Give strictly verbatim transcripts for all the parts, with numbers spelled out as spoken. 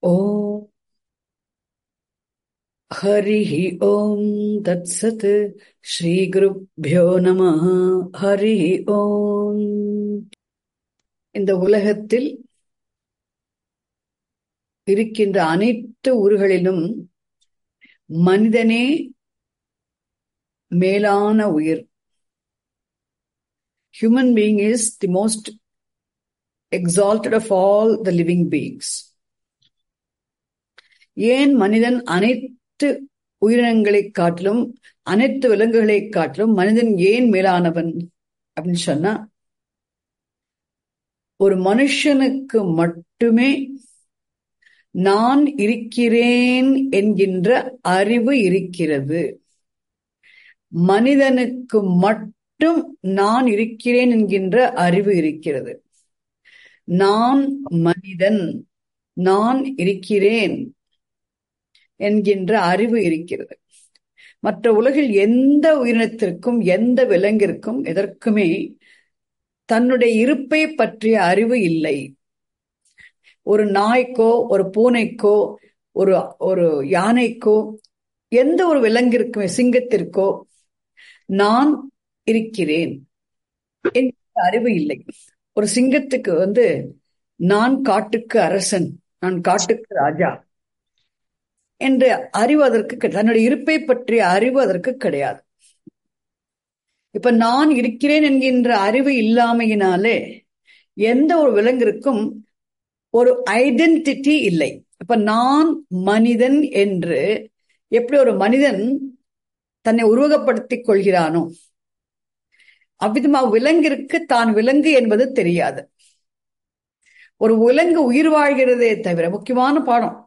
ஓம் ஹரிஹி ஓம் தத்சத். ஸ்ரீ குருப்யோ நமஹ. ஹரிஹி ஓம். இந்த உலகத்தில் இருக்கின்ற அனைத்து உயிர்களிலும் மனிதனே மேலான உயிர். Human being is the most exalted of all the living beings. ஏன் மனிதன் அனைத்து உயிரினங்களைக் காட்டிலும் அனைத்து விலங்குகளைக் காட்டிலும் மனிதன் ஏன் மேலானவன் அப்படின்னு சொன்னா, ஒரு மனுஷனுக்கு மட்டுமே நான் இருக்கிறேன் என்கின்ற அறிவு இருக்கிறது. மனிதனுக்கு மட்டும் நான் இருக்கிறேன் என்கின்ற அறிவு இருக்கிறது. நான் மனிதன், நான் இருக்கிறேன் என்கின்ற அறிவு இருக்கிறது. மற்ற உலகில் எந்த உயிரினத்திற்கும் எந்த விலங்கிற்கும் எதற்குமே தன்னுடைய இருப்பை பற்றிய அறிவு இல்லை. ஒரு நாய்க்கோ ஒரு பூனைக்கோ ஒரு ஒரு யானைக்கோ எந்த ஒரு விலங்கிற்குமே, சிங்கத்திற்கோ நான் இருக்கிறேன் என்கிற அறிவு இல்லை. ஒரு சிங்கத்துக்கு வந்து நான் காட்டுக்கு அரசன், நான் காட்டுக்கு ராஜா என்ற அறிவு அதற்கு, தன்னுடைய இருப்பை பற்றிய அறிவு அதற்கு கிடையாது. இப்ப நான் இருக்கிறேன் என்கின்ற அறிவு இல்லாமையினாலே எந்த ஒரு விலங்கிற்கும் ஒரு ஐடென்டிட்டி இல்லை. இப்ப நான் மனிதன் என்று எப்படி ஒரு மனிதன் தன்னை உருவகப்படுத்திக் கொள்கிறானோ அவ்விதமா விலங்கிற்கு தான் விலங்கு என்பது தெரியாது. ஒரு விலங்கு உயிர் வாழ்கிறதே தவிர, முக்கியமான பாடம்,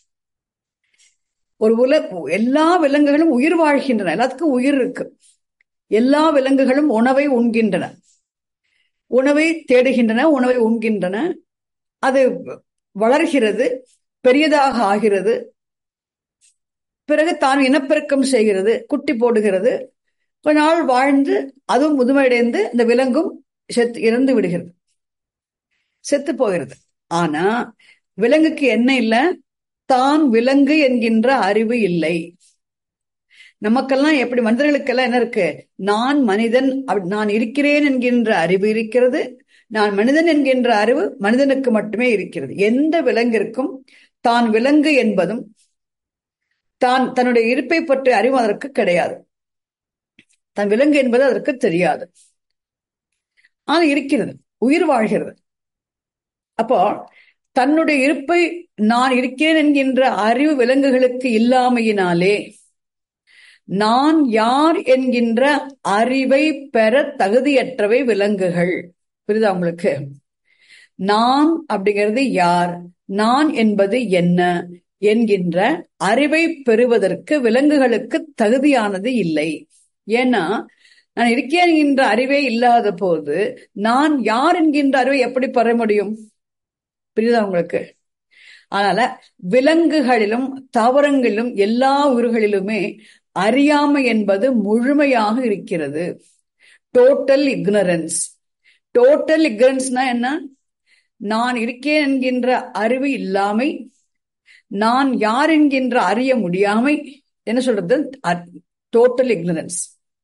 ஒரு உல எல்லா விலங்குகளும் உயிர் வாழ்கின்றன, எல்லாத்துக்கும் உயிர் இருக்கு. எல்லா விலங்குகளும் உணவை உண்கின்றன, உணவை தேடுகின்றன, உணவை உண்கின்றன. அது வளர்கிறது, பெரியதாக ஆகிறது, பிறகு தான் இனப்பெருக்கம் செய்கிறது, குட்டி போடுகிறது, கொஞ்ச நாள் வாழ்ந்து அதுவும் முதுமையடைந்து இந்த விலங்கும் செத்து இறந்து விடுகிறது, செத்து போகிறது. ஆனா விலங்குக்கு என்ன இல்லை? தான் விலங்கு என்கின்ற அறிவு இல்லை. நமக்கெல்லாம் எப்படி, மனிதர்களுக்கெல்லாம் என்ன இருக்கு? நான் மனிதன், நான் இருக்கிறேன் என்கின்ற அறிவு இருக்கிறது. நான் மனிதன் என்கின்ற அறிவு மனிதனுக்கு மட்டுமே இருக்கிறது. எந்த விலங்கிற்கும் தான் விலங்கு என்பதும் தான் தன்னுடைய இருப்பை பற்றிய அறிவு அதற்கு கிடையாது. தன் விலங்கு என்பது அதற்கு தெரியாது. ஆனா இருக்கிறது, உயிர் வாழ்கிறது. அப்போ தன்னுடைய இருப்பை நான் இருக்கிறேன் என்கின்ற அறிவு விலங்குகளுக்கு இல்லாமையினாலே நான் யார் என்கின்ற அறிவை பெற தகுதியற்றவை விலங்குகள். புரியுதா உங்களுக்கு? நான் அப்படிங்கிறது யார், நான் என்பது என்ன என்கின்ற அறிவை பெறுவதற்கு விலங்குகளுக்கு தகுதியானது இல்லை. ஏன்னா நான் இருக்கேன் என்கின்ற அறிவே இல்லாத போது நான் யார் என்கின்ற அறிவை எப்படி பெற முடியும்? புரியுதா உங்களுக்கு? அதனால விலங்குகளிலும் தாவரங்களிலும் எல்லா உயிர்களிலுமே அறியாமை என்பது முழுமையாக இருக்கிறது. Total ignorance. டோட்டல் இக்னரன்ஸ்னா என்ன? நான் இருக்கேன் என்கின்ற அறிவு இல்லாமை, நான் யார் என்கின்ற அறிய முடியாமை, என்ன சொல்றது? Total ignorance.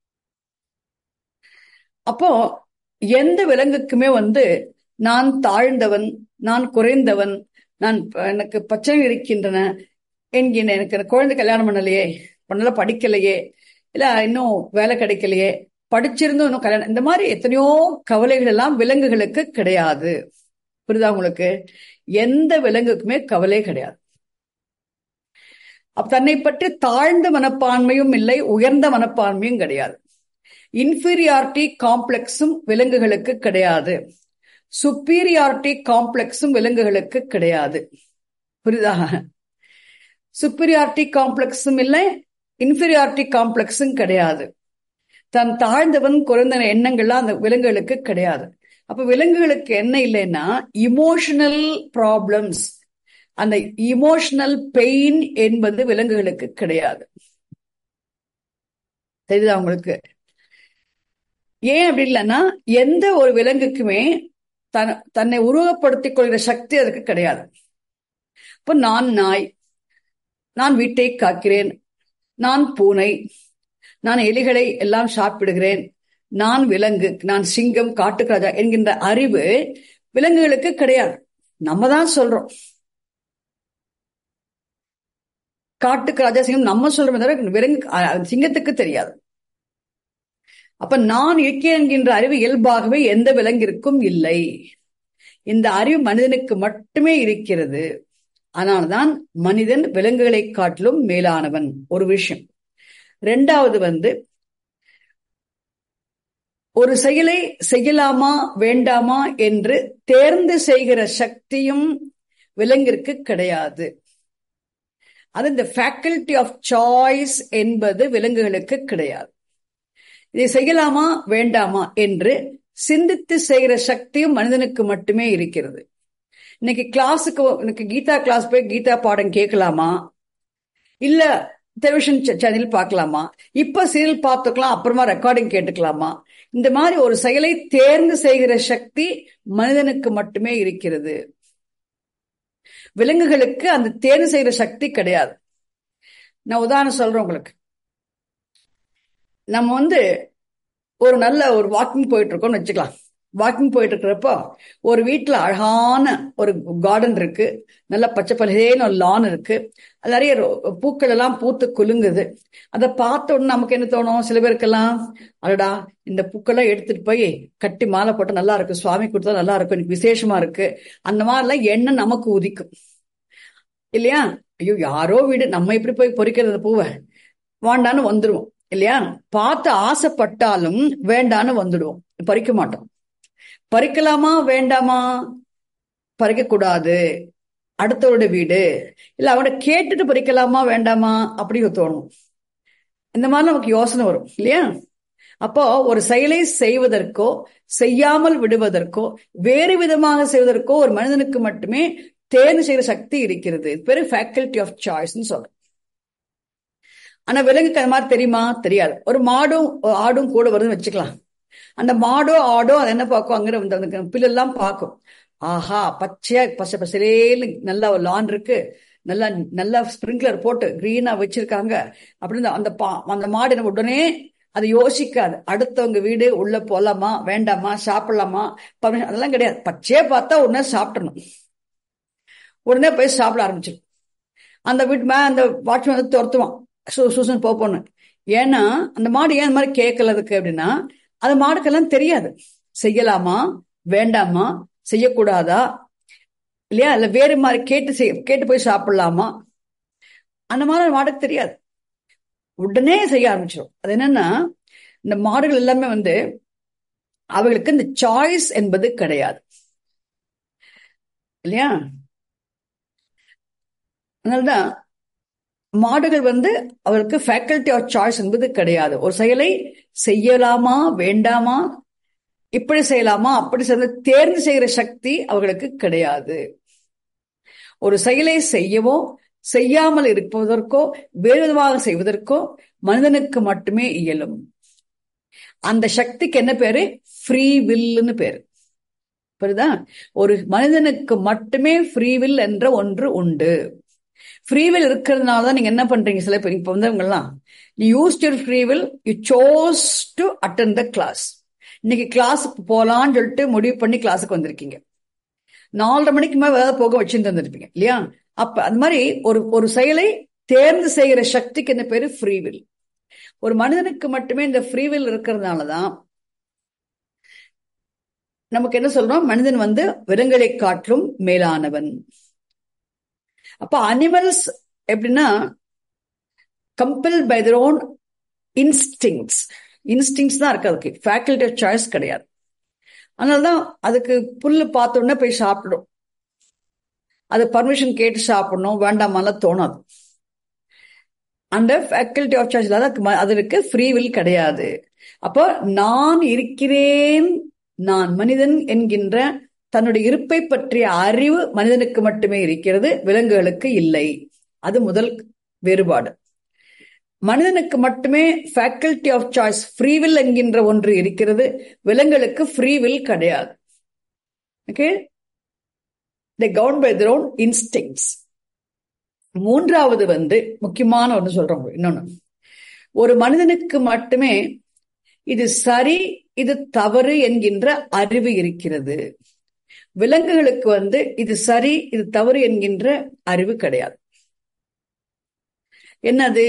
அப்போ எந்த விலங்குக்குமே வந்து நான் தாழ்ந்தவன், நான் குறைந்தவன், நான் எனக்கு பிரச்சனை இருக்கின்றன என்கின்ற, எனக்கு குழந்தை கல்யாணம் பண்ணலையே, பண்ணல, படிக்கலையே, இல்ல இன்னும் வேலை கிடைக்கலையே, படிச்சிருந்தும் இன்னும் கல்யாணம், இந்த மாதிரி எத்தனையோ கவலைகள் எல்லாம் விலங்குகளுக்கு கிடையாது. புரியுதா உங்களுக்கு? எந்த விலங்குக்குமே கவலை கிடையாது. அப்ப தன்னை பற்றி தாழ்ந்த மனப்பான்மையும் இல்லை, உயர்ந்த மனப்பான்மையும் கிடையாது. இன்ஃபீரியாரிட்டி காம்ப்ளெக்ஸும் விலங்குகளுக்கு கிடையாது. சுப்பீரியாரிட்டி காம்ப்ளெக்ஸும் விலங்குகளுக்கு கிடையாது. புரியுதா? சுப்பீரியாரிட்டி காம்ப்ளெக்ஸும் இல்லை, இன்ஃபீரியாரிட்டி காம்ப்ளெக்ஸும் கிடையாது. தன் தாழ்ந்தவன் குறைந்த எண்ணங்கள்லாம் அந்த விலங்குகளுக்கு கிடையாது. அப்ப விலங்குகளுக்கு என்ன இல்லைன்னா இமோஷனல் ப்ராப்ளம்ஸ், அந்த இமோஷனல் பெயின் என்பது விலங்குகளுக்கு கிடையாது. தெரியுதா உங்களுக்கு? ஏன் அப்படி இல்லைன்னா எந்த ஒரு விலங்குக்குமே தன் தன்னை உருவகப்படுத்திக் கொள்கிற சக்தி அதுக்கு கிடையாது. இப்போ நான் நாய், நான் வீட்டை காக்கிறேன், நான் பூனை, நான் எலிகளை எல்லாம் சாப்பிடுகிறேன், நான் விலங்கு, நான் சிங்கம், காட்டுராஜா என்கின்ற அறிவு விலங்குகளுக்கு கிடையாது. நம்ம தான் சொல்றோம் காட்டுக்கு ராஜா சிங்கம், நம்ம சொல்றோம் தவிர விலங்கு சிங்கத்துக்கு தெரியாது. அப்ப நான் இருக்கேன் என்கின்ற அறிவு இயல்பாகவே எந்த விலங்கிற்கும் இல்லை. இந்த அறிவு மனிதனுக்கு மட்டுமே இருக்கிறது. அதனால்தான் மனிதன் விலங்குகளை காட்டிலும் மேலானவன். ஒரு விஷயம். ரெண்டாவது வந்து, ஒரு செயலை செய்யலாமா வேண்டாமா என்று தேர்ந்து செய்கிற சக்தியும் விலங்கிற்கு கிடையாது. அது இந்த ஃபேக்கல்டி ஆஃப் சாய்ஸ் என்பது விலங்குகளுக்கு கிடையாது. இதை செய்யலாமா வேண்டாமா என்று சிந்தித்து செய்கிற சக்தியும் மனிதனுக்கு மட்டுமே இருக்கிறது. இன்னைக்கு கிளாஸுக்கு எனக்கு கீதா கிளாஸ் போய் கீதா பாடம் கேட்கலாமா, இல்ல டெலிவிஷன் சேனல் பார்க்கலாமா, இப்ப சீரியல் பார்த்துக்கலாம், அப்புறமா ரெக்கார்டிங் கேட்டுக்கலாமா, இந்த மாதிரி ஒரு செயலை தேர்ந்து செய்கிற சக்தி மனிதனுக்கு மட்டுமே இருக்கிறது. விலங்குகளுக்கு அந்த தேர்வு செய்கிற சக்தி கிடையாது. நான் உதாரணம் சொல்றேன் உங்களுக்கு. நம்ம வந்து ஒரு நல்ல ஒரு வாக்கிங் போயிட்டு இருக்கோம்னு வச்சுக்கலாம். வாக்கிங் போயிட்டு இருக்கிறப்போ ஒரு வீட்டுல அழகான ஒரு கார்டன் இருக்கு, நல்ல பச்சை பல்லேன்னு ஒரு லான் இருக்கு, அது நிறைய பூக்கள் எல்லாம் பூத்து குலுங்குது. அதை பார்த்த உடனே நமக்கு என்ன தோணும்? சில பேருக்கெல்லாம், அடடா இந்த பூக்கெல்லாம் எடுத்துட்டு போய் கட்டி மாலை போட்டு நல்லா இருக்கு, சுவாமி கொடுத்தா நல்லா இருக்கும், எனக்கு விசேஷமா இருக்கு, அந்த மாதிரிலாம் எண்ணம் நமக்கு உதிக்கும் இல்லையா? ஐயோ யாரோ வீடு, நம்ம எப்படி போய் பொறிக்கிறது பூவை, வேண்டான்னு வந்துடுவோம் இல்லையா? பார்த்து ஆசைப்பட்டாலும் வேண்டான்னு வந்துடுவோம், பறிக்க மாட்டோம். பறிக்கலாமா வேண்டாமா? பறிக்க கூடாது, அடுத்தவருடைய வீடு, இல்ல அவனை கேட்டுட்டு பறிக்கலாமா வேண்டாமா அப்படி தோணும். இந்த மாதிரி நமக்கு யோசனை வரும் இல்லையா? அப்போ ஒரு செயலை செய்வதற்கோ செய்யாமல் விடுவதற்கோ வேறு விதமாக செய்வதற்கோ ஒரு மனிதனுக்கு மட்டுமே தேர்வு செய்கிற சக்தி இருக்கிறது. பெரிய ஃபேக்கல்டி ஆஃப் சாய்ஸ்ன்னு சொல்றோம். ஆனா விலங்குக்கு அது மாதிரி தெரியுமா? தெரியாது. ஒரு மாடும் ஆடும் கூட வருதுன்னு வச்சுக்கலாம். அந்த மாடோ ஆடோ அது என்ன பார்க்கும்? அங்க பில்லெல்லாம் பார்க்கும். ஆஹா பச்சையா பச்சை பசலேன்னு நல்லா ஒரு லான் இருக்கு, நல்லா நல்லா ஸ்பிரிங்க்லர் போட்டு கிரீனா வச்சிருக்காங்க அப்படின்னு அந்த அந்த மாடு என்ன உடனே அது யோசிக்காது, அடுத்தவங்க வீடு உள்ள போலாமா வேண்டாமா, சாப்பிடலாமா, அதெல்லாம் கிடையாது. பச்சையே பார்த்தா உடனே சாப்பிடணும், உடனே போய் சாப்பிட ஆரம்பிச்சிடும். அந்த வீட்டு மே அந்த வாட்ச்மேன் வந்து துரத்துவான், சூசன் போப்போன்னு. ஏன்னா அந்த மாடு ஏன் அந்த மாதிரி கேட்கலதுக்கு அப்படின்னா, அது மாடுக்கெல்லாம் தெரியாது செய்யலாமா வேண்டாமா, செய்யக்கூடாதா இல்லையா, இல்ல வேறு மாதிரி கேட்டு செய் கேட்டு போய் சாப்பிடலாமா, அந்த மாதிரி மாடுக்கு தெரியாது, உடனே செய்ய ஆரம்பிச்சிடும். அது என்னன்னா, இந்த மாடுகள் எல்லாமே வந்து அவர்களுக்கு இந்த சாய்ஸ் என்பது கிடையாது இல்லையா? அதனால்தான் மாடுகள் வந்து அவருக்கு ஃபேக்கல்டி ஆஃப் சாய்ஸ் என்பது கிடையாது. ஒரு செயலை செய்யலாமா வேண்டாமா, இப்படி செய்யலாமா அப்படி செய்ய தேர்ந்து செய்கிற சக்தி அவர்களுக்கு கிடையாது. ஒரு செயலை செய்யவோ செய்யாமல் இருப்பதற்கோ வேறு விதமாக செய்வதற்கோ மனிதனுக்கு மட்டுமே இயலும். அந்த சக்திக்கு என்ன பேரு? ஃப்ரீ வில்லுன்னு பேரு. புரியுதா? ஒரு மனிதனுக்கு மட்டுமே ஃப்ரீ வில் என்ற ஒன்று உண்டு. ஃப்ரீவில் இருக்கிறதுனாலதான் நீங்க என்ன பண்றீங்க? சில பேர் இப்ப வந்தவங்கலாம், you used your free will, you chose to attend the class. இன்னைக்கு கிளாஸுக்கு போலான்னு சொல்லிட்டு முடிவு பண்ணி கிளாஸுக்கு வந்திருக்கீங்க. நாலரை மணிக்கு மேல ஏதாவது போக வச்சுட்டு வந்திருப்பீங்க இல்லையா? அப்ப அந்த மாதிரி ஒரு ஒரு செயலை தேர்ந்து செய்கிற சக்திக்கு என்ன பேரு? ஃப்ரீவில். ஒரு மனிதனுக்கு மட்டுமே இந்த ஃப்ரீவில் இருக்கிறதுனாலதான் நமக்கு என்ன சொல்றோம்? மனிதன் வந்து விலங்குகளை காற்றும் மேலானவன். அப்ப அனிமல்ஸ் எப்படின்னா, compel by their own instincts. Instincts தான் இருக்கு, அதுக்கு ஃபேக்கல்டி ஆஃப் சாய்ஸ் கிடையாது. அதனாலதான் அதுக்கு புல்லு பார்த்தோன்னே போய் சாப்பிடும். அது பர்மிஷன் கேட்டு சாப்பிடணும் வேண்டாமெல்லாம் தோணாது. அந்த ஃபேக்கல்டி ஆஃப் சாய்ஸ் இல்லாத அதற்கு ஃப்ரீ வில் கிடையாது. அப்போ நான் இருக்கிறேன், நான் மனிதன் என்கின்ற தன்னுடைய இருப்பை பற்றிய அறிவு மனிதனுக்கு மட்டுமே இருக்கிறது, விலங்குகளுக்கு இல்லை. அது முதல் வேறுபாடு. மனிதனுக்கு மட்டுமே ஃபேக்கல்டி ஆஃப் சாய்ஸ் ஃப்ரீவில் என்கின்ற ஒன்று இருக்கிறது, விலங்குகளுக்கு ஃப்ரீவில் கிடையாது. Okay, they governed by their own instincts. மூன்றாவது வந்து முக்கியமான ஒன்று சொல்றோம். இன்னொன்னு, ஒரு மனிதனுக்கு மட்டுமே இது சரி இது தவறு என்கின்ற அறிவு இருக்கிறது. விலங்குகளுக்கு வந்து இது சரி இது தவறு என்கின்ற அறிவு கிடையாது. என்னது?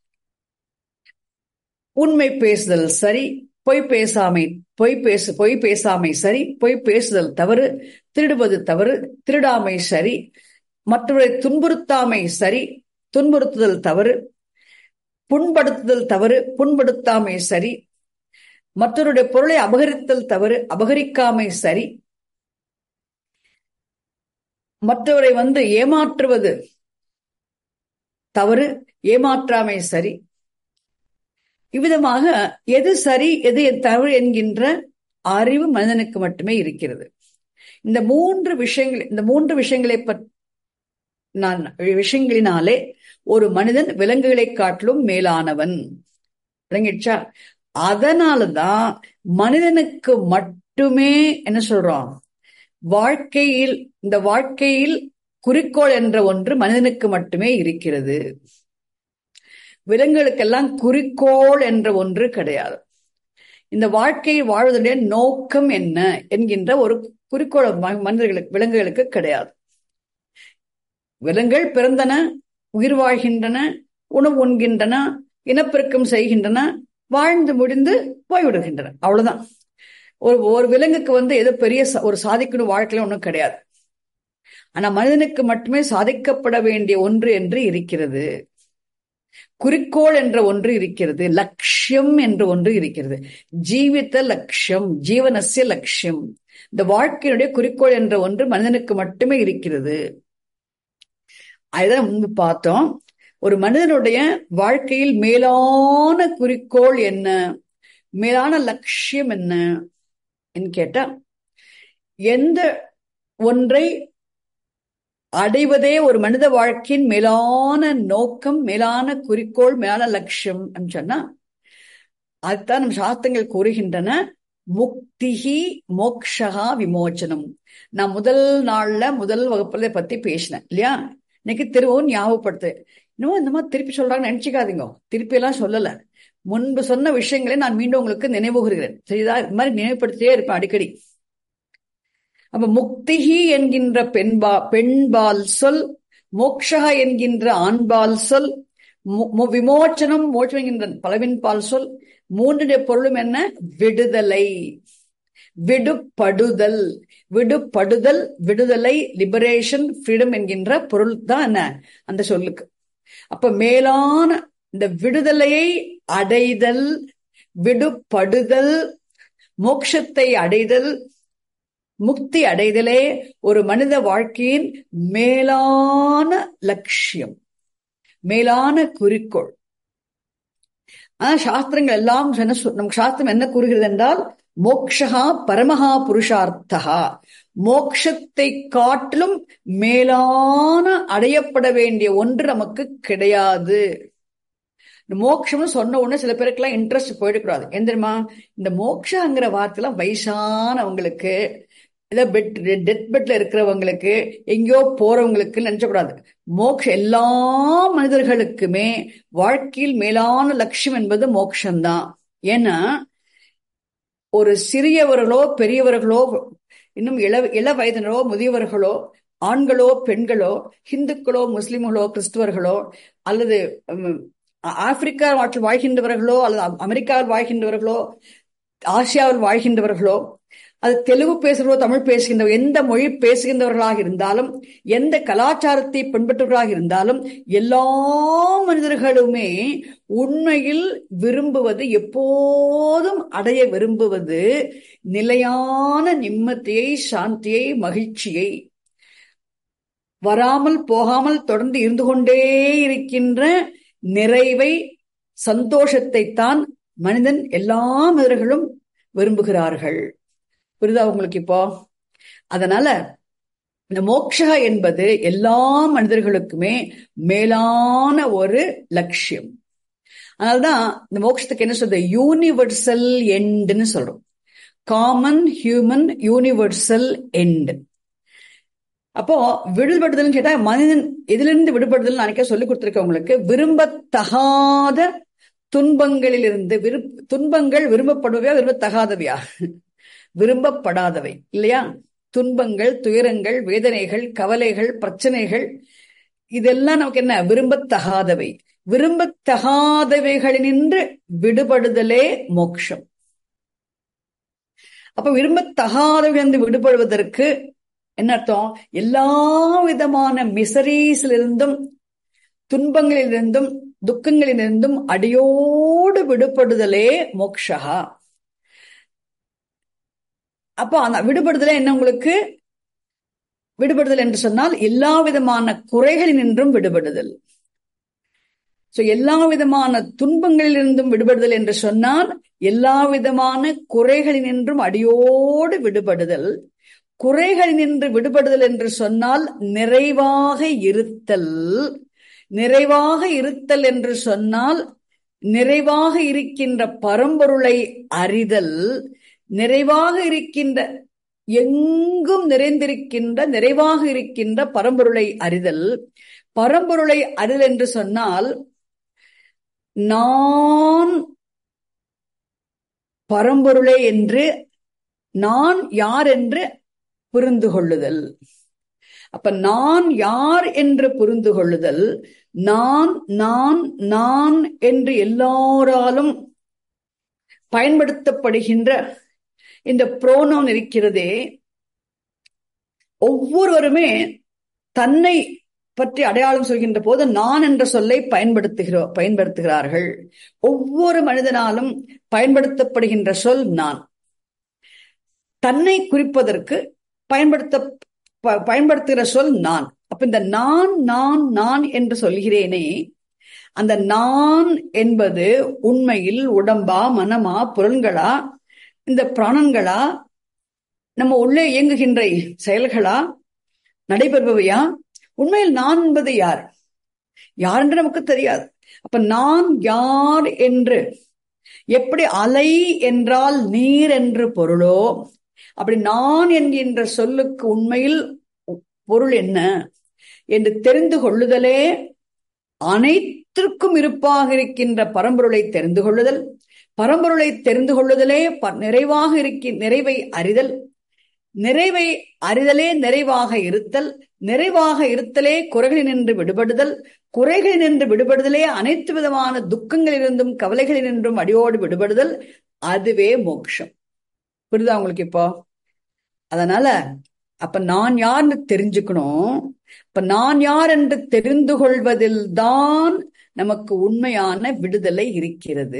உண்மை பேசுதல் சரி, பொய் பேசாமை பொய் பேசு பொய் பேசாமை சரி, பொய் பேசுதல் தவறு, திருடுவது தவறு, திருடாமை சரி, மற்றவரை துன்புறுத்தாமை சரி, துன்புறுத்துதல் தவறு, புண்படுத்துதல் தவறு, புண்படுத்தாமை சரி, மற்றவருடைய பொருளை அபகரித்தல் தவறு, அபகரிக்காமை சரி, மற்றவரை வந்து ஏமாற்றுவது தவறு, ஏமாற்றாமை சரி. இவ்விதமாக எது சரி எது தவறு என்கின்ற அறிவு மனிதனுக்கு மட்டுமே இருக்கிறது. இந்த மூன்று விஷயங்கள் இந்த மூன்று விஷயங்களை நான் விஷயங்களினாலே ஒரு மனிதன் விலங்குகளை காட்டிலும் மேலானவன். விளங்கிடுச்சா? அதனாலதான் மனிதனுக்கு மட்டுமே என்ன சொல்றோம், வாழ்க்கையில் இந்த வாழ்க்கையில் குறிக்கோள் என்ற ஒன்று மனிதனுக்கு மட்டுமே இருக்கிறது. விலங்குகளுக்கெல்லாம் குறிக்கோள் என்ற ஒன்று கிடையாது. இந்த வாழ்க்கையில் வாழ்வதனுடைய நோக்கம் என்ன என்கின்ற ஒரு குறிக்கோள் மனிதர்களுக்கு விலங்குகளுக்கு கிடையாது. விலங்குகள் பிறந்தன, உயிர் வாழ்கின்றன, உணவு உண்கின்றன, இனப்பெருக்கம் செய்கின்றன, வாழ்ந்து முடிந்து போய்விடுகின்றன. அவ்வளவுதான். ஒரு ஒரு விலங்குக்கு வந்து ஏதோ பெரிய ஒரு சாதிக்கணும் வாழ்க்கையில ஒன்றும் கிடையாது. ஆனா மனிதனுக்கு மட்டுமே சாதிக்கப்பட வேண்டிய ஒன்று என்று இருக்கிறது. குறிக்கோள் என்ற ஒன்று இருக்கிறது. லட்சியம் என்று ஒன்று இருக்கிறது. ஜீவித லட்சியம், ஜீவனசிய லட்சியம், இந்த வாழ்க்கையினுடைய குறிக்கோள் என்ற ஒன்று மனிதனுக்கு மட்டுமே இருக்கிறது. அதுதான் முன்பு பார்த்தோம். ஒரு மனிதனுடைய வாழ்க்கையில் மேலான குறிக்கோள் என்ன, மேலான லட்சியம் என்ன என்று கேட்டா, எந்த ஒன்றை அடைவதே ஒரு மனித வாழ்க்கையின் மேலான நோக்கம், மேலான குறிக்கோள், மேலான லட்சியம் சொன்னா அதுதான் நம் சாஸ்திரங்கள் கூறுகின்றன. முக்திஹி மோக்ஷகா விமோச்சனம். நான் முதல் நாள்ல முதல் வகுப்புல பத்தி பேசினேன் இல்லையா? இன்னைக்கு திரும்பவும் ஞாபகப்படுத்து. இன்னும் இந்த மாதிரி திருப்பி சொல்றாங்கன்னு நினைச்சுக்காதீங்க. திருப்பி எல்லாம் சொல்லல. முன்பு சொன்ன விஷயங்களை நான் மீண்டும் உங்களுக்கு நினைவு கூறுகிறேன். சரிதா? இது மாதிரி நினைவுபடுத்தியே இருப்பேன் அடிக்கடி. அப்ப முக்திஹி என்கின்ற பெண்பா பெண்பால் சொல், மோக்ஷகா என்கின்ற ஆண்பால் சொல், விமோச்சனம் மோட்சம் என்கின்ற பலவின்பால் சொல். மூன்றுடைய பொருளும் என்ன? விடுதலை, விடுபடுதல், விடுபடுதல், விடுதலை, லிபரேஷன், ஃப்ரீடம் என்கின்ற பொருள் தான் என்ன அந்த சொல்லுக்கு. அப்ப மேலான இந்த விடுதலையை அடைதல், விடுபடுதல், மோட்சத்தை அடைதல், முக்தி அடைதலே ஒரு மனித வாழ்க்கையின் மேலான லட்சியம், மேலான குறிக்கோள். ஆனா சாஸ்திரங்கள் எல்லாம் நம் சாஸ்திரம் என்ன கூறுகிறது என்றால், மோக்ஷா பரமஹா புருஷார்த்தகா, மோக்ஷத்தை காட்டிலும் மேலான அடையப்பட வேண்டிய ஒன்று நமக்கு கிடையாது. மோட்சம்னு சொன்ன உடனே சில பேருக்குலாம் இன்ட்ரெஸ்ட் போயிடக்கூடாது. ஏன் தெரியுமா? இந்த மோக்ஷங்கிற வார்த்தைலாம் வயசானவங்களுக்கு, ஏதோ பெட் டெத் பெட்ல இருக்கிறவங்களுக்கு, எங்கேயோ போறவங்களுக்கு நினைச்சக்கூடாது. மோக்ஷ எல்லா மனிதர்களுக்குமே வாழ்க்கையில் மேலான லட்சியம் என்பது மோட்சம்தான். ஏன்னா ஒரு சிறியவர்களோ பெரியவர்களோ, இன்னும் இள இள வயதினரோ முதியவர்களோ, ஆண்களோ பெண்களோ, இந்துக்களோ முஸ்லிம்களோ கிறிஸ்துவர்களோ, அல்லது ஆப்பிரிக்கா நாட்டில் வாழ்கின்றவர்களோ, அல்லது அமெரிக்காவில் வாழ்கின்றவர்களோ, ஆசியாவில் வாழ்கின்றவர்களோ, அது தெலுங்கு பேசுகிறவோ தமிழ் பேசுகின்ற எந்த மொழி பேசுகின்றவர்களாக இருந்தாலும், எந்த கலாச்சாரத்தை பின்பற்றுவர்களாக இருந்தாலும், எல்லா மனிதர்களுமே உண்மையில் விரும்புவது, எப்போதும் அடைய விரும்புவது நிலையான நிம்மதியை, சாந்தியை, மகிழ்ச்சியை, வராமல் போகாமல் தொடர்ந்து இருந்து கொண்டே இருக்கின்ற நிறைவை, சந்தோஷத்தை தான் மனிதன் எல்லா மனிதர்களும் விரும்புகிறார்கள். புரியுதா உங்களுக்கு இப்போ? அதனால இந்த மோக்ஷா என்பது எல்லா மனிதர்களுக்குமே மேலான ஒரு லட்சியம். அதனால்தான் இந்த மோட்சத்துக்கு என்ன சொல்றது? யூனிவர்சல் எண்டுன்னு சொல்றோம். Common human universal end. அப்போ விடுபடுதல் கேட்டா மனிதன் எதிலிருந்து விடுபடுதல் அன்னைக்கே சொல்லி கொடுத்திருக்க உங்களுக்கு. விரும்பத்தகாத துன்பங்களிலிருந்து. விரு துன்பங்கள் விரும்பப்படுவையா விரும்பத்தகாதவையா? விரும்பப்படாதவை இல்லையா? துன்பங்கள், துயரங்கள், வேதனைகள், கவலைகள், பிரச்சனைகள் இதெல்லாம் நமக்கு என்ன? விரும்பத்தகாதவை. விரும்பத்தகாதவைகளினின்று விடுபடுதலே மோட்சம். அப்ப விரும்பத்தகாதவைகளிலிருந்து விடுபடுவதற்கு என்ன அர்த்தம்? எல்லா விதமான மிசரீஸிலிருந்தும், துன்பங்களிலிருந்தும், துக்கங்களிலிருந்தும் அடியோடு விடுபடுதலே மோக்ஷா. அப்போ அந்த விடுபடுதலே என்ன உங்களுக்கு? விடுபடுதல் என்று சொன்னால் எல்லா விதமான குறைகளினின்றும் விடுபடுதல். சோ எல்லா விதமான துன்பங்களிலிருந்தும் விடுபடுதல் என்று சொன்னால் எல்லா விதமான குறைகளினின்றும் அடியோடு விடுபடுதல். குறைகளினின்று விடுபடுதல் என்று சொன்னால் நிறைவாக இருத்தல். நிறைவாக இருத்தல் என்று சொன்னால் நிறைவாக இருக்கின்ற பரம்பொருளை அறிதல். நிறைவாக இருக்கின்ற, எங்கும் நிறைந்திருக்கின்ற, நிறைவாக இருக்கின்ற பரம்பொருளை அறிதல். பரம்பொருளை அறிதல் என்று சொன்னால் நான் பரம்பொருளை என்று, நான் யார் என்று புரிந்து கொள்ளுதல். அப்ப நான் யார் என்று புரிந்து கொள்ளுதல். நான் நான் நான் என்று எல்லாராலும் பயன்படுத்தப்படுகின்ற இந்த புரோனவுன் இருக்கிறதே, ஒவ்வொருவருமே தன்னை பற்றி அடையாளம் சொல்கின்ற போது நான் என்ற சொல்லை பயன்படுத்துகிறோ பயன்படுத்துகிறார்கள். ஒவ்வொரு மனிதனாலும் பயன்படுத்தப்படுகின்ற சொல் நான். தன்னை குறிப்பதற்கு பயன்படுத்த பயன்படுத்துகிற சொல் நான். அப்ப இந்த நான் நான் நான் என்று சொல்கிறேனே, அந்த நான் என்பது உண்மையில் உடம்பா, மனமா, புலன்களா, இந்த பிராணன்களா, நம்ம உள்ளே இயங்குகின்ற செயல்களா, நடைபெறுபவையா? உண்மையில் நான் என்பது யார்? யார் என்று நமக்கு தெரியாது. அப்ப நான் யார் என்று, எப்படி அலை என்றால் நீர் என்று பொருளோ, அப்படி நான் என்கின்ற சொல்லுக்கு உண்மையில் பொருள் என்ன என்று தெரிந்து கொள்ளுதலே அனைத்திற்கும் இருப்பாக இருக்கின்ற பரம்பொருளை தெரிந்து கொள்ளுதல். பரம்பொருளை தெரிந்து கொள்ளுதலே நிறைவாக இருக்க நிறைவை அறிதல். நிறைவை அறிதலே நிறைவாக இருத்தல். நிறைவாக இருத்தலே குறைகளினின்று விடுபடுதல். குறைகளினின்று விடுபடுதலே அனைத்து விதமான துக்கங்களிலிருந்தும் கவலைகளினின்றும் அடியோடு விடுபடுதல். அதுவே மோட்சம். புரியுதா உங்களுக்கு இப்போ? அதனால அப்ப நான் யார்னு தெரிஞ்சுக்கணும். அப்ப நான் யார் என்று தெரிந்து கொள்வதில் தான் நமக்கு உண்மையான விடுதலை இருக்கிறது.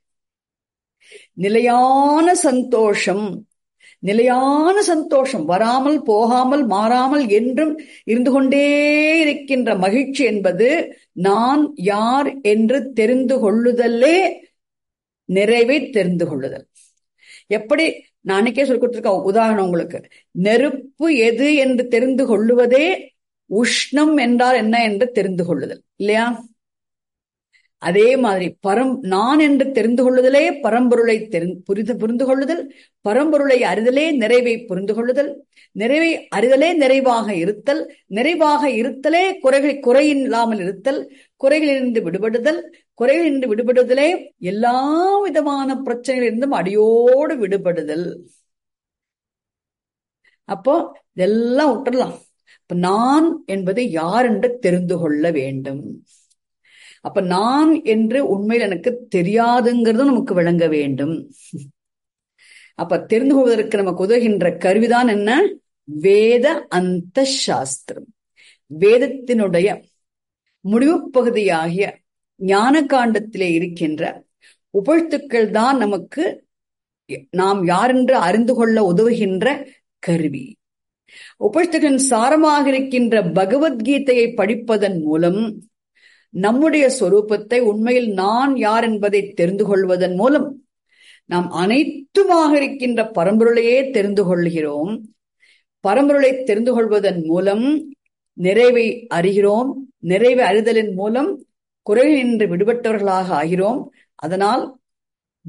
நிலையான சந்தோஷம், நிலையான சந்தோஷம், வராமல் போகாமல் மாறாமல் என்றும் இருந்து கொண்டே இருக்கின்ற மகிழ்ச்சி என்பது நான் யார் என்று தெரிந்து கொள்ளுதலே நிறைவை தெரிந்து கொள்ளுதல். எப்படி நான் அன்னைக்கே சொல்லி கொடுத்திருக்கேன் உதாரணம் உங்களுக்கு. நெருப்பு எது என்று தெரிந்து கொள்ளுவதே உஷ்ணம் என்றால் என்ன என்று தெரிந்து கொள்ளுதல் இல்லையா? அதே மாதிரி பரம் நான் என்று தெரிந்து கொள்ளுதலே பரம்பொருளை புரிந்து புரிந்து கொள்ளுதல். பரம்பொருளை அறிதலே நிறைவை புரிந்து கொள்ளுதல். நிறைவை அறிதலே நிறைவாக இருத்தல். நிறைவாக இருத்தலே குறைகள் குறையில்லாமல் இருத்தல். குறைகளிலிருந்து விடுபடுதல். குறைகளிலிருந்து விடுபடுதலே எல்லா விதமான பிரச்சனைகளிலிருந்தும் அடியோடு விடுபடுதல். அப்போ இதெல்லாம் விட்டுடலாம். இப்ப நான் என்பது யார் என்று தெரிந்து கொள்ள வேண்டும். அப்ப நான் என்று உண்மையில் எனக்கு தெரியாதுங்கிறதும் நமக்கு விளங்க வேண்டும். அப்ப தெரிந்து கொள்வதற்கு நமக்கு உதவுகின்ற கருவிதான் என்ன? வேத அந்த சாஸ்திரம். வேதத்தினுடைய முடிவு பகுதியாகிய ஞான காண்டத்திலே இருக்கின்ற உபழ்த்துக்கள் தான் நமக்கு நாம் யாரென்று அறிந்து கொள்ள உதவுகின்ற கருவி. உபழ்த்துக்களின் சாரமாக இருக்கின்ற பகவத்கீதையை படிப்பதன் மூலம் நம்முடைய சொரூபத்தை, உண்மையில் நான் யார் என்பதை தெரிந்து கொள்வதன் மூலம் நாம் அனைத்துமாக இருக்கின்ற பரம்பொருளையே தெரிந்து கொள்கிறோம். பரம்பொருளை தெரிந்து கொள்வதன் மூலம் நிறைவை அறிகிறோம். நிறைவை அறிதலின் மூலம் குறையின்றி விடுபட்டவர்களாக ஆகிறோம். அதனால்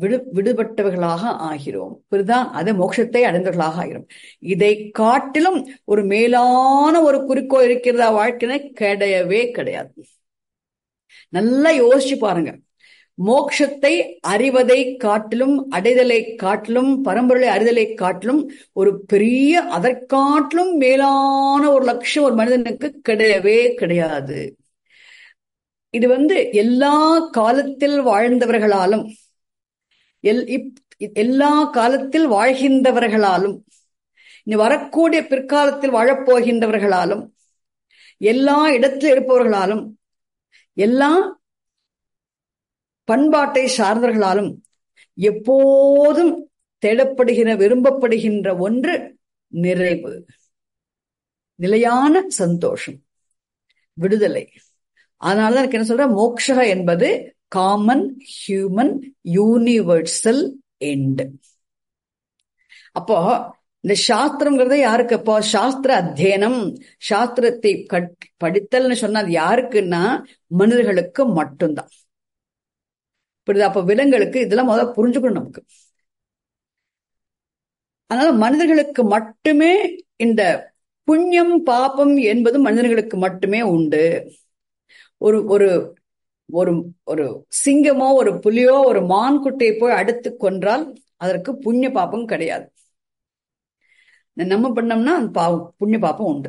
விடு விடுபட்டவர்களாக ஆகிறோம். புரியுதா? அது மோட்சத்தை அடைந்தவர்களாக ஆகிறோம். இதை காட்டிலும் ஒரு மேலான ஒரு குறிக்கோள் இருக்கிறதா வாழ்க்கையில? கிடையவே கிடையாது. நல்லா யோசிச்சு பாருங்க. மோட்சத்தை அறிவதை காட்டிலும், அடைதலை காட்டிலும், பரம்பொருளை அறிதலை காட்டிலும் ஒரு பெரிய, அதற்காட்டிலும் மேலான ஒரு லட்சியம் ஒரு மனிதனுக்கு கிடையவே கிடையாது. இது வந்து எல்லா காலத்தில் வாழ்ந்தவர்களாலும், எல் எல்லா காலத்தில் வாழ்கின்றவர்களாலும், இனி வரக்கூடிய பிற்காலத்தில் வாழப்போகின்றவர்களாலும், எல்லா இடத்தில் இருப்பவர்களாலும், எல்லா பண்பாட்டை சார்ந்தவர்களாலும் எப்போதும் தேடப்படுகிற, விரும்பப்படுகின்ற ஒன்று நிறைவு, நிலையான சந்தோஷம், விடுதலை. அதனாலதான் எனக்கு என்ன சொல்ற, மோக்ஷ என்பது காமன், ஹியூமன், யூனிவர்சல் எண்ட். அப்போ இந்த சாஸ்திரம்ங்கிறத யாருக்கு? அப்போ சாஸ்திர அத்தியனம், சாஸ்திரத்தை படித்தல்னு சொன்னா அது யாருக்குன்னா மனிதர்களுக்கு மட்டும்தான். புரியுதா? அப்ப விலங்குகளுக்கு இதெல்லாம் முதல்ல புரிஞ்சுக்கணும் நமக்கு. அதனால மனிதர்களுக்கு மட்டுமே இந்த புண்ணியம் பாபம் என்பது மனிதர்களுக்கு மட்டுமே உண்டு. ஒரு ஒரு ஒரு ஒரு சிங்கமோ ஒரு புலியோ ஒரு மான் குட்டையை போய் அடுத்து கொன்றால் அதற்கு புண்ணிய பாப்பம் கிடையாது. நம்ம பண்ணோம்னா அந்த பாவம், புண்ணிய பாப்பம் உண்டு.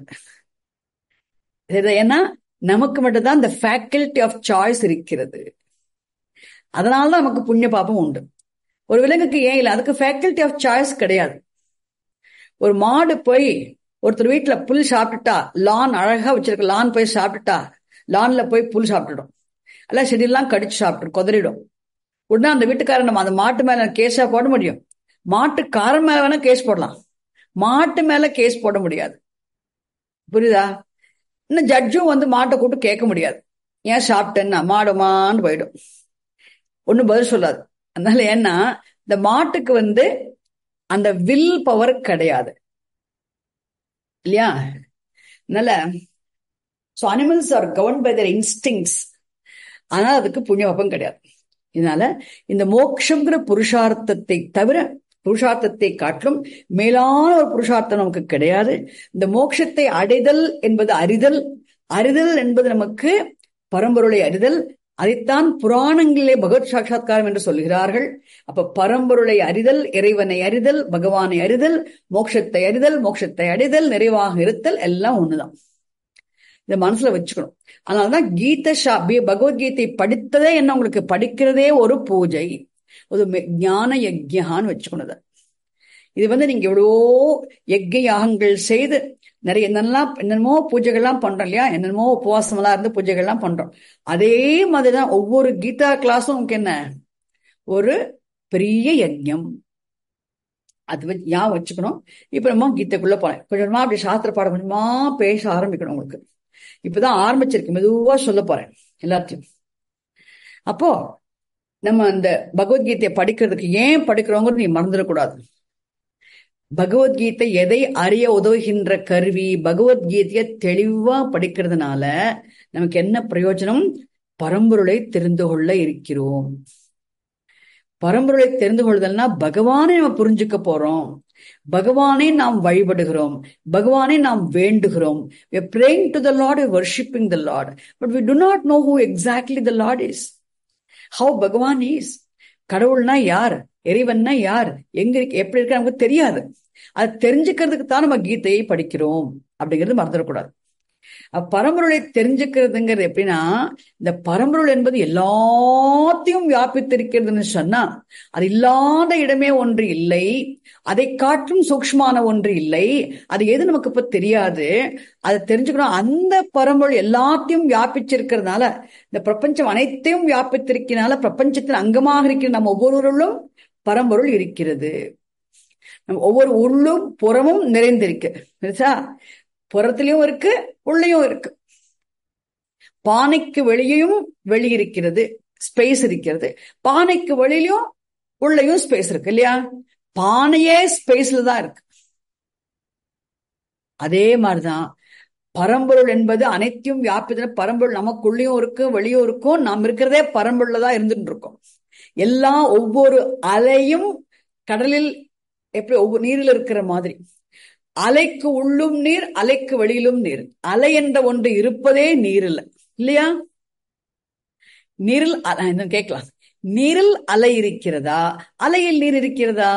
ஏன்னா நமக்கு மட்டும்தான் இந்த ஃபேக்கல்டி ஆஃப் சாய்ஸ் இருக்கிறது. அதனாலதான் நமக்கு புண்ணிய பாப்பம் உண்டு. ஒரு விலங்குக்கு ஏன் இல்லை? அதுக்கு ஃபேக்கல்டி ஆஃப் சாய்ஸ் கிடையாது. ஒரு மாடு போய் ஒருத்தர் வீட்டுல புல் சாப்பிட்டுட்டா, லான் அழகா வச்சிருக்க லான் போய் சாப்பிட்டுட்டா, லான்ல போய் புல் சாப்பிட்டுடும், எல்லாம் செடியெல்லாம் கடிச்சு சாப்பிட்டு கொதறிடும். உடனே அந்த வீட்டுக்காரன் நம்ம அந்த மாட்டு மேல கேஸா போட முடியும்? மாட்டுக்காரன் மேல வேணா கேஸ் போடலாம், மாட்டு மேல கேஸ் போட முடியாது. புரியுதா? இன்னும் ஜட்ஜும் வந்து மாட்டை கூப்பிட்டு கேட்க முடியாது, ஏன் சாப்பிட்டேன்னா மாடுமான்னு போயிடும், ஒன்னும் பதில் சொல்லாது. அதனால ஏன்னா இந்த மாட்டுக்கு வந்து அந்த வில் பவர் கிடையாது இல்லையா? அதனால so animals are governed by their instincts. ஆனால் அதுக்கு புண்ணியபாபம் கிடையாது. இதனால இந்த மோட்சம்ங்கிற புருஷார்த்தத்தை தவிர, புருஷார்த்தத்தை காட்டிலும் மேலான ஒரு புருஷார்த்தம் நமக்கு கிடையாது. இந்த மோட்சத்தை அடைதல் என்பது அறிதல், அறிதல் என்பது நமக்கு பரம்பொருளை அறிதல். அதைத்தான் புராணங்களிலே பகவத் சாட்சா்காரம் என்று சொல்கிறார்கள். அப்ப பரம்பொருளை அறிதல், இறைவனை அறிதல், பகவானை அறிதல், மோட்சத்தை அறிதல், மோட்சத்தை அடைதல், நிறைவாக இருத்தல் எல்லாம் ஒண்ணுதான். இதை மனசுல வச்சுக்கணும். அதனாலதான் கீத ஷா பகவத்கீதை படித்ததே என்ன, உங்களுக்கு படிக்கிறதே ஒரு பூஜை, ஒரு ஞான யஜ்யான்னு வச்சுக்கணும். இது வந்து நீங்க எவ்வளவோ யஜ்ய யாகங்கள் செய்து நிறைய என்னெல்லாம் என்னென்னமோ பூஜைகள்லாம் பண்றோம் இல்லையா? என்னென்னமோ உபவாசம் எல்லாம் இருந்து பூஜைகள்லாம் பண்றோம். அதே மாதிரிதான் ஒவ்வொரு கீதா கிளாஸும் உங்களுக்கு என்ன, ஒரு பெரிய யஜ்யம். அது வச்சு ஞாபகம் வச்சுக்கணும். இப்ப நம்ம கீதைக்குள்ள போனேன், கொஞ்சமா அப்படி சாஸ்திர பாடம் கொஞ்சமா பேச ஆரம்பிக்கணும். உங்களுக்கு இப்பதான் ஆரம்பிச்சிருக்கு, மெதுவா சொல்ல போறேன் எல்லாத்தையும். அப்போ நம்ம அந்த பகவத்கீதையை படிக்கிறதுக்கு ஏன் படிக்கிறோங்கிறது நீ மறந்துடக்கூடாது. பகவத்கீதை எதை அறிய உதவுகின்ற கருவி? பகவத்கீதையை தெளிவா படிக்கிறதுனால நமக்கு என்ன பிரயோஜனம்? பரம்பொருளை தெரிந்து கொள்ள இருக்கிறோம். பரம்பொருளை தெரிந்து கொள்ளுதல்னா பகவானை நம்ம புரிஞ்சுக்க போறோம், பகவானை நாம் வழிபடுகிறோம், பகவானை நாம் வேண்டுகிறோம். We are praying to the Lord, we are worshipping the Lord, but we do not know who exactly the Lord is, how பகவான் is. கடவுள்னா யார், இறைவன்னா யார், எங்க எப்படி இருக்க நமக்கு தெரியாது. அது தெரிஞ்சுக்கிறதுக்கு தான் நம்ம கீதையை படிக்கிறோம் அப்படிங்கிறது மறந்துடக்கூடாது. பரம்பொருளை தெரிஞ்சுக்கிறதுங்கிறது எப்படின்னா, இந்த பரம்பொருள் என்பது எல்லாத்தையும் வியாபித்திருக்கிறதுன்னு சொன்னா அது இல்லாத இடமே ஒன்று இல்லை, அதை காட்டும் சூக்ஷ்மான ஒன்று இல்லை. அது எது நமக்கு இப்ப தெரியாது, அதை தெரிஞ்சுக்கணும். அந்த பரம்பொருள் எல்லாத்தையும் வியாபிச்சிருக்கிறதுனால, இந்த பிரபஞ்சம் அனைத்தையும் வியாபித்திருக்கிறதுனால, பிரபஞ்சத்தின் அங்கமாக இருக்கிற நம்ம ஒவ்வொருவருள்ளும் பரம்பொருள் இருக்கிறது. நம்ம ஒவ்வொரு உள்ளும் புறமும் நிறைந்திருக்கு. புறத்திலையும் இருக்கு, உள்ளேயும் இருக்கு. பானைக்கு வெளியேயும் வெளி இருக்கிறது, ஸ்பேஸ் இருக்கிறது. பானைக்கு வெளியிலும் உள்ளேயும் ஸ்பேஸ் இருக்கு இல்லையா? பானையே ஸ்பேஸ்ல தான் இருக்கு. அதே மாதிரிதான் பரம்பொருள் என்பது அனைத்தையும் வியாபித்த பரம்பொருள் நமக்குள்ளேயும் இருக்கும், வெளியும் இருக்கும். நாம் இருக்கிறதே பரம்பொருள்ல தான் இருந்துட்டு இருக்கோம். எல்லா ஒவ்வொரு அலையும் கடலில் எப்படி ஒவ்வொரு நீரில் இருக்கிற மாதிரி, அலைக்கு உள்ளும் நீர், அலைக்கு வெளியிலும் நீர். அலை என்ற ஒன்று இருப்பதே நீரில் இல்லையா? நீரில் கேட்கலாம், நீரில் அலை இருக்கிறதா, அலையில் நீர் இருக்கிறதா?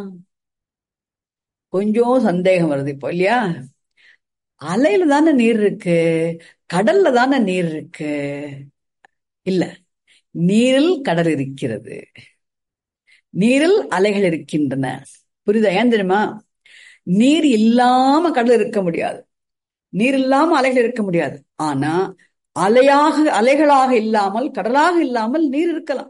கொஞ்சம் சந்தேகம் வருது இப்போ இல்லையா? அலையில தானே நீர் இருக்கு, கடல்ல தானே நீர் இருக்கு. இல்ல, நீரில் கடல் இருக்கிறது, நீரில் அலைகள் இருக்கின்றன. புரியுதா? ஏன் தெரியுமா? நீர் இல்லாம கடல் இருக்க முடியாது, நீர் இல்லாம அலைகள் இருக்க முடியாது. ஆனா அலையாக அலைகளாக இல்லாமல், கடலாக இல்லாமல் நீர் இருக்கலாம்.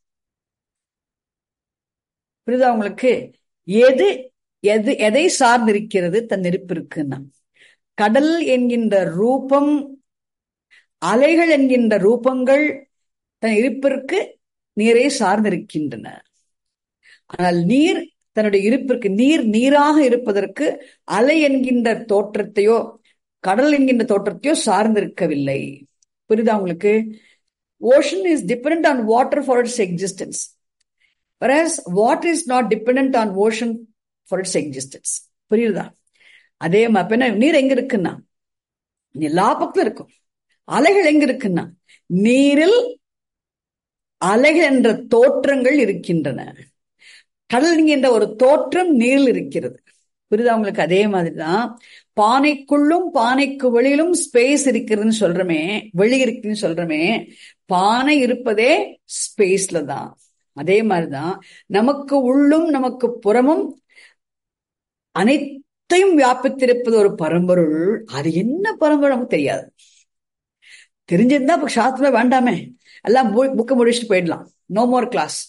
புரியுதா உங்களுக்கு? எது எது எதை சார்ந்திருக்கிறது தன் இருப்பு இருக்குன்னா, கடல் என்கின்ற ரூபம், அலைகள் என்கின்ற ரூபங்கள் தன் இருப்பிற்கு நீரை சார்ந்திருக்கின்றன. ஆனால் நீர் தன்னுடைய இருப்பிற்கு, நீர் நீராக இருப்பதற்கு அலை என்கின்ற தோற்றத்தையோ கடல் என்கின்ற தோற்றத்தையோ சார்ந்திருக்கவில்லை. புரியுதா உங்களுக்கு? Ocean is dependent on water for its existence, whereas water is not dependent on ocean for its existence. புரியுதா? அதே மாதிரி நீர் எங்க இருக்குன்னா எல்லா பக்கத்துல இருக்கும். அலைகள் எங்க இருக்குன்னா நீரில் அலைகள் என்ற தோற்றங்கள் இருக்கின்றன. கடல் என்கின்ற ஒரு தோற்றம் நீரில் இருக்கிறது. புரியுதா உங்களுக்கு? அதே மாதிரிதான் பானைக்குள்ளும் பானைக்கு வெளியிலும் ஸ்பேஸ் இருக்கிறதுன்னு சொல்றமே, வெளி இருக்குன்னு சொல்றமே, பானை இருப்பதே ஸ்பேஸ்ல தான். அதே மாதிரிதான் நமக்கு உள்ளும் நமக்கு புறமும் அனைத்தையும் வியாபித்திருப்பது ஒரு பரம்பொருள். அது என்ன பரம்பொருள் நமக்கு தெரியாது. தெரிஞ்சிருந்தா இப்ப சாஸ்திரம் வேண்டாமே, எல்லாம் புக்க முடிச்சுட்டு போயிடலாம், நோ மோர் கிளாஸ்.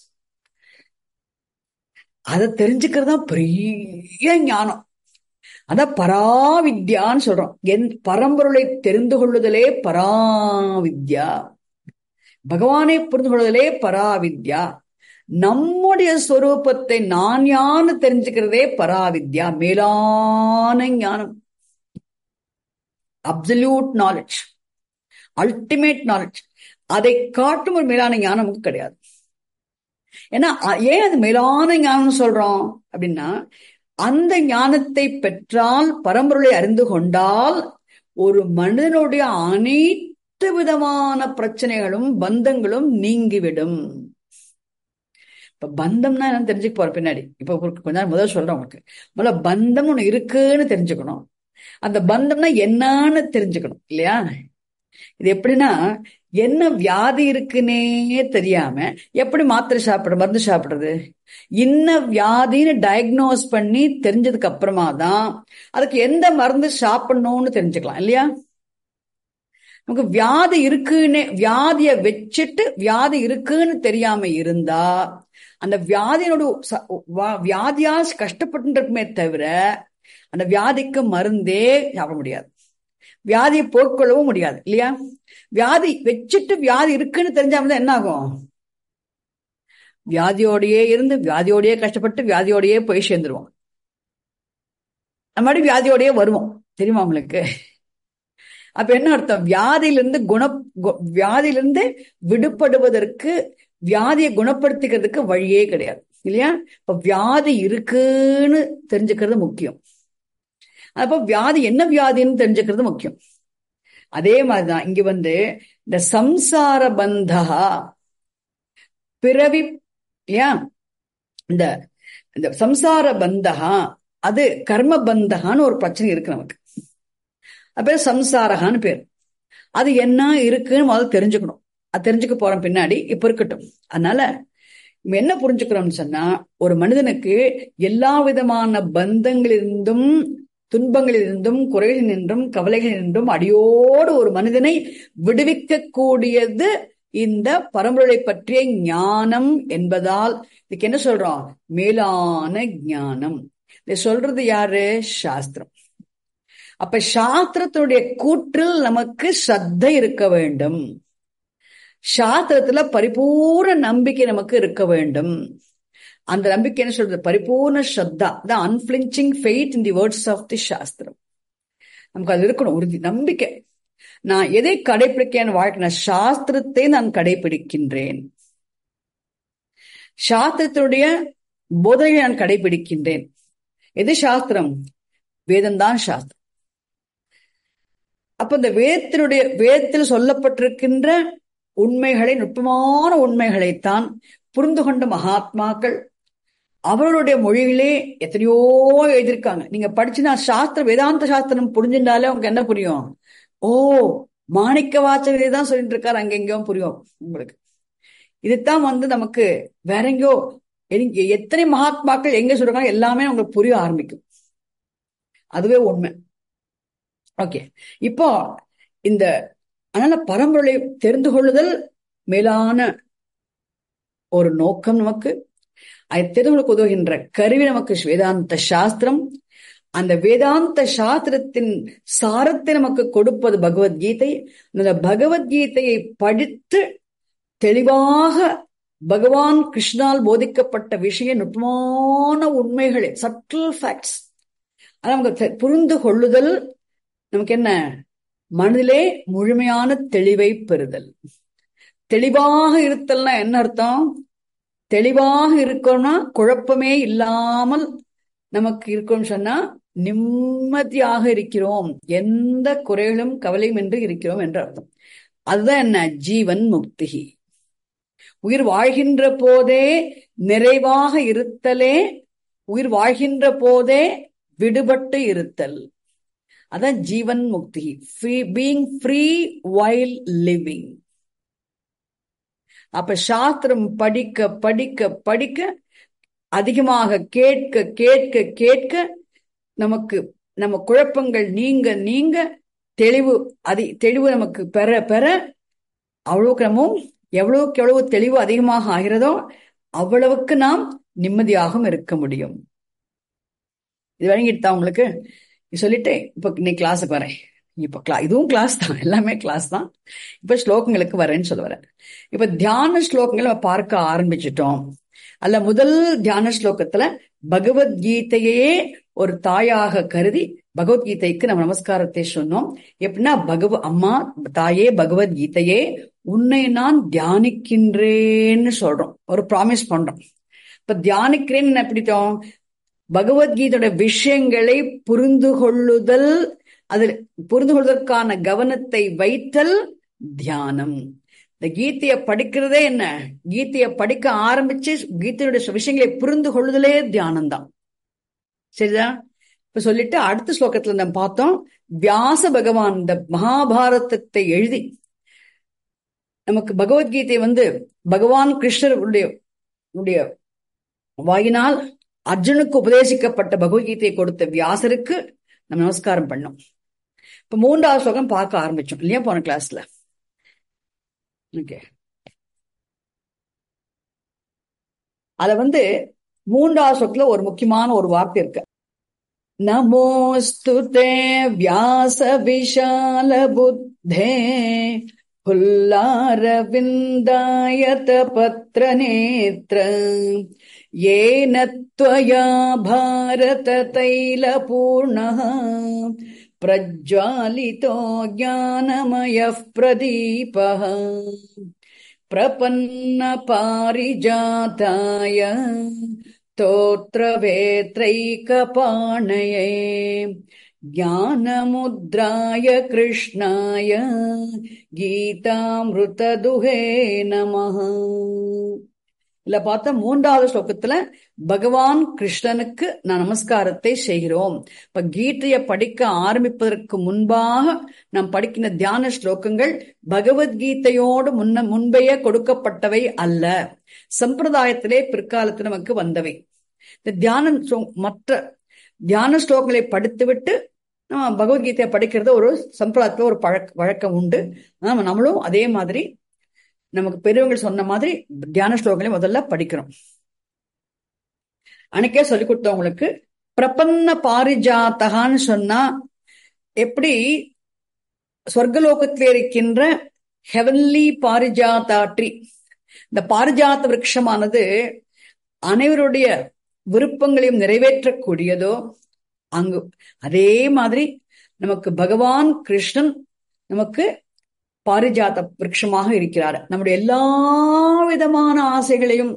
அதை தெரிஞ்சுக்கிறதா பெரிய ஞானம். அதான் பராவித்யான்னு சொல்றோம். என் பரம்பொருளை தெரிந்து கொள்ளுதலே பராவித்யா, பகவானை புரிந்து கொள்ளுதலே பராவித்யா. நம்முடைய ஸ்வரூபத்தை நான் யான்னு தெரிஞ்சுக்கிறதே பராவித்யா, மேலான ஞானம், அப்சல்யூட் நாலேஜ், அல்டிமேட் நாலேஜ். அதை காட்டும் ஒரு மேலான ஞானம் நமக்கு கிடையாது. ஏன்னா ஏன் அது மேலான ஞானம் சொல்றோம் அப்படின்னா, அந்த ஞானத்தை பெற்றால், பரம்பொருளை அறிந்து கொண்டால், ஒரு மனிதனுடைய அனைத்து விதமான பிரச்சனைகளும் பந்தங்களும் நீங்கிவிடும். இப்ப பந்தம்னா என்னன்னு தெரிஞ்சுக்க போற பின்னாடி, இப்ப கொஞ்ச நேரம் முதல் சொல்றேன் உங்களுக்கு. முதல்ல பந்தம் ஒண்ணு இருக்குன்னு தெரிஞ்சுக்கணும், அந்த பந்தம்னா என்னன்னு தெரிஞ்சுக்கணும் இல்லையா? இது எப்படின்னா, என்ன வியாதி இருக்குன்னே தெரியாம எப்படி மாத்திரை சாப்பிட மருந்து சாப்பிடுறது? இன்ன வியாதின்னு டயக்னோஸ் பண்ணி தெரிஞ்சதுக்கு அப்புறமா தான் அதுக்கு எந்த மருந்து சாப்பிடணும்னு தெரிஞ்சுக்கலாம் இல்லையா? நமக்கு வியாதி இருக்குன்னு, வியாதிய வச்சுட்டு வியாதி இருக்குன்னு தெரியாம இருந்தா அந்த வியாதியோட வியாதியா கஷ்டப்பட்டு இருக்குமே தவிர அந்த வியாதிக்கு மருந்தே சாப்பிட முடியாது, வியாதியை போக்கொள்ளவும் முடியாது இல்லையா? வியாதி வச்சுட்டு வியாதி இருக்குன்னு தெரிஞ்சாம என்ன ஆகும்? வியாதியோடையே இருந்து வியாதியோடையே கஷ்டப்பட்டு வியாதியோடையே போய் சேர்ந்துருவோம், நம்ம மாதிரி வியாதியோடையே வருவோம். தெரியுமா உங்களுக்கு? அப்ப என்ன அர்த்தம்? வியாதியிலிருந்து குண வியாதியிலிருந்து விடுபடுவதற்கு, வியாதியை குணப்படுத்திக்கிறதுக்கு வழியே கிடையாது இல்லையா? இப்ப வியாதி இருக்குன்னு தெரிஞ்சுக்கிறது முக்கியம். அப்ப வியாதி என்ன வியாதின்னு தெரிஞ்சுக்கிறது முக்கியம். அதே மாதிரிதான் இங்க வந்து இந்த சம்சார பந்தா, பிறவி இல்லையா, இந்த இந்த சம்சார பந்தகா, அது கர்ம பந்தகான்னு ஒரு பிரச்சனை இருக்கு நமக்கு. அப்ப சம்சாரகான்னு பேர். அது என்ன இருக்குன்னு முதல்ல தெரிஞ்சுக்கணும். அது தெரிஞ்சுக்க போறோம் பின்னாடி, இப்ப இருக்கட்டும். அதனால என்ன புரிஞ்சுக்கிறோம்னு சொன்னா, ஒரு மனிதனுக்கு எல்லா விதமான பந்தங்களிலிருந்தும், துன்பங்களிலிருந்தும், குறைகளினின்றும், கவலைகளினின்றும் அடியோடு ஒரு மனிதனை விடுவிக்க கூடியது இந்த பரம்பொருளை பற்றிய ஞானம் என்பதால் இதுக்கு என்ன சொல்றோம்? மேலான ஞானம். இதை சொல்றது யாரு? சாஸ்திரம். அப்ப சாஸ்திரத்தினுடைய கூற்றில் நமக்கு ஸ்ரத்தை இருக்க வேண்டும், சாஸ்திரத்துல பரிபூர்ண நம்பிக்கை நமக்கு இருக்க வேண்டும். அந்த நம்பிக்கை என்ன சொல்றது? பரிபூர்ண ஸ்ரத்தா, the unflinching faith in the words of the shastram. நமக்கு அது இருக்கணும், உறுதி நம்பிக்கை. நான் எதை கடைபிடிக்கிறேன் வாழ்க்கை? சாஸ்திரத்தை நான் கடைபிடிக்கின்றேன். சாஸ்திரத்தினுடைய போதனையை நான் கடைபிடிக்கின்றேன். எது சாஸ்திரம்? வேதம்தான் சாஸ்திரம். அப்ப இந்த வேதத்தினுடைய வேதத்தில் சொல்லப்பட்டிருக்கின்ற உண்மைகளை, நுட்பமான உண்மைகளைத்தான் புரிந்து கொண்ட மகாத்மாக்கள் அவர்களுடைய மொழிகளே எத்தனையோ எழுதியிருக்காங்க. நீங்க படிச்சுன்னா சாஸ்திரம், வேதாந்த சாஸ்திரம் புரிஞ்சுட்டாலே உங்களுக்கு என்ன புரியும்? ஓ, மாணிக்க வாசகரே தான் சொல்லிட்டு இருக்காரு, அங்கெங்கேயும் புரியும் உங்களுக்கு. இதுதான் வந்து நமக்கு வேற எங்கேயோ எத்தனை மகாத்மாக்கள் எங்க சொல்றாங்க எல்லாமே உங்களுக்கு புரிய ஆரம்பிக்கும். அதுவே உண்மை. ஓகே, இப்போ இந்த அதனால பரம்பொருளை தெரிந்து கொள்ளுதல் மேலான ஒரு நோக்கம் நமக்கு. அதை தெரிந்து கொள்ள உதவுகின்ற கருவி நமக்கு வேதாந்த சாஸ்திரம். அந்த வேதாந்த சாஸ்திரத்தின் சாரத்தை நமக்கு கொடுப்பது பகவத்கீதை. அந்த பகவத்கீதையை படித்து தெளிவாக பகவான் கிருஷ்ணால் போதிக்கப்பட்ட விஷய நுட்பமான உண்மைகளை, சட்டில் ஃபேக்ட்ஸ், அதை நமக்கு புரிந்து கொள்ளுதல் நமக்கு என்ன? மனதிலே முழுமையான தெளிவை பெறுதல். தெளிவாக இருத்தல்னா என்ன அர்த்தம்? தெளிவாக இருக்கணும்னா குழப்பமே இல்லாமல் நமக்கு இருக்கணும்னு சொன்னா நிம்மதியாக இருக்கிறோம், எந்த குறைகளும் கவலையும் என்று இருக்கிறோம் என்று அர்த்தம். அதுதான் என்ன? ஜீவன் முக்தி. உயிர் வாழ்கின்ற போதே நிறைவாக இருத்தலே, உயிர் வாழ்கின்ற போதே விடுபட்டு இருத்தல், அதான் ஜீவன் முக்தி. Being free while living. அப்ப சாஸ்திரம் படிக்க படிக்க படிக்க, அதிகமாக கேட்க கேட்க கேட்க நமக்கு நம்ம குழப்பங்கள் நீங்க நீங்க தெளிவு அதி தெளிவு நமக்கு பெற பெற அவ்வளவுக்கு நம்ம எவ்வளவுக்கு எவ்வளவு தெளிவு அதிகமாக ஆகிறதோ அவ்வளவுக்கு நாம் நிம்மதியாகவும் இருக்க முடியும். இது வழங்கிட்டு உங்களுக்கு சொல்லிட்டு இப்ப இன்னைக்கு கிளாஸுக்கு வரேன். இப்ப கிளா இதுவும் கிளாஸ் தான், எல்லாமே கிளாஸ் தான். இப்ப ஸ்லோகங்களுக்கு வரேன்னு சொல்ல வரேன். இப்ப தியான ஸ்லோகங்கள் நம்ம பார்க்க ஆரம்பிச்சிட்டோம். அல்ல, முதல் தியான ஸ்லோகத்துல பகவத்கீதையே ஒரு தாயாக கருதி பகவத்கீதைக்கு நம்ம நமஸ்காரத்தை சொன்னோம். எப்படின்னா, பகவ அம்மா தாயே பகவத்கீதையே உன்னை நான் தியானிக்கின்றேன்னு சொல்றோம், ஒரு ப்ராமிஸ் பண்றோம். இப்ப தியானிக்கிறேன்னு எப்படித்தோம்? பகவத்கீதையோட விஷயங்களை புரிந்து கொள்ளுதல், அதில் புரிந்து கொள்வதற்கான கவனத்தை வைத்தல் தியானம். இந்த கீதையை படிக்கிறதே என்ன? கீதையை படிக்க ஆரம்பிச்சு கீதையுடைய விஷயங்களை புரிந்து கொள்ளுதலே தியானம்தான். சரிதான்? இப்ப சொல்லிட்டு அடுத்த ஸ்லோகத்துல நம்ம பார்த்தோம், வியாச பகவான் இந்த மகாபாரதத்தை எழுதி நமக்கு பகவத்கீதை வந்து பகவான் கிருஷ்ணருடைய வாயினால் அர்ஜுனுக்கு உபதேசிக்கப்பட்ட பகவத்கீதையை கொடுத்த வியாசருக்கு நம்ம நமஸ்காரம் பண்ணோம். இப்ப மூன்றாவது ஸ்லோகம் பார்க்க ஆரம்பிச்சோம் இல்லையா போன கிளாஸ்ல? ஓகே, அத வந்து மூன்றாவது ஸ்லோகத்துல ஒரு முக்கியமான ஒரு வார்த்தை இருக்கு. நமோஸ்துதே வியாச விஷால புத்தே புல்லாரவிந்தாயத பத்ர நேத்ர ஏன த்வயா பாரத தைல பூர்ணஹ பிரஜ்வாலிதோ ஞானமயః பிரதீபஹ பிரபன்ன பாரிஜாதாய ஸ்தோத்ர வேத்ரைகபாணயே ஞானமுத்ராய கிருஷ்ணாய கீதாமிருததுஹே நமஹ. இல்ல பார்த்தா மூன்றாவது ஸ்லோகத்துல பகவான் கிருஷ்ணனுக்கு நான் நமஸ்காரத்தை செய்கிறோம். இப்ப கீதையை படிக்க ஆரம்பிப்பதற்கு முன்பாக நாம் படிக்கிற தியான ஸ்லோகங்கள் பகவத்கீதையோடு முன்ன முன்பையே கொடுக்கப்பட்டவை அல்ல, சம்பிரதாயத்திலே பிற்காலத்தில் நமக்கு வந்தவை. இந்த தியான மற்ற தியான ஸ்லோகங்களை படித்துவிட்டு நம்ம பகவத்கீதையை படிக்கிறது ஒரு சம்பிரதாயத்துல ஒரு பழக்க வழக்கம் உண்டு. நம்மளும் அதே மாதிரி நமக்கு பெரியவங்க சொன்ன மாதிரி தியான ஸ்லோகங்களை முதல்ல படிக்கிறோம். அன்னைக்கே சொல்லி கொடுத்தவங்களுக்கு பிரபன்ன பாரிஜாத்தகான்னு சொன்னா எப்படி சொர்க்கலோகத்திலே இருக்கின்ற ஹெவன்லி பாரிஜாதா ட்ரீ, இந்த பாரிஜாத்த விருட்சமானது அனைவருடைய விருப்பங்களையும் நிறைவேற்றக்கூடியதோ அங்கு அதே மாதிரி நமக்கு பகவான் கிருஷ்ணன் நமக்கு பாரிஜாத விருட்சமாக இருக்கிறார். நம்முடைய எல்லா விதமான ஆசைகளையும்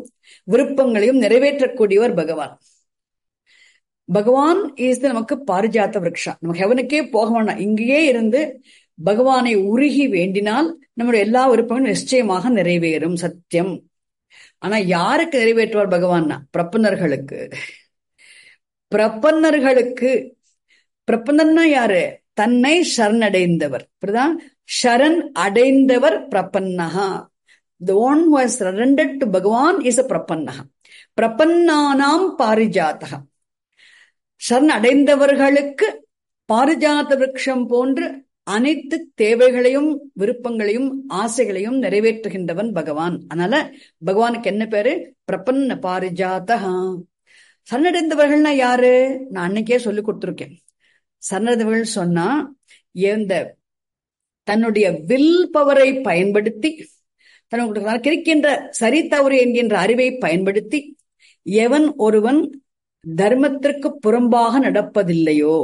விருப்பங்களையும் நிறைவேற்றக்கூடியவர் பகவான். பகவான் இஸ் நமக்கு பாரிஜாத்த விருட்சம். நம்ம ஹெவனுக்கே போக வேண்டாம், இங்கேயே இருந்து பகவானை உருகி வேண்டினால் நம்முடைய எல்லா விருப்பங்களும் நிச்சயமாக நிறைவேறும், சத்தியம். ஆனா யாருக்கு நிறைவேற்றுவார் பகவான்னா? பிரபன்னர்களுக்கு. பிரபன்னர்களுக்கு பிரபன்னா யாரு? தன்னை சரணடைந்தவர். சரண் அடைந்தவர் பிரபன்னஹா. The one who has surrendered to Bhagavan is a பிரபன்னஹா. பிரபன்னானாம் பாரிஜாதஹா. சரண் அடைந்தவர்களுக்கு பாரிஜாத விருட்சம் போன்று அனைத்து தேவைகளையும் விருப்பங்களையும் ஆசைகளையும் நிறைவேற்றுகின்றவன் பகவான். அதனால பகவானுக்கு என்ன பேரு? பிரபன்ன பாரிஜாதஹா. சரணடைந்தவர்கள்னா யாரு? நான் அன்னைக்கே சொல்லி கொடுத்திருக்கேன். சரணடைந்தவர்கள் சொன்னா எந்த தன்னுடைய வில் பவரை பயன்படுத்தி, தனக்கு இருக்கின்ற சரி தவறு என்கின்ற அறிவை பயன்படுத்தி எவன் ஒருவன் தர்மத்திற்கு புறம்பாக நடப்பதில்லையோ,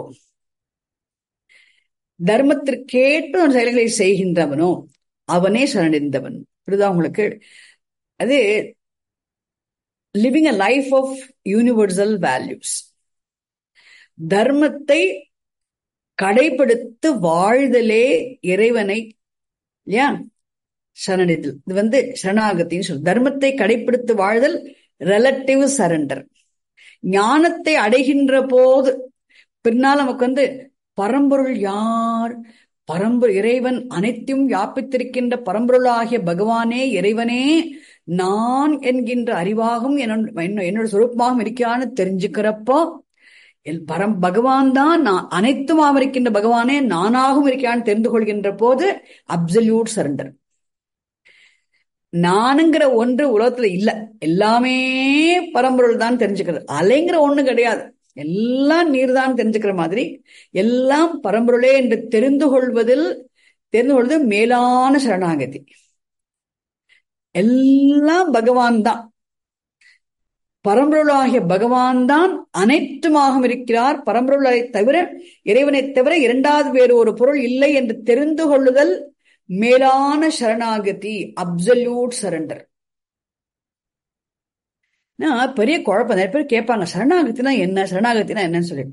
தர்மத்திற்கேற்ற செயல்களை செய்கின்றவனோ அவனே சரணடைந்தவன். புரியுதா உங்களுக்கு? அது living a life of universal values. தர்மத்தை கடைபிடித்து வாழ்தலே இறைவனை ஏன் சரணடைதல். இது வந்து சரணாகத்தின்னு சொல்லு. தர்மத்தை கடைபிடித்து வாழ்தல் ரிலேட்டிவ் சரண்டர். ஞானத்தை அடைகின்ற போது பின்னால் நமக்கு வந்து பரம்பொருள் யார்? பரம்பொருள் இறைவன், அனைத்தையும் வியாபித்திருக்கின்ற பரம்பொருளாகிய பகவானே இறைவனே நான் என்கின்ற அறிவாகவும் என்னோட சொரூபமாகவும் இருக்கான்னு தெரிஞ்சுக்கிறப்போ பரம் பகவான் தான் நான், அனைத்துமாக இருக்கின்ற பகவானே நானாகவும் இருக்கான்னு தெரிந்து கொள்கின்ற போது அப்சல்யூட் சரண்டர். நானுங்கிற ஒன்று உலகத்துல இல்ல, எல்லாமே பரம்பொருள் தான் தெரிஞ்சுக்கிறது. அலைங்கிற ஒண்ணு கிடையாது, எல்லாம் நீர் தான் தெரிஞ்சுக்கிற மாதிரி எல்லாம் பரம்பொருளே என்று தெரிந்து கொள்வதில் தெரிந்து கொள்வது மேலான சரணாகதி. எல்லாம் பகவான் தான், பரம்பொருளாகிய பகவான் தான் அனைத்துமாக இருக்கிறார். பரம்பொருளை தவிர, இறைவனை தவிர இரண்டாவது வேறு ஒரு பொருள் இல்லை என்று தெரிந்து கொள்ளுதல் மேலான சரணாகதி, அப்சல்யூட் சரண்டர். பெரிய குழப்பம். நிறைய பேர் கேட்பாங்க, சரணாகத்தினா என்ன, சரணாகத்தினா என்னன்னு சொல்லிட்டு.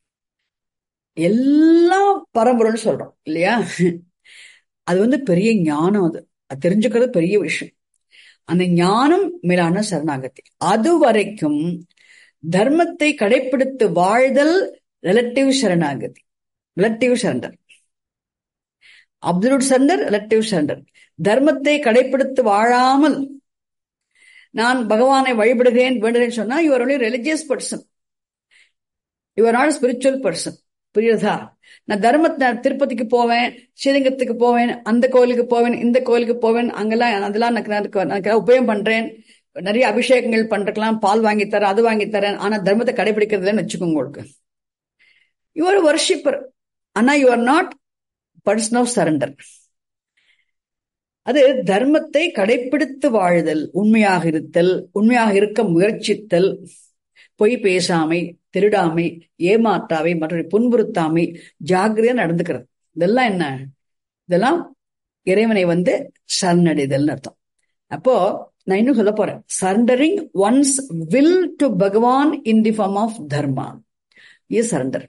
எல்லாம் பரம்பொருள்னு சொல்றோம் இல்லையா? அது வந்து பெரிய ஞானம். அது அது தெரிஞ்சுக்கிறது பெரிய விஷயம். அந்த ஞானம் மேலான சரணாகதி. அது வரைக்கும் தர்மத்தை கடைபிடித்து வாழ்தல் ரிலேட்டிவ் சரணாகதி, relative surrender. Absolute surrender, relative surrender. தர்மத்தை கடைபிடித்து வாழாமல் நான் பகவானை வழிபடுகிறேன் வேண்டுகிறேன் சொன்னா you are only religious person, you are not spiritual person. புரியுதா? நான் தர்மத்தை திருப்பதிக்கு போவேன், ஸ்ரீரங்கத்துக்கு போவேன், அந்த கோயிலுக்கு போவேன், இந்த கோயிலுக்கு போவேன், அங்கெல்லாம் அதெல்லாம் எனக்கு உபயோகம் பண்றேன், நிறைய அபிஷேகங்கள் பண்றதுக்கெல்லாம் பால் வாங்கி தரேன், அது வாங்கி தரேன், ஆனா தர்மத்தை கடைபிடிக்கிறதுலன்னு வச்சுக்கோங்க. உங்களுக்கு யூ ஆர் வர்ஷிப்பர், ஆனா you are not person of surrender. அது தர்மத்தை கடைபிடித்து வாழ்தல், உண்மையாக இருத்தல், உண்மையாக இருக்க முயற்சித்தல், பொய் பேசாமை, திருடாமை, ஏமாற்றாமை, மற்றவரை புண்புறுத்தாமை, ஜாக்கிரதையா நடந்துக்கிறது. இதெல்லாம் என்ன? இதெல்லாம் இறைவனை வந்து சரணடைதல் அர்த்தம். அப்போ நான் இன்னும் சொல்ல போறேன், surrendering once will to Bhagavan in the form of dharma is surrender.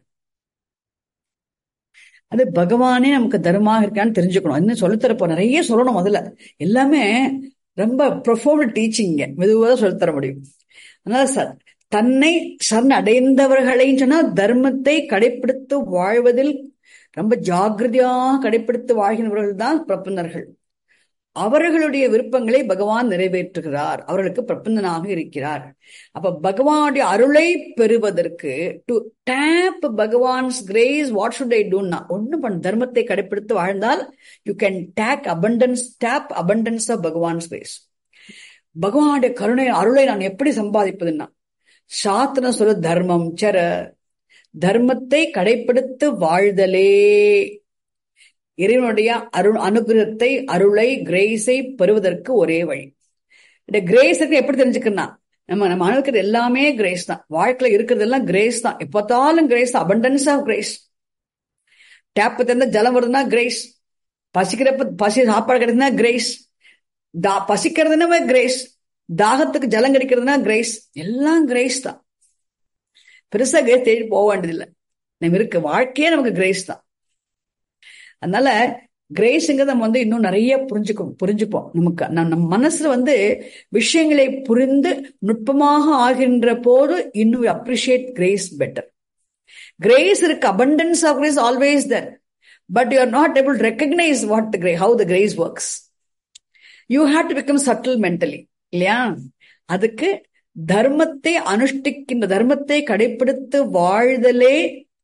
அது பகவானே நமக்கு தர்மமாக இருக்கான்னு தெரிஞ்சுக்கணும். இன்னும் சொல்லித்தரப்போ நிறைய சொல்லணும். முதல்ல எல்லாமே ரொம்ப ப்ரொஃபவுண்ட் டீச்சிங், மெதுவாக சொல்லித்தர முடியும். அதனால சார் தன்னை சரண் அடைந்தவர்களை சொன்னா தர்மத்தை கடைபிடித்து வாழ்வதில் ரொம்ப ஜாகிரதையாக கடைபிடித்து வாழ்கின்றவர்கள் தான் பிரபன்னர்கள். அவர்களுடைய விருப்பங்களை பகவான் நிறைவேற்றுகிறார், அவர்களுக்கு பிரபந்தனாக இருக்கிறார். அப்ப பகவானுடைய அருளை பெறுவதற்கு to tap Bhagavan's grace, what should I டூன்னா ஒண்ணு பண்ண, தர்மத்தை கடைபிடித்து வாழ்ந்தால் you can take abundance, tap abundance of Bhagavan's grace. பகவானுடைய கருணை அருளை நான் எப்படி சம்பாதிப்பதுன்னா, சாஸ்திரம் சொல்ல தர்மம் சர, தர்மத்தை கடைபிடித்து வாழ்தலே இறைவனுடைய அருள் அனுகிரகத்தை, அருளை, கிரேஸை பெறுவதற்கு ஒரே வழி. இந்த கிரேஸுக்கு எப்படி தெரிஞ்சுக்கணும்னா, நம்ம நம்ம அனுபவிக்கிறது எல்லாமே கிரேஸ் தான், வாழ்க்கையில இருக்கிறது எல்லாம் கிரேஸ் தான், எப்பத்தாலும் grace, abundance of grace. Tap திறந்த ஜலம் வருதுன்னா கிரேஸ், பசிக்கிறப்ப பசி சாப்பாடு கிடைக்குதுன்னா கிரேஸ், பசிக்கிறதுனாவே கிரேஸ், தாகத்துக்கு ஜலம் கிடைக்கிறதுனா கிரேஸ், எல்லாம் கிரேஸ் தான். பெருசா கிரேஸ் தேடி போக வேண்டியதில்லை. நம்ம இருக்க வாழ்க்கையே நமக்கு கிரேஸ் தான். அதனால கிரேஸுங்கிறத நம்ம வந்து இன்னும் நிறைய புரிஞ்சுக்கும் புரிஞ்சுப்போம். நமக்கு நம்ம மனசுல வந்து விஷயங்களை புரிந்து நுட்பமாக ஆகின்ற போது இன்னும் அப்ரிஷியேட் கிரேஸ் பெட்டர். கிரேஸ் இருக்கு, abundance of grace always there, but you are not able to recognize what the grace, how the grace works. You have to become subtle mentally, இல்லையா? அதுக்கு தர்மத்தை அனுஷ்டிக்கின்ற, தர்மத்தை கடைபிடித்து வாழ்தலே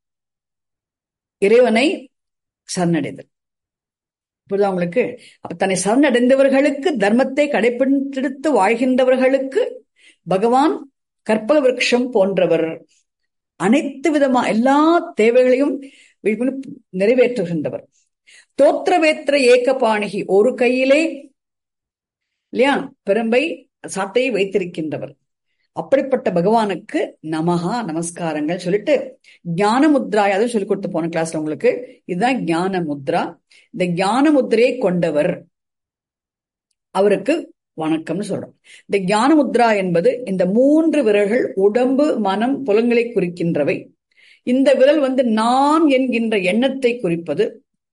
இறைவனை சரணடைதல். புரியுதா உங்களுக்கு? அப்ப தன்னை சரணடைந்தவர்களுக்கு, தர்மத்தை கடைபிடித்து வாழ்கின்றவர்களுக்கு பகவான் கற்பக விருட்சம் போன்றவர். அனைத்து விதமா எல்லா தேவைகளையும் நிறைவேற்றுகின்றவர். தோத்திரவேத்திர ஏகபாணிகி, ஒரு கையிலே இல்லையா பெரும்பை சாட்டையை வைத்திருக்கின்றவர். அப்படிப்பட்ட பகவானுக்கு நமஹா, நமஸ்காரங்கள் சொல்லிட்டு ஞான முத்ராய், அதுவும் சொல்லி கொடுத்து போன கிளாஸ்ல உங்களுக்கு. இதுதான் ஞான முத்ரா. இந்த ஞான முத்திரையை கொண்டவர் அவருக்கு வணக்கம்னு சொல்றோம். இந்த ஞான முத்ரா என்பது இந்த மூன்று விரல்கள் உடம்பு மனம் புலன்களை குறிக்கின்றவை. இந்த விரல் வந்து நான் என்கின்ற எண்ணத்தை குறிப்பது.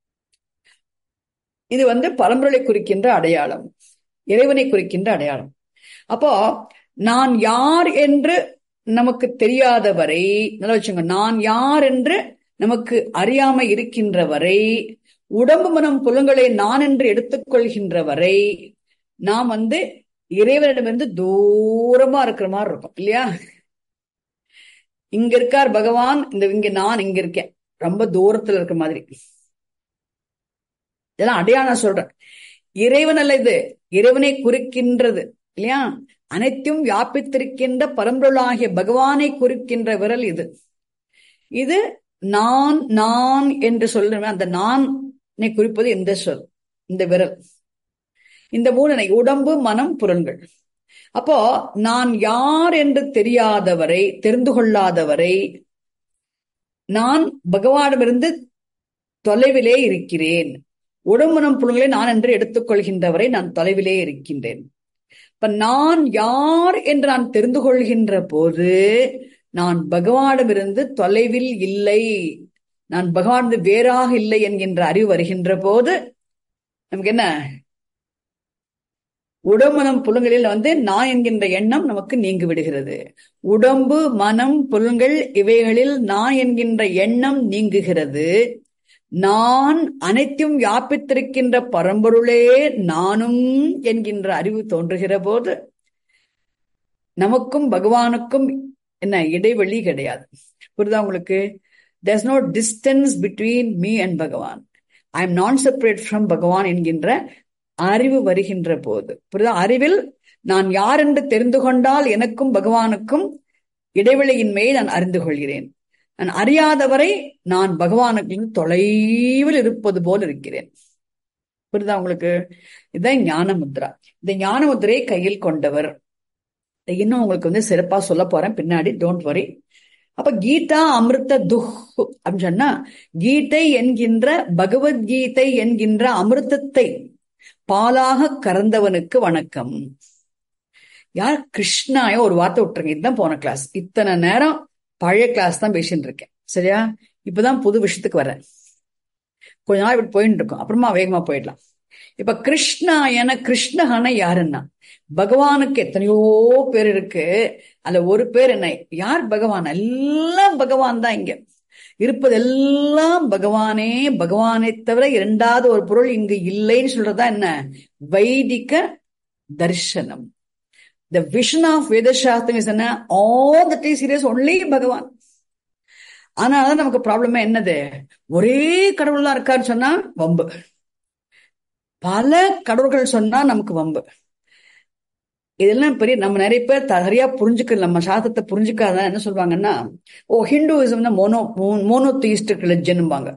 இது வந்து பரம்பொருளை குறிக்கின்ற அடையாளம், இறைவனை குறிக்கின்ற அடையாளம். அப்போ நான் யார் என்று நமக்கு தெரியாதவரை, நல்லா வச்சுங்க, நான் யார் என்று நமக்கு அறியாம இருக்கின்ற வரை, உடம்பு மனம் புலன்களை நான் என்று எடுத்துக்கொள்கின்ற வரை நாம் வந்து இறைவனிடமிருந்து தூரமா இருக்கிற மாதிரி இருக்கும், இல்லையா? இங்க இருக்கார் பகவான், இந்த இங்க நான் இங்க இருக்கேன், ரொம்ப தூரத்துல இருக்கிற மாதிரி. இதெல்லாம் அடையாளம் சொல்றேன். இறைவன் அல்ல இது, இறைவனை குறிக்கின்றது, இல்லையா? அனைத்தும் வியாபித்திருக்கின்ற பரம்பொருளாகிய பகவானை குறிக்கின்ற விரல் இது. இது நான் நான் என்று சொல்றேன். அந்த நான் குறிப்பது இந்த சொல், இந்த விரல். இந்த மூணு உடம்பு மனம் புலன்கள். அப்போ நான் யார் என்று தெரியாதவரை, தெரிந்து கொள்ளாதவரை, நான் பகவானிடமிருந்து தொலைவிலே இருக்கிறேன். உடம்பு மனம் புலன்களை நான் என்று எடுத்துக்கொள்கின்றவரை நான் தொலைவிலே இருக்கின்றேன். இப்ப நான் யார் என்று நான் தெரிந்து கொள்கின்ற போது நான் பகவானிடமிருந்து தொலைவில் இல்லை, நான் பகவான் வேறாக இல்லை என்கின்ற அறிவு வருகின்ற போது நமக்கு என்ன, உடம்பு மனம் புலன்களில் வந்து நான் என்கின்ற எண்ணம் நமக்கு நீங்கி விடுகிறது. உடம்பு மனம் புலன்கள் இவைகளில் நான் என்கின்ற எண்ணம் நீங்குகிறது. நான் அனைத்தும் வியாபித்திருக்கின்ற பரம்பொருளே நானும் என்கின்ற அறிவு தோன்றுகிற போது நமக்கும் பகவானுக்கும் என்ன இடைவெளி கிடையாது. புரியுதா உங்களுக்கு? There's no distance between me and Bhagavan. I am not separate from Bhagavan என்கின்ற அறிவு வருகின்ற போது, புரியுதா? அறிவில் நான் யார் என்று தெரிந்து கொண்டால் எனக்கும் பகவானுக்கும் இடைவெளியின்மையை நான் அறிந்து கொள்கிறேன். நான் அறியாதவரை நான் பகவானுக்கு தொலைவில் இருப்பது போல் இருக்கிறேன். புரியுதா உங்களுக்கு? இதுதான் ஞான முத்ரா. இந்த ஞான முத்திரையை கையில் கொண்டவர். இன்னும் உங்களுக்கு வந்து சிறப்பா சொல்ல போறேன் பின்னாடி, டோன்ட் வரி. அப்ப கீதா அமிர்த துஹ் அப்படின்னு சொன்னா, கீதை என்கின்ற பகவத்கீதை என்கின்ற அமிர்தத்தை பாலாக கறந்தவனுக்கு வணக்கம். யார்? கிருஷ்ணாய ஒரு வார்த்தை விட்டுருங்க. இதுதான் போன கிளாஸ். இத்தனை நேரம் பழைய கிளாஸ் தான் பேசிட்டு இருக்கேன், சரியா? இப்பதான் புது விஷயத்துக்கு வரேன். கொஞ்ச நாள் இப்படி போயிட்டு இருக்கும், அப்புறமா வேகமா போயிடலாம். இப்ப கிருஷ்ணாயன, கிருஷ்ணஹன யாருன்னா பகவானுக்கு எத்தனையோ பேர் இருக்கு. அதுல ஒரு பேர் என்ன, யார்? பகவான். எல்லாம் பகவான் தான் இங்க இருப்பது, எல்லாம் பகவானே. பகவானை தவிர இரண்டாவது ஒரு பொருள் இங்கு இல்லைன்னு சொல்றதா என்ன? வைதிக தர்சனம். The vision of Veda Shastram is என்ன? All that is serious only பகவான். ஆனாதான் நமக்கு ப்ராப்ளமே என்னது, ஒரே கடவுள்லாம் இருக்காருன்னு சொன்னா வம்பு, பல கடவுள்கள் சொன்னா நமக்கு வம்பு. இதெல்லாம் பெரிய நம்ம நிறைய பேர் சரியா புரிஞ்சுக்கல, நம்ம சாஸ்திரத்தை புரிஞ்சுக்காத என்ன சொல்லுவாங்கன்னா, ஓ ஹிந்துவிசம் மோனோ மோனோதீஸ்டிக் ரிலிஜன்பாங்க.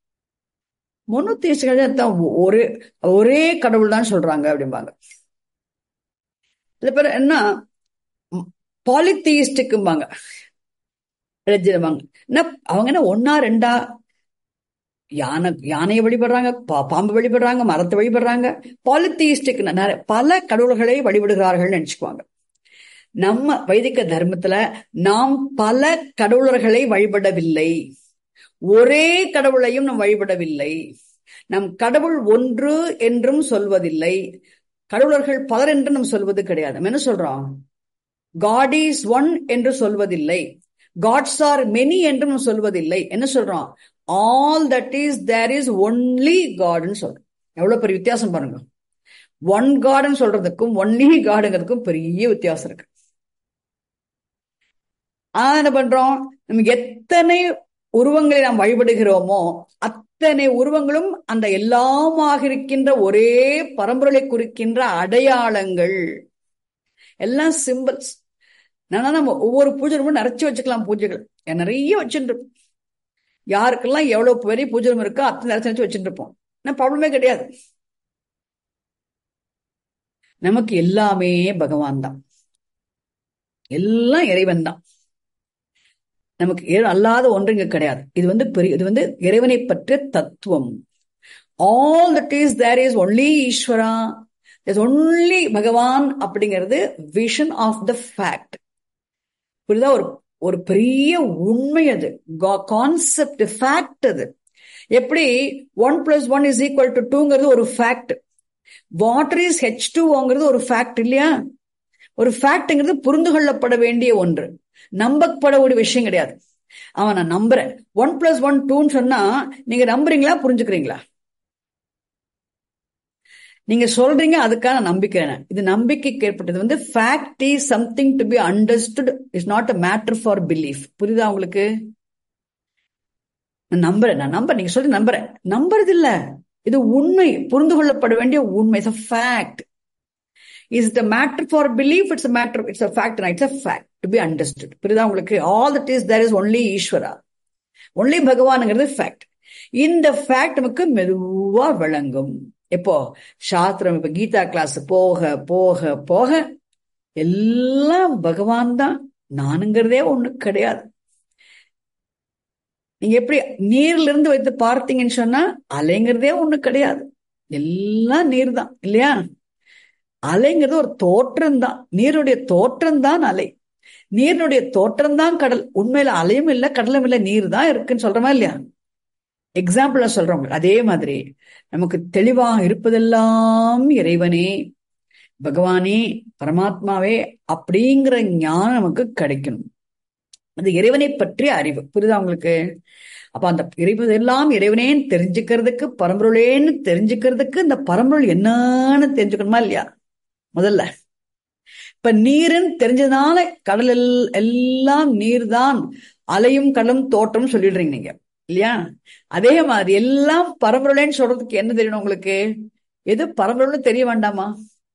மோனோதீஸ்டிக் தான் ஒரே ஒரே கடவுள் தான் சொல்றாங்க அப்படிம்பாங்க. சில பேர் என்ன பாலித்தீஸ்டிக்கும்பாங்க, ரிலிஜன்பாங்க. என்ன அவங்க என்ன ஒன்னா ரெண்டா யானை யானையை வழிபடுறாங்க, பாம்பு வழிபடுறாங்க, மரத்தை வழிபடுறாங்க. பாலித்தீஸ்டிக் பல கடவுள்களை வழிபடுகிறார்கள் நினைச்சுக்குவாங்க. நம்ம வைதிக தர்மத்துல நாம் பல கடவுளர்களை வழிபடவில்லை, ஒரே கடவுளையும் நாம் வழிபடவில்லை. நம் கடவுள் ஒன்று என்றும் சொல்வதில்லை, கடவுளர்கள் பலர் என்று நாம் சொல்வது கிடையாது. நம்ம என்ன சொல்றோம்? காட் இஸ் ஒன் என்று சொல்வதில்லை, காட்ஸ் ஆர் மெனி என்றும் சொல்வதில்லை. என்ன சொல்றோம்? All that is there is only காட்னு சொல்றோம். எவ்வளவு பெரிய வித்தியாசம் பாருங்க. ஒன் காட்னு சொல்றதுக்கும் ஒன்லி காடுங்கிறதுக்கும் பெரிய வித்தியாசம் இருக்கு. ஆனா என்ன பண்றோம்? நம்ம எத்தனை உருவங்களை நாம் வழிபடுகிறோமோ அத்தனை உருவங்களும் அந்த எல்லாமாக இருக்கின்ற ஒரே பரம்பொருளை குறிக்கின்ற அடையாளங்கள், எல்லாம் சிம்பிள்ஸ். நம்ம ஒவ்வொரு பூஜை ரூமும் நிறைச்சு வச்சுக்கலாம், பூஜைகள் நிறைய வச்சுட்டு யாருக்கெல்லாம் எவ்வளவு பெரிய பூஜை ரூம் இருக்கோ அத்தனை நிறைச்சு வச்சு வச்சுட்டு இருப்போம். ப்ராப்ளமே கிடையாது. நமக்கு எல்லாமே பகவான் தான், எல்லாம் இறைவன் தான். நமக்கு அல்லாத ஒன்று இங்க கிடையாது. இது வந்து பெரிய இது வந்து இறைவனை பற்றிய தத்துவம். All that is there is only Ishwara, only Bhagavan அப்படிங்கிறது விஷன் ஆஃப் த ஃபேக்ட். புரியுதா? ஒரு ஒரு பெரிய உண்மை, அது கான்செப்ட், ஃபேக்ட். அது எப்படி one plus one is equal to டூங்கிறது ஒரு ஃபேக்ட், வாட்டர் இஸ் ஹெச் டூங்கிறது ஒரு ஃபேக்ட் இல்லையா? ஒரு ஃபேக்ட்ங்கிறது புரிந்து கொள்ளப்பட வேண்டிய ஒன்று, நம்பப்படக்கூடிய விஷயம் கிடையாது. அவன் நான் நம்புறேன் ஒன் பிளஸ் ஒன் டூன்னு சொன்னா நீங்க நம்புறீங்களா, புரிஞ்சுக்கிறீங்களா? நீங்க சொல்றீங்க, அதுக்கான நம்பிக்கை. இது நம்பிக்கைக்கு ஏற்பட்டது. வந்து fact is something to be understood, is not a matter for belief. புரியுதா உங்களுக்கு? நான் நம்புறேன், நான் நம்புறேன், நீங்க சொல்லி நம்புறேன், நம்புறது இல்ல, இது உண்மை, புரிந்து கொள்ளப்பட வேண்டிய உண்மை. It's a fact. Is it a matter for belief? It's a matter, it's a fact, and it's a fact to be understood. புரியுதா உங்களுக்கு? All that is there is only Ishwara, only பகவான்ங்கிறது ஃபேக்ட். இந்த ஃபேக்ட் நமக்கு மெதுவா விளங்கும். எப்போ? சாஸ்திரம், இப்ப கீதா கிளாஸ் போக போக போக எல்லாம் பகவான் தான், நானுங்கிறதே ஒண்ணு கிடையாது. நீங்க எப்படி நீர்ல இருந்து வைத்து பார்த்தீங்கன்னு சொன்னா அலைங்கிறதே ஒண்ணு கிடையாது, எல்லாம் நீர் தான் இல்லையா? அலைங்கிறது ஒரு தோற்றம் தான், நீருடைய தோற்றம் தான் அலை, நீருடைய தோற்றம் தான் கடல். உண்மையில அலையும் இல்லை, கடலும் இல்லை, நீர் தான் இருக்குன்னு சொல்றோமா இல்லையா? எக்ஸாம்பிளா சொல்றோம். அதே மாதிரி நமக்கு தெளிவாக இருப்பதெல்லாம் இறைவனே, பகவானே, பரமாத்மாவே அப்படிங்கிற ஞானம் நமக்கு கிடைக்கணும். அது இறைவனை பற்றிய அறிவு. புரியுதா உங்களுக்கு? அப்ப அந்த இறைவதெல்லாம் இறைவனேன்னு தெரிஞ்சுக்கிறதுக்கு, பரம்பொருளேன்னு தெரிஞ்சுக்கிறதுக்கு இந்த பரம்பொருள் என்னன்னு தெரிஞ்சுக்கணுமா இல்லையா? முதல்ல இப்ப நீருன்னு தெரிஞ்சதுனால கடல் எல்லாம் நீர் தான், அலையும் கடலும் தோற்றம் சொல்லிடுறீங்க நீங்க இல்லையா? அதே மாதிரி எல்லாம் பரம்பொருளேன்னு சொல்றதுக்கு என்ன தெரியணும் உங்களுக்கு? எது பரம்பொருள்னு தெரிய வேண்டாமா?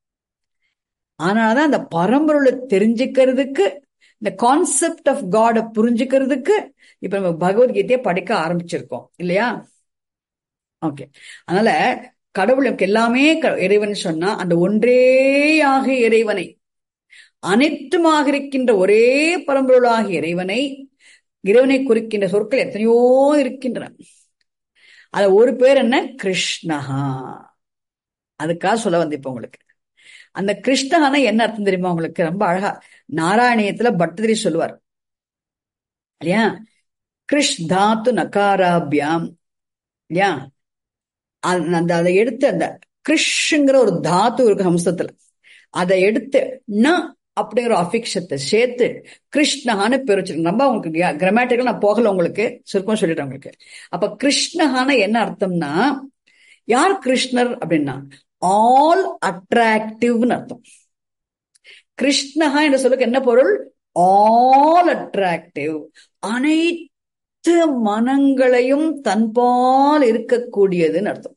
ஆனாதான் அந்த பரம்பொருளை தெரிஞ்சுக்கிறதுக்கு, இந்த கான்செப்ட் ஆஃப் காட புரிஞ்சுக்கிறதுக்கு இப்ப நம்ம பகவத்கீதையை படிக்க ஆரம்பிச்சிருக்கோம் இல்லையா? ஓகே. அதனால கடவுளுக்கு எல்லாமே இறைவன் சொன்னா அந்த ஒன்றேயாக இறைவனை, அனைத்துமாக இருக்கின்ற ஒரே பரம்பொருளாகிய இறைவனை, இறைவனை குறிக்கின்ற சொற்கள் எத்தனையோ இருக்கின்றன. அத ஒரு பேர் என்ன? கிருஷ்ணஹா. அதுக்காக சொல்ல வந்து இப்ப உங்களுக்கு அந்த கிருஷ்ணஹான என்ன அர்த்தம் தெரியுமா உங்களுக்கு? ரொம்ப அழகா நாராயணியத்துல பட்டதிரி சொல்லுவார் இல்லையா? கிருஷ் தாத்து நகாராபியாம் இல்லையா? அந்த அதை எடுத்து அந்த கிருஷ்ங்கிற ஒரு தாத்து இருக்கு ஹம்சத்துல, அதை எடுத்து ந அப்படிங்கிற அஃபிக்ஷத்தை சேர்த்து கிருஷ்ணஹான்னு பேர் வச்சிருக்கேன். ரொம்ப உங்களுக்கு கிராமட்டிக்கல் நான் போகல, உங்களுக்கு சுருக்கம் சொல்லிடுறேன் உங்களுக்கு. அப்ப கிருஷ்ணஹான என்ன அர்த்தம்னா, யார் கிருஷ்ணர் அப்படின்னா ஆல் அட்ராக்டிவ்னு அர்த்தம். கிருஷ்ணஹா என்ற சொல்லுக்கு என்ன பொருள்? ஆல் அட்ராக்டிவ், அனைத்து மனங்களையும் தன்பால் இருக்கக்கூடியதுன்னு அர்த்தம்.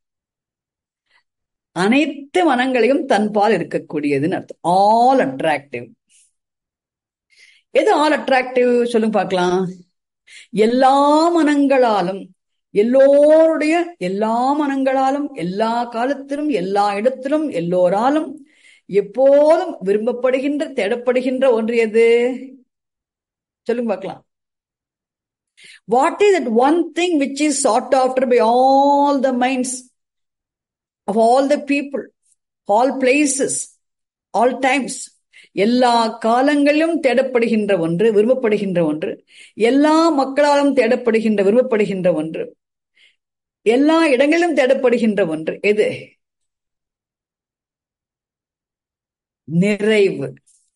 அனைத்து மனங்களையும் தன்பால் இருக்கக்கூடியதுன்னு அர்த்தம். All attractive. எது ஆல் அட்ராக்டிவ் சொல்லுங்க பார்க்கலாம். எல்லா மனங்களாலும், எல்லோருடைய எல்லா மனங்களாலும், எல்லா காலத்திலும், எல்லா இடத்திலும், எல்லோராலும் எப்போதும் விரும்பப்படுகின்ற, தேடப்படுகின்ற ஒன்று எது சொல்லுங்க பார்க்கலாம். What is that one thing which is sought after by all the minds of all the people, all places, all times? எல்லா காலங்களிலும் தேடப்படுகின்ற ஒன்று, விரும்பப்படுகின்ற ஒன்று, எல்லா மக்களாலும் தேடப்படுகின்ற விரும்பப்படுகின்ற ஒன்று, எல்லா இடங்களிலும் தேடப்படுகின்ற ஒன்று எது? நிறைவு,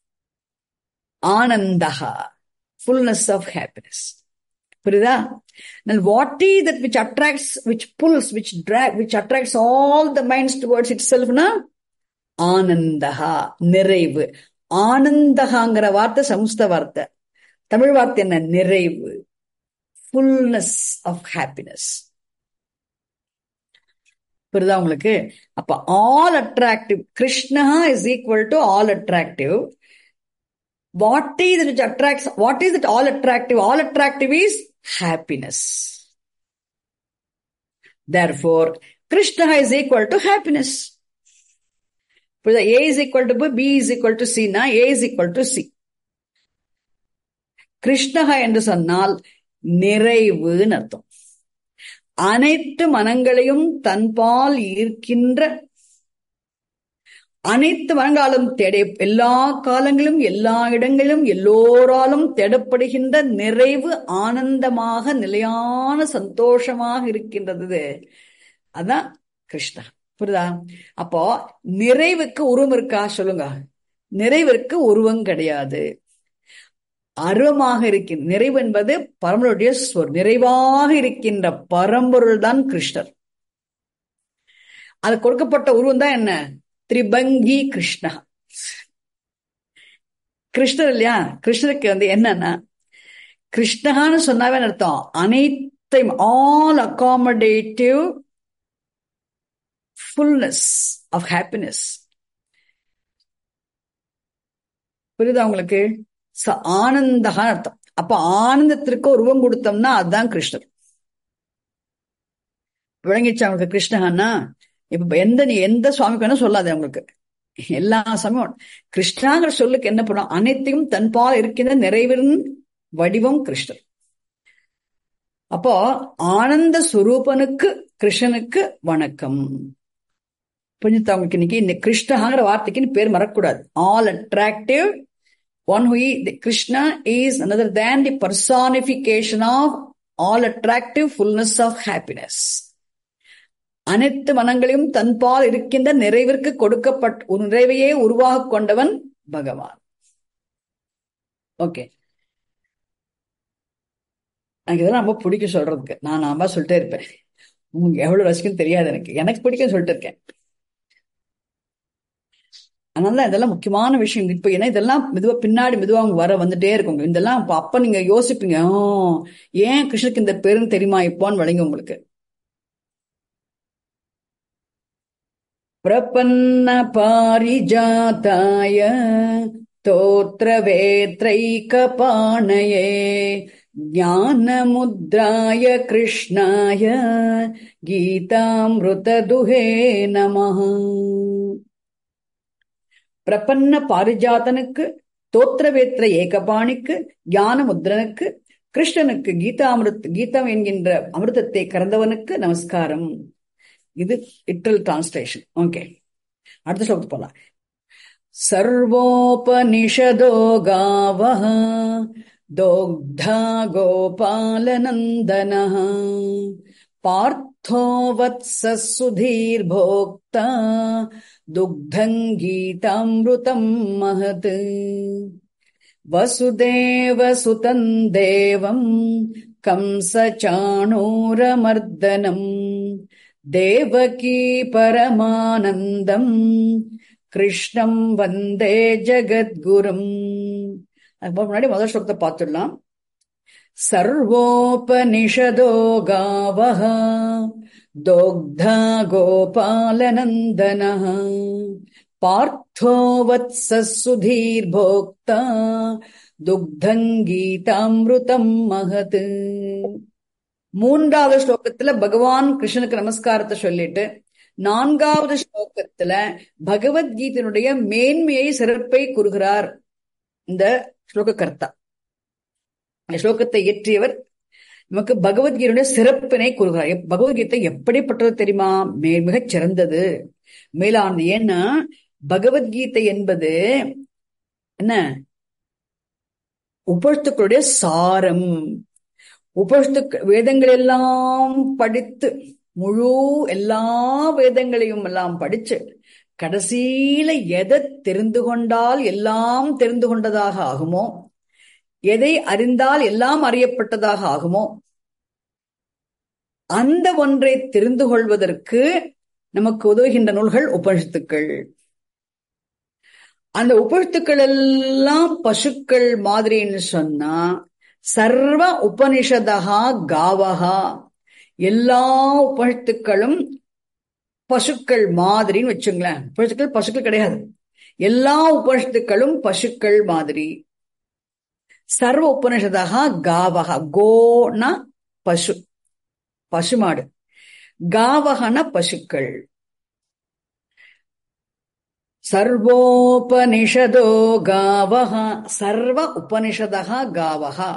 ஆனந்தஹா, fullness of happiness. புரியுதா? Now what is that which attracts, which pulls, which drag, which attracts all the minds towards itself? Na ஆனந்தஹா, நிறைவு. ஆனந்தஹாங்கிற வார்த்தை சமஸ்த வார்த்தை. தமிழ் வார்த்தை என்ன? நிறைவு, fullness of happiness. புரியுதா உங்களுக்கு? அப்ப all attractive, Krishna is equal to all attractive. What is it which attracts? What is it all attractive? All attractive is happiness. Therefore, Krishna is equal to happiness. A is equal to B, B is equal to C, na A is equal to C. Krishna என்று சொன்னால் நிறைவுன்னு அர்த்தம். அனைத்து மனங்களையும் தன்பால் ஈர்க்கின்ற, அனைத்து மனங்களாலும் தேட, எல்லா காலங்களிலும் எல்லா இடங்களிலும் எல்லோராலும் தேடப்படுகின்ற நிறைவு, ஆனந்தமாக நிலையான சந்தோஷமாக இருக்கின்றது. அதான் கிருஷ்ணா. புரியுதா? அப்போ நிறைவுக்கு உருவம் இருக்கா? சொல்லுங்க. நிறைவிற்கு உருவம் கிடையாது. அருவமாக இருக்கின்ற நிறைவு என்பது பரம்பொருளுடைய ஸ்வர், நிறைவாக இருக்கின்ற பரம்பொருள் தான் கிருஷ்ணர். அது கொடுக்கப்பட்ட உருவம் தான் என்ன? திரிபங்கி கிருஷ்ணா. கிருஷ்ணர் இல்லையா? கிருஷ்ணருக்கு வந்து என்னன்னா, கிருஷ்ணகான்னு சொன்னாவே அர்த்தம் அனைத்தையும், all accommodative fullness of happiness. புரியுதா உங்களுக்கு? ஆனந்தகான அர்த்தம். அப்ப ஆனந்தத்திற்கு உருவம் கொடுத்தோம்னா அதுதான் கிருஷ்ணர். விளங்கிச்சா அவங்களுக்கு? கிருஷ்ணகான்னா இப்ப எந்த நீ எந்த சுவாமிக்கு வேணா சொல்லாது அவங்களுக்கு, எல்லா சமயம் கிருஷ்ணாங்கிற சொல்லுக்கு என்ன பண்ணும்? அனைத்தையும் தன்பால் இருக்கின்ற நிறைவின் வடிவம் கிருஷ்ணர். அப்போ ஆனந்த சுரூபனுக்கு, கிருஷ்ணனுக்கு வணக்கம். புரிஞ்சுதா உங்களுக்கு? இன்னைக்கு இந்த கிருஷ்ணாங்கிற வார்த்தைக்குன்னு பேர் மறக்கூடாது. All attractive one who is, Krishna is another than the personification of all attractive fullness of happiness. அனைத்து மனங்களையும் தன்பால் இருக்கின்ற நிறைவிற்கு கொடுக்கப்பட்ட ஒரு நிறைவையே உருவாக கொண்டவன் பகவான். ஓகே, எனக்கு இதெல்லாம் ரொம்ப பிடிக்கும் சொல்றதுக்கு. நான் நாம சொல்லிட்டே இருப்பேன். உங்களுக்கு எவ்வளவு ரசிக்கும் தெரியாது. எனக்கு எனக்கு பிடிக்கும் சொல்லிட்டு இருக்கேன். அதனால இதெல்லாம் முக்கியமான விஷயம். இப்ப ஏன்னா இதெல்லாம் மெதுவா பின்னாடி மெதுவா அவங்க வர வந்துட்டே இருக்குங்க. இதெல்லாம் அப்ப நீங்க யோசிப்பீங்க, ஏன் கிருஷ்ணருக்கு இந்த பேருன்னு தெரியுமா இப்போன்னு வழங்க உங்களுக்கு. பிரபன்ன பாரிஜாதாய தோத்ர வேத்ரைக பாணயே ஞானமுத்ராய கிருஷ்ணாய கீதாமிருததுஹே நமஹ. பிரபன்ன பாரிஜாதனுக்கு, தோத்திரவேத்திர ஏகபாணிக்கு, ஞான முத்ரனுக்கு, கிருஷ்ணனுக்கு, கீதா அமிர்த கீதம் என்கின்ற அமிர்தத்தை கறந்தவனுக்கு நமஸ்காரம். இது லிட்டரல் டிரான்ஸ்லேஷன். ஓகே, அடுத்த ஸ்லோகத்துக்கு போலாம். சர்வோபனிஷதோ காவஹ தோக்தா கோபாலநந்தனஹ பார்த்தோ வத்ஸ சுதீர் போக்தா துக்தம் கீதாம்ருதம் மஹத் வசுதேவ சுதம் தேவம் கம்ச சாணூரமர்தனம் தேவகீ பரமானந்தம் கிருஷ்ணம் வந்தே ஜகத்குரும். அதுக்கு முன்னாடி முதல் ஸ்லோகத்தை பார்த்துடலாம். சர்வோபனிஷதோ காவஹ தோக்தா கோபாலநந்தனஹ பார்த்தோ வத்ஸ சுதீர் போக்தா துக்தம் கீதாம்ருதம் மஹத். மூன்றாவது ஸ்லோகத்துல பகவான் கிருஷ்ணனுக்கு நமஸ்காரத்தை சொல்லிட்டு, நான்காவது ஸ்லோகத்துல பகவத்கீதையினுடைய மேன்மையை, சிறப்பை கூறுகிறார் இந்த ஸ்லோக கர்த்தா. இந்த ஸ்லோகத்தை இயற்றியவர் நமக்கு பகவத்கீதையுடைய சிறப்பினை கூறுகிறார். பகவத்கீதை எப்படிப்பட்டது தெரியுமா? மே மிகச் சிறந்தது, மேலானது. ஏன்னா பகவத்கீதை என்பது என்ன? உபனிஷத்துக்களுடைய சாரம். உபனிஷத்து வேதங்கள் எல்லாம் படித்து, முழு எல்லா வேதங்களையும் எல்லாம் படிச்சு கடைசியில எதை தெரிந்து கொண்டால் எல்லாம் தெரிந்து கொண்டதாக ஆகுமோ, எதை அறிந்தால் எல்லாம் அறியப்பட்டதாக ஆகுமோ, அந்த ஒன்றை தெரிந்து கொள்வதற்கு நமக்கு உதவுகின்ற நூல்கள் உபனிஷத்துக்கள். அந்த உபனிஷத்துக்கள் எல்லாம் பசுக்கள் மாதிரின்னு சொன்னா, சர்வ உபனிஷதா காவகா, எல்லா உபனிஷத்துக்களும் பசுக்கள் மாதிரின்னு வச்சுங்களேன். உபனிஷத்துக்கள் பசுக்கள் கிடையாது, எல்லா உபனிஷத்துக்களும் பசுக்கள் மாதிரி. சர்வ உபனிஷதா காவகா, கோனா பசு, பசுமாடு, காவகன பசுக்கள். சர்வோபனிஷதோ காவஹா, சர்வ உபனிஷதா காவஹா.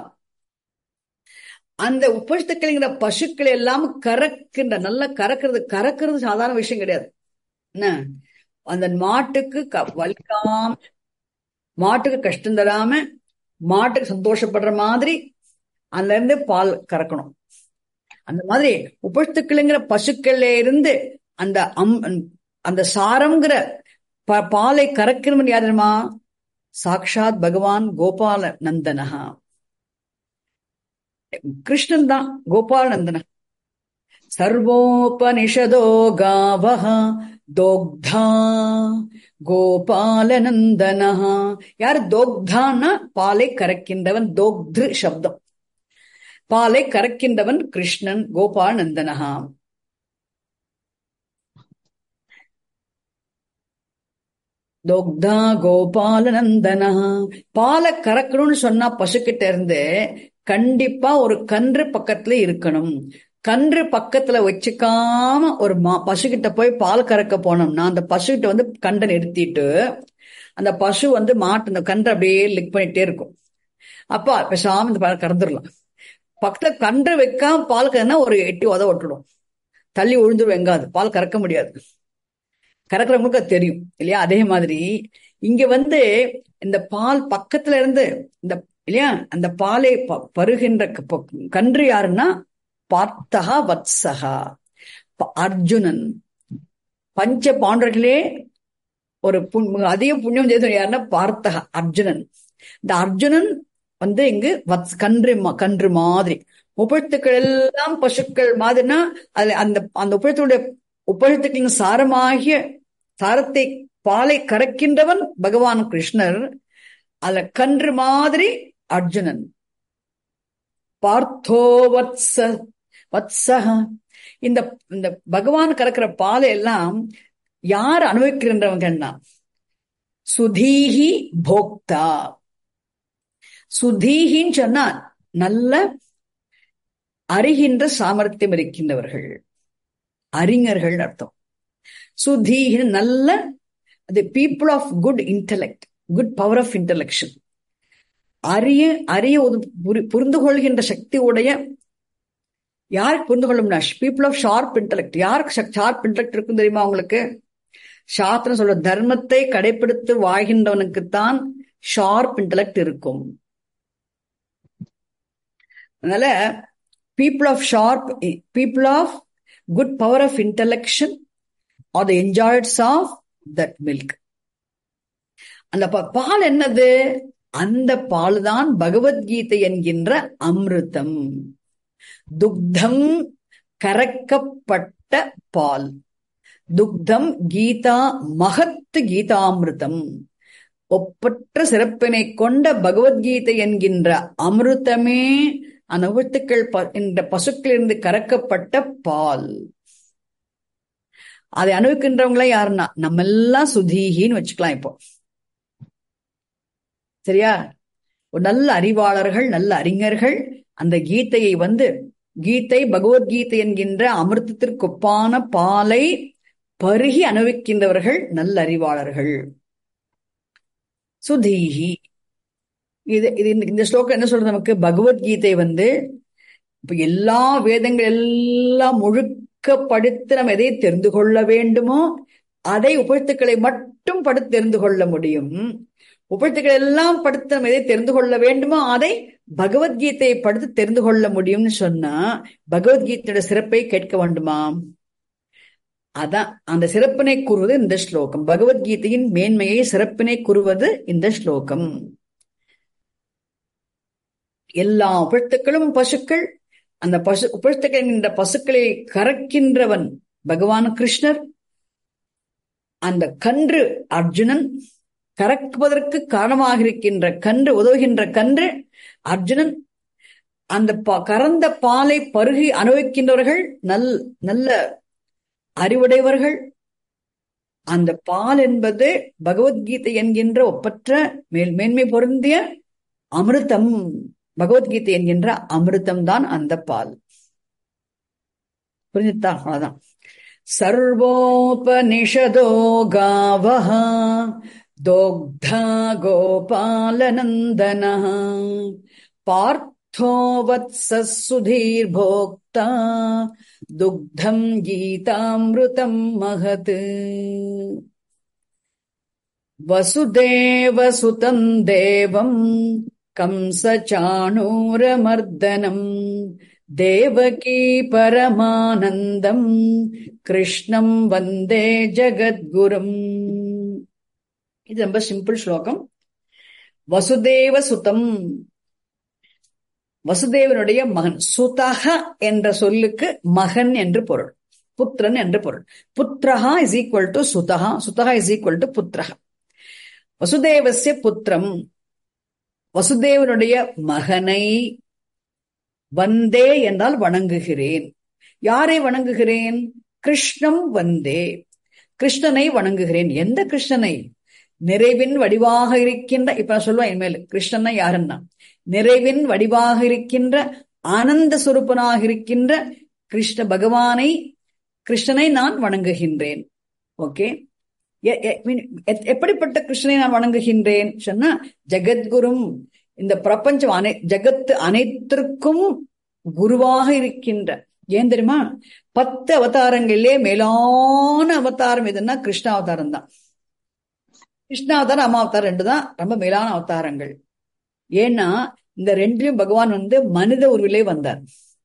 அந்த உபனிஷத்துக்கள் பசுக்கள் எல்லாம் கறக்கின்ற, நல்ல கறக்கிறது. கறக்கிறது சாதாரண விஷயம் கிடையாது. என்ன, அந்த மாட்டுக்கு வலிக்காம, மாட்டுக்கு கஷ்டம் தராம, மாட்டுக்கு சந்தோஷப்படுற மாதிரி அதுல இருந்து பால் கறக்கணும். அந்த மாதிரி உபனிஷத்துக்களுங்கிற பசுக்கள்ல இருந்து அந்த அம் அந்த சாரம்ங்கிற பாலை கறக்கிறவன் யாருமா? சாக்ஷாத் பகவான் கோபால நந்தனஹா, கிருஷ்ணன் தான் கோபால நந்தன. சர்வோபனிஷதோ காவஹா தோக்தா கோபால நந்தனஹா. யார் தோக்தான்னா பாலை கறக்கின்றவன். தோக்திரு சப்தம், பாலை கறக்கின்றவன் கிருஷ்ணன், கோபால நந்தனஹா. தோக்தா கோபால நந்தனா. பாலை கறக்கணும்னு சொன்னா பசுக்கிட்ட இருந்து கண்டிப்பா ஒரு கன்று பக்கத்துல இருக்கணும். கன்று பக்கத்துல வச்சுக்காம ஒரு மா பசுகிட்ட போய் பால் கறக்க போனோம்னா, அந்த பசுகிட்ட வந்து கன்றை நிறுத்திட்டு அந்த பசு வந்து மாட்டு அந்த கன்றை அப்படியே லிக் பண்ணிட்டே இருக்கும். அப்ப பேசாம இந்த பால் கறந்துடலாம். பக்கத்துல கன்று வைக்காம பால் கறனா ஒரு எட்டி உத விட்டுடும், தள்ளி உழுந்துடும், வெங்காது, பால் கறக்க முடியாது. கறக்கிறவங்களுக்கு அது தெரியும் இல்லையா? அதே மாதிரி இங்க வந்து இந்த பால் பக்கத்துல இருந்து இந்த இல்லையா அந்த பாலை பருகின்ற கன்று யாருன்னா பார்த்தகா வத்சகா, அர்ஜுனன். பஞ்ச பாண்டவர்களே ஒரு அதிக புண்ணியம் செய்தவன் யாருன்னா பார்த்தகா, அர்ஜுனன். இந்த அர்ஜுனன் வந்து இங்கு வத்ஸ் கன்று கன்று மாதிரி. உபனிஷத்துக்கள் எல்லாம் பசுக்கள் மாதிரினா அதுல அந்த அந்த உபனிஷத்துடைய உபனிஷத்துக்களின் சாரமாகிய சாரத்தை பாலை கறக்கின்றவன் பகவான் கிருஷ்ணர். அதுல கன்று மாதிரி அர்ஜுனன். பார்த்தோ வத்ச வத்சஹ. இந்த இந்த பகவான் கறக்கிற பாலை எல்லாம் யார் அனுபவிக்கின்றவங்கன்னா சுதீஹி போக்தா. சுதீஹின்னு சொன்னா நல்ல அறிகின்ற சாமர்த்தியம் இருக்கின்றவர்கள், அறிஞர்கள் அர்த்தம். சுதீஹி நல்ல the people of good intellect, good power of intellection. அறிய அறிய புரிந்து கொள்கின்ற சக்தி உடைய. யாருக்கு புரிந்து கொள்ளும்னா பீப்புள் ஆஃப் ஷார்ப் இன்டெலெக்ட். யாருக்கு ஷார்ப் இன்டெலெக்ட் இருக்கும் தெரியுமா உங்களுக்கு? சாஸ்திரம் சொல்ற தர்மத்தை கடைபிடித்து வாழ்கின்றவனுக்குத்தான் ஷார்ப் இன்டெலெக்ட் இருக்கும். அதனால people of sharp, people of good power of intellection are the enjoyers of that milk. அந்த பால் என்னது? அந்த பால் தான் பகவத்கீதை என்கின்ற அமிர்தம். துக்தம் கறக்கப்பட்ட பால். துக்தம் கீதா மகத்து கீதாமிருதம். ஒப்பற்ற சிறப்பினை கொண்ட பகவத்கீதை என்கின்ற அமிர்தமே அனுபத்துக்கள் என்ற பசுக்களிலிருந்து கறக்கப்பட்ட பால். அதை அனுபவிக்கின்றவங்கள யாருன்னா நம்ம எல்லாம் சுதீகின்னு வச்சுக்கலாம். இப்போ சரியா? ஒரு நல்ல அறிவாளர்கள், நல்ல அறிஞர்கள் அந்த கீதையை வந்து கீதை பகவத்கீதை என்கின்ற அமிர்தத்திற்கொப்பான பாலை பருகி அனுபவிக்கின்றவர்கள் நல்ல அறிவாளர்கள். சுதீகி. இது இது இந்த ஸ்லோகம் என்ன சொல்றது நமக்கு? பகவத்கீதை வந்து இப்ப எல்லா வேதங்கள் எல்லாம் முழுக்க படித்து நம்ம எதை தெரிந்து கொள்ள வேண்டுமோ அதை உபனிஷத்துக்களை மட்டும் படித்து தெரிந்து கொள்ள முடியும். உபனிஷத்துக்கள் எல்லாம் படித்து நம்ம எதை தெரிந்து கொள்ள வேண்டுமோ அதை பகவத்கீதையை படித்து தெரிந்து கொள்ள முடியும்னு சொன்னா பகவத்கீதையோட சிறப்பை கேட்க வேண்டுமா? அதான் அந்த சிறப்பினை கூறுவது இந்த ஸ்லோகம். பகவத்கீதையின் மேன்மையை சிறப்பினை கூறுவது இந்த ஸ்லோகம். எல்லா உபனிஷத்துக்களும் பசுக்கள். அந்த பசு உபனிஷத்துக்கள் என்கின்ற பசுக்களை கறக்கின்றவன் பகவான் கிருஷ்ணர். அந்த கன்று அர்ஜுனன், கறக்குவதற்கு காரணமாக இருக்கின்ற கன்று, உதவுகின்ற கன்று அர்ஜுனன். அந்த கறந்த பாலை பருகி அனுபவிக்கின்றவர்கள் நல் நல்ல அறிவுடையவர்கள். அந்த பால் என்பது பகவத்கீதை என்கின்ற ஒப்பற்ற மேல் மேன்மை பொருந்திய அமிர்தம். பகவத்கீதை என்கின்ற அமிர்தம் தான் அந்த பால். புரிஞ்சுதான்? அவ்வளவுதான். சர்வோபனிஷதோ காவஹ தோக்தா கோபாலநந்தனஹ பார்த்தோ வத்ஸஸ் சுதீர் போக்தா துக்தம் கீதாமிருதம் மகத். வசுதேவ சுதம் தேவம் கம்ச சாணூரமர்தனம் தேவகீ பரமானந்தம் கிருஷ்ணம் வந்தே ஜகத்குரும். இது ரொம்ப சிம்பிள் ஸ்லோகம். வசுதேவ சுதம், வசுதேவனுடைய மகன். சுதக என்ற சொல்லுக்கு மகன் என்று பொருள், புத்திரன் என்று பொருள். புத்திரஹா இஸ் ஈக்வல் டு சுதஹா, சுதஹா இஸ் ஈக்வல் டு புத்திரஹா. வசுதேவஸ்ய புத்திரம், வசுதேவனுடைய மகனை வந்தே என்றால் வணங்குகிறேன். யாரை வணங்குகிறேன்? கிருஷ்ணம் வந்தே, கிருஷ்ணனை வணங்குகிறேன். எந்த கிருஷ்ணனை? நிறைவின் வடிவாக இருக்கின்ற, இப்ப நான் சொல்லுவேன் இனிமேல் கிருஷ்ணன் யாருன்னா நிறைவின் வடிவாக இருக்கின்ற ஆனந்த சுரூபனாக இருக்கின்ற கிருஷ்ண பகவானை, கிருஷ்ணனை நான் வணங்குகின்றேன். ஓகே, எப்படிப்பட்ட கிருஷ்ணனை நான் வணங்குகின்றேன் சொன்னா ஜெகத்குரும், இந்த பிரபஞ்சம் அனை ஜகத்து அனைத்திற்கும் குருவாக இருக்கின்ற. ஏன் தெரியுமா? பத்து அவதாரங்களிலே மேலான அவதாரம் எதுன்னா கிருஷ்ண அவதாரம் தான். கிருஷ்ணாவதாரம் அம்மாவதாரம் ரெண்டு தான் ரொம்ப மேலான அவதாரங்கள். ஏன்னா இந்த ரெண்டிலும் பகவான் வந்து மனித உருவிலே வந்தார்.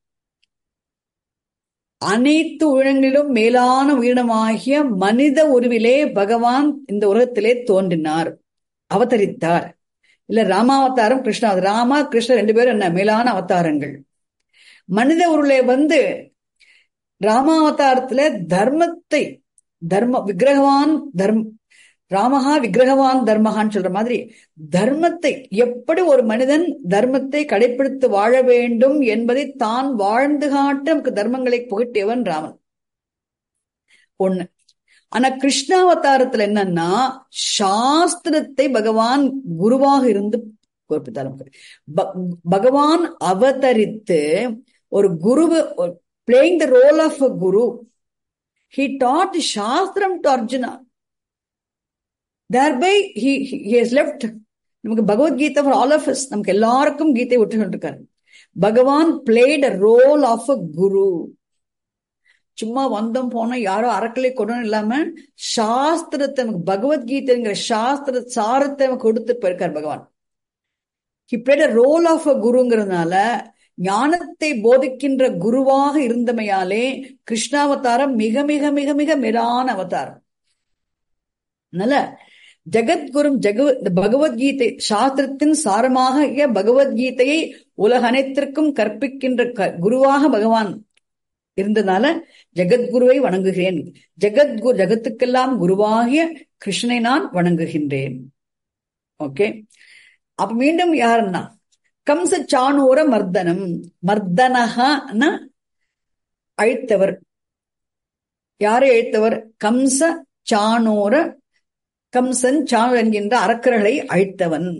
அனைத்து உயிரினங்களிலும் மேலான உயிரினமாகிய மனித உருவிலே பகவான் இந்த உலகத்திலே தோன்றினார், அவதரித்தார். இல்ல ராமாவதாரம் கிருஷ்ணா, ராமா கிருஷ்ணர் ரெண்டு பேரும் என்ன மேலான அவதாரங்கள். மனித உருவிலே வந்து ராமாவதாரத்துல தர்மத்தை, தர்ம விக்கிரகவான் தர்ம ராமஹா விக்கிரகவான் தர்மஹான்னு சொல்ற மாதிரி தர்மத்தை, எப்படி ஒரு மனிதன் தர்மத்தை கடைபிடித்து வாழ வேண்டும் என்பதை தான் வாழ்ந்து காட்ட நமக்கு தர்மங்களை புகட்டியவன் ராமன் ஒண்ணு. ஆனா கிருஷ்ணாவதாரத்துல என்னன்னா சாஸ்திரத்தை பகவான் குருவாக இருந்து குறிப்பிட்டார். பகவான் அவதரித்து ஒரு குரு, playing the role of a guru. He taught shastram to Arjuna. Thereby he, he has left நமக்கு Bhagavad Gita for all of us, நமக்கு எல்லாருக்கும் கீதை விட்டு கொண்டிருக்காரு. பகவான் played a role of a guru. சும்மா வந்தோம் போனோம் யாரோ அறக்கலை கொண்டு இல்லாம சாஸ்திரத்தை, நமக்கு பகவத்கீதைங்கிற சாஸ்திர சாரத்தை கொடுத்து போயிருக்கார் பகவான். He played a role of a குருங்கிறதுனால ஞானத்தை போதிக்கின்ற குருவாக இருந்தமையாலே கிருஷ்ணாவதாரம் மிக மிக மிக மிக மேலான அவதாரம். நல்ல ஜெகத்குரு, ஜெக பகவத்கீதை சாஸ்திரத்தின் சாரமாக பகவத்கீதையை உலக அனைத்திற்கும் கற்பிக்கின்ற குருவாக பகவான் இருந்ததால ஜெகத்குருவை வணங்குகிறேன். ஜெகத்குரு, ஜெகத்துக்கெல்லாம் குருவாகிய கிருஷ்ணனை நான் வணங்குகின்றேன். ஓகே, அப்ப மீண்டும் யாருன்னா கம்ச சாணூர மர்தனம். மர்தனஹன அழித்தவர். யாரை அழித்தவர்? கம்ச சாணூர, கம்சன் சாணூர் என்கின்ற அரக்கர்களை அழித்தவன்.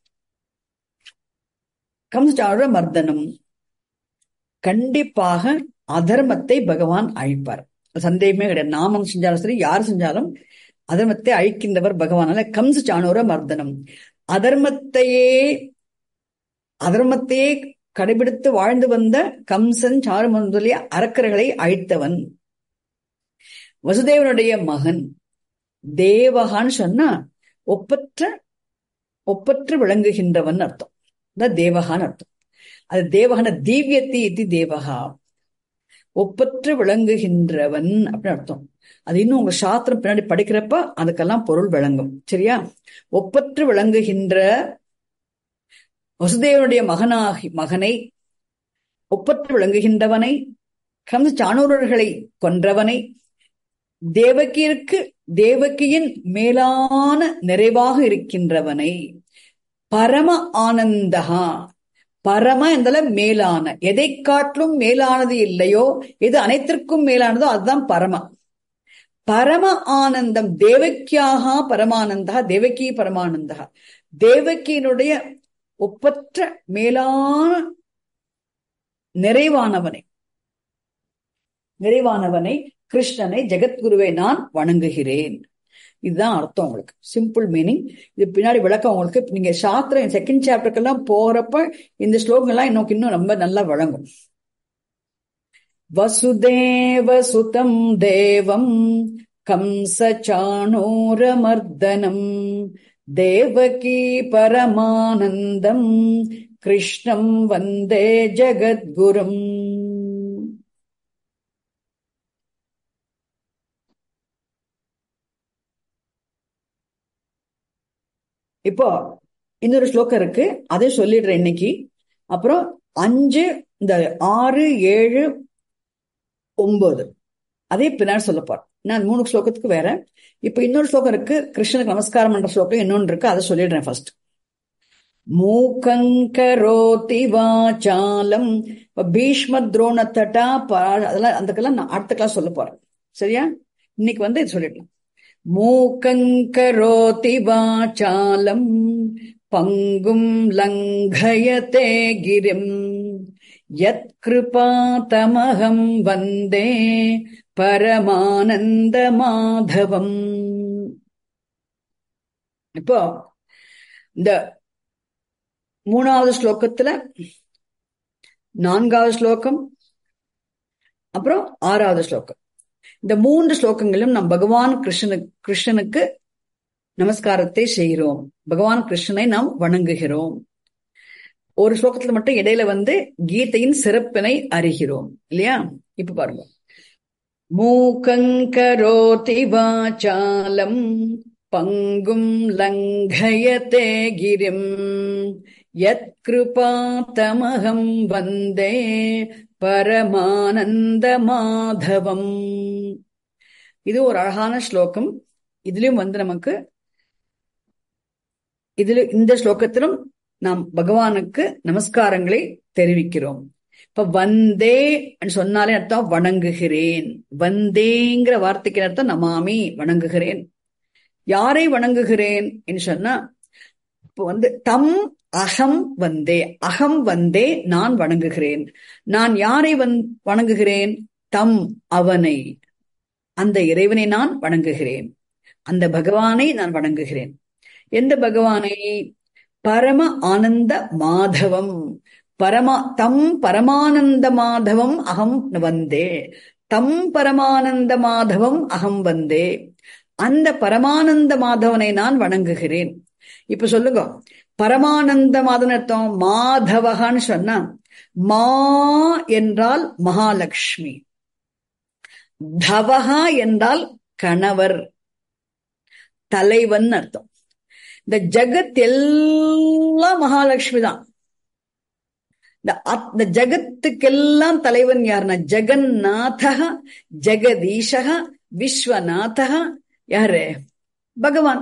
கம்ச சாணூர மர்தனம். கண்டிப்பாக அதர்மத்தை பகவான் அழிப்பார், சந்தேகமே கிடையாது. நாமம் செஞ்சாலும் சரி, யார் செஞ்சாலும் அதர்மத்தை அழிக்கின்றவர் பகவானால. கம்ச சாணூர மர்தனம். அதர்மத்தையே அதர்மத்தையே கடைபிடித்து வாழ்ந்து வந்த கம்சன் சாருமன் முதலிய அரக்கர்களை அழித்தவன். வசுதேவனுடைய மகன். தேவகான்னு சொன்னா ஒப்பற்ற ஒப்பற்று விளங்குகின்றவன் அர்த்தம். தேவகான்னு அர்த்தம். அது தேவகான தீவ்யத்தி இது தேவகா, ஒப்பற்று விளங்குகின்றவன் அப்படின்னு அர்த்தம். அது இன்னும் உங்க சாஸ்திரம் பின்னாடி படிக்கிறப்ப அதுக்கெல்லாம் பொருள் விளங்கும். சரியா? ஒப்பற்று விளங்குகின்ற வசுதேவனுடைய மகனாகி மகனை, ஒப்பற்று விளங்குகின்றவனை, கம்ச சாணூரர்களை கொன்றவனை, தேவகியிற்கு தேவகியின் மேலான நிறைவாக இருக்கின்றவனை, பரம ஆனந்தகா, பரம என்றால மேலான, எதை காட்டிலும் மேலானது இல்லையோ, எது அனைத்திற்கும் மேலானதோ அதுதான் பரம. பரம ஆனந்தம் தேவக்கியாக பரமானந்தா, தேவகி பரமானந்தா, தேவகியினுடைய ஒப்பற்ற மேலான நிறைவானவனை நிறைவானவனை கிருஷ்ணனை, ஜெகத்குருவை நான் வணங்குகிறேன். இதுதான் அர்த்தம். உங்களுக்கு சிம்பிள் மீனிங். இது பின்னாடி விளக்கம் உங்களுக்கு நீங்க சாஸ்திரம் செகண்ட் சாப்டருக்கெல்லாம் போறப்ப இந்த ஸ்லோகங்கள்லாம் இன்னும் இன்னும் ரொம்ப நல்லா வழங்கும். வசுதேவ சுதம் தேவம் கம்ச சாணூரமர்தனம் தேவகி பரமானந்தம் கிருஷ்ணம் வந்தே ஜகத்குரும். இப்போ இன்னொரு ஸ்லோகம் இருக்கு, அதை சொல்லிடுறேன் இன்னைக்கு. அப்புறம் அஞ்சு, இந்த ஆறு, ஏழு, ஒன்பது அதே பின்னாடி சொல்ல போறேன். நான் மூணு ஸ்லோகத்துக்கு வேற. இப்ப இன்னொரு ஸ்லோகம் இருக்கு, கிருஷ்ணனுக்கு நமஸ்காரம் பண்ற ஸ்லோகம் இன்னொன்று இருக்கு, அதை சொல்லிடுறேன் ஃபர்ஸ்ட். மூக்கங்கரோதி வாசாலம், பீஷ்ம துரோண தட்டா, அதெல்லாம் அதுக்கெல்லாம் நான் அடுத்த கிளாஸ் சொல்ல போறேன். சரியா? இன்னைக்கு வந்து இது சொல்லிடலாம். மூக்கங்கரோதி வாசாலம் பங்கும் லங்கயதே கிரிம் யத் கிருபா தமஹம் வந்தே பரமானந்த மாதவம். இப்போ இந்த மூணாவது ஸ்லோகத்துல நான்காவது ஸ்லோகம் அப்புறம் ஆறாவது ஸ்லோகம், இந்த மூன்று ஸ்லோகங்களும் நாம் பகவான் கிருஷ்ணனுக்கு கிருஷ்ணனுக்கு நமஸ்காரத்தை செய்கிறோம். பகவான் கிருஷ்ணனை நாம் வணங்குகிறோம். ஒரு ஸ்லோகத்துல மட்டும் இடையில வந்து கீதையின் சிறப்பினை அறிகிறோம் இல்லையா? இப்ப பாருங்க. மூகங்கரோதி வாசாலம் பங்கும் லங்கயதே கிரிம் யத் கிருபா தமஹம் வந்தே பரமானந்த மாதவம். இது ஒரு அழகான ஸ்லோகம். இதுலயும் வந்து நமக்கு இதுல இந்த ஸ்லோகத்திலும் நாம் பகவானுக்கு நமஸ்காரங்களை தெரிவிக்கிறோம். இப்ப வந்தே சொன்னாலே அர்த்தம் வணங்குகிறேன். வந்தேங்கிற வார்த்தைக்கு அர்த்தம் நமாமி, வணங்குகிறேன். யாரை வணங்குகிறேன் என்று சொன்னா, இப்ப வந்து தம் அகம் வந்தே, அகம் வந்தே நான் வணங்குகிறேன். நான் யாரை வந் வணங்குகிறேன்? தம் அவனை, அந்த இறைவனை நான் வணங்குகிறேன். அந்த பகவானை நான் வணங்குகிறேன். எந்த பகவானை? பரம ஆனந்த மாதவம், பரமா தம் பரமானந்த மாதவம் அகம் வந்தே, தம் பரமானந்த மாதவம் அகம் வந்தே, அந்த பரமானந்த மாதவனை நான் வணங்குகிறேன். இப்ப சொல்லுங்க, பரமானந்த மாதவன் அர்த்தம் மாதவகான்னு சொன்னா, மா என்றால் மகாலட்சுமி, தவகா என்றால் கணவர், தலைவன் அர்த்தம். இந்த ஜகத் எல்லாம் மகாலட்சுமி தான். இந்த ஜகத்துக்கெல்லாம் தலைவன் யாருன்னா ஜெகநாதக ஜெகதீஷக விஸ்வநாதக யாரு? பகவான்.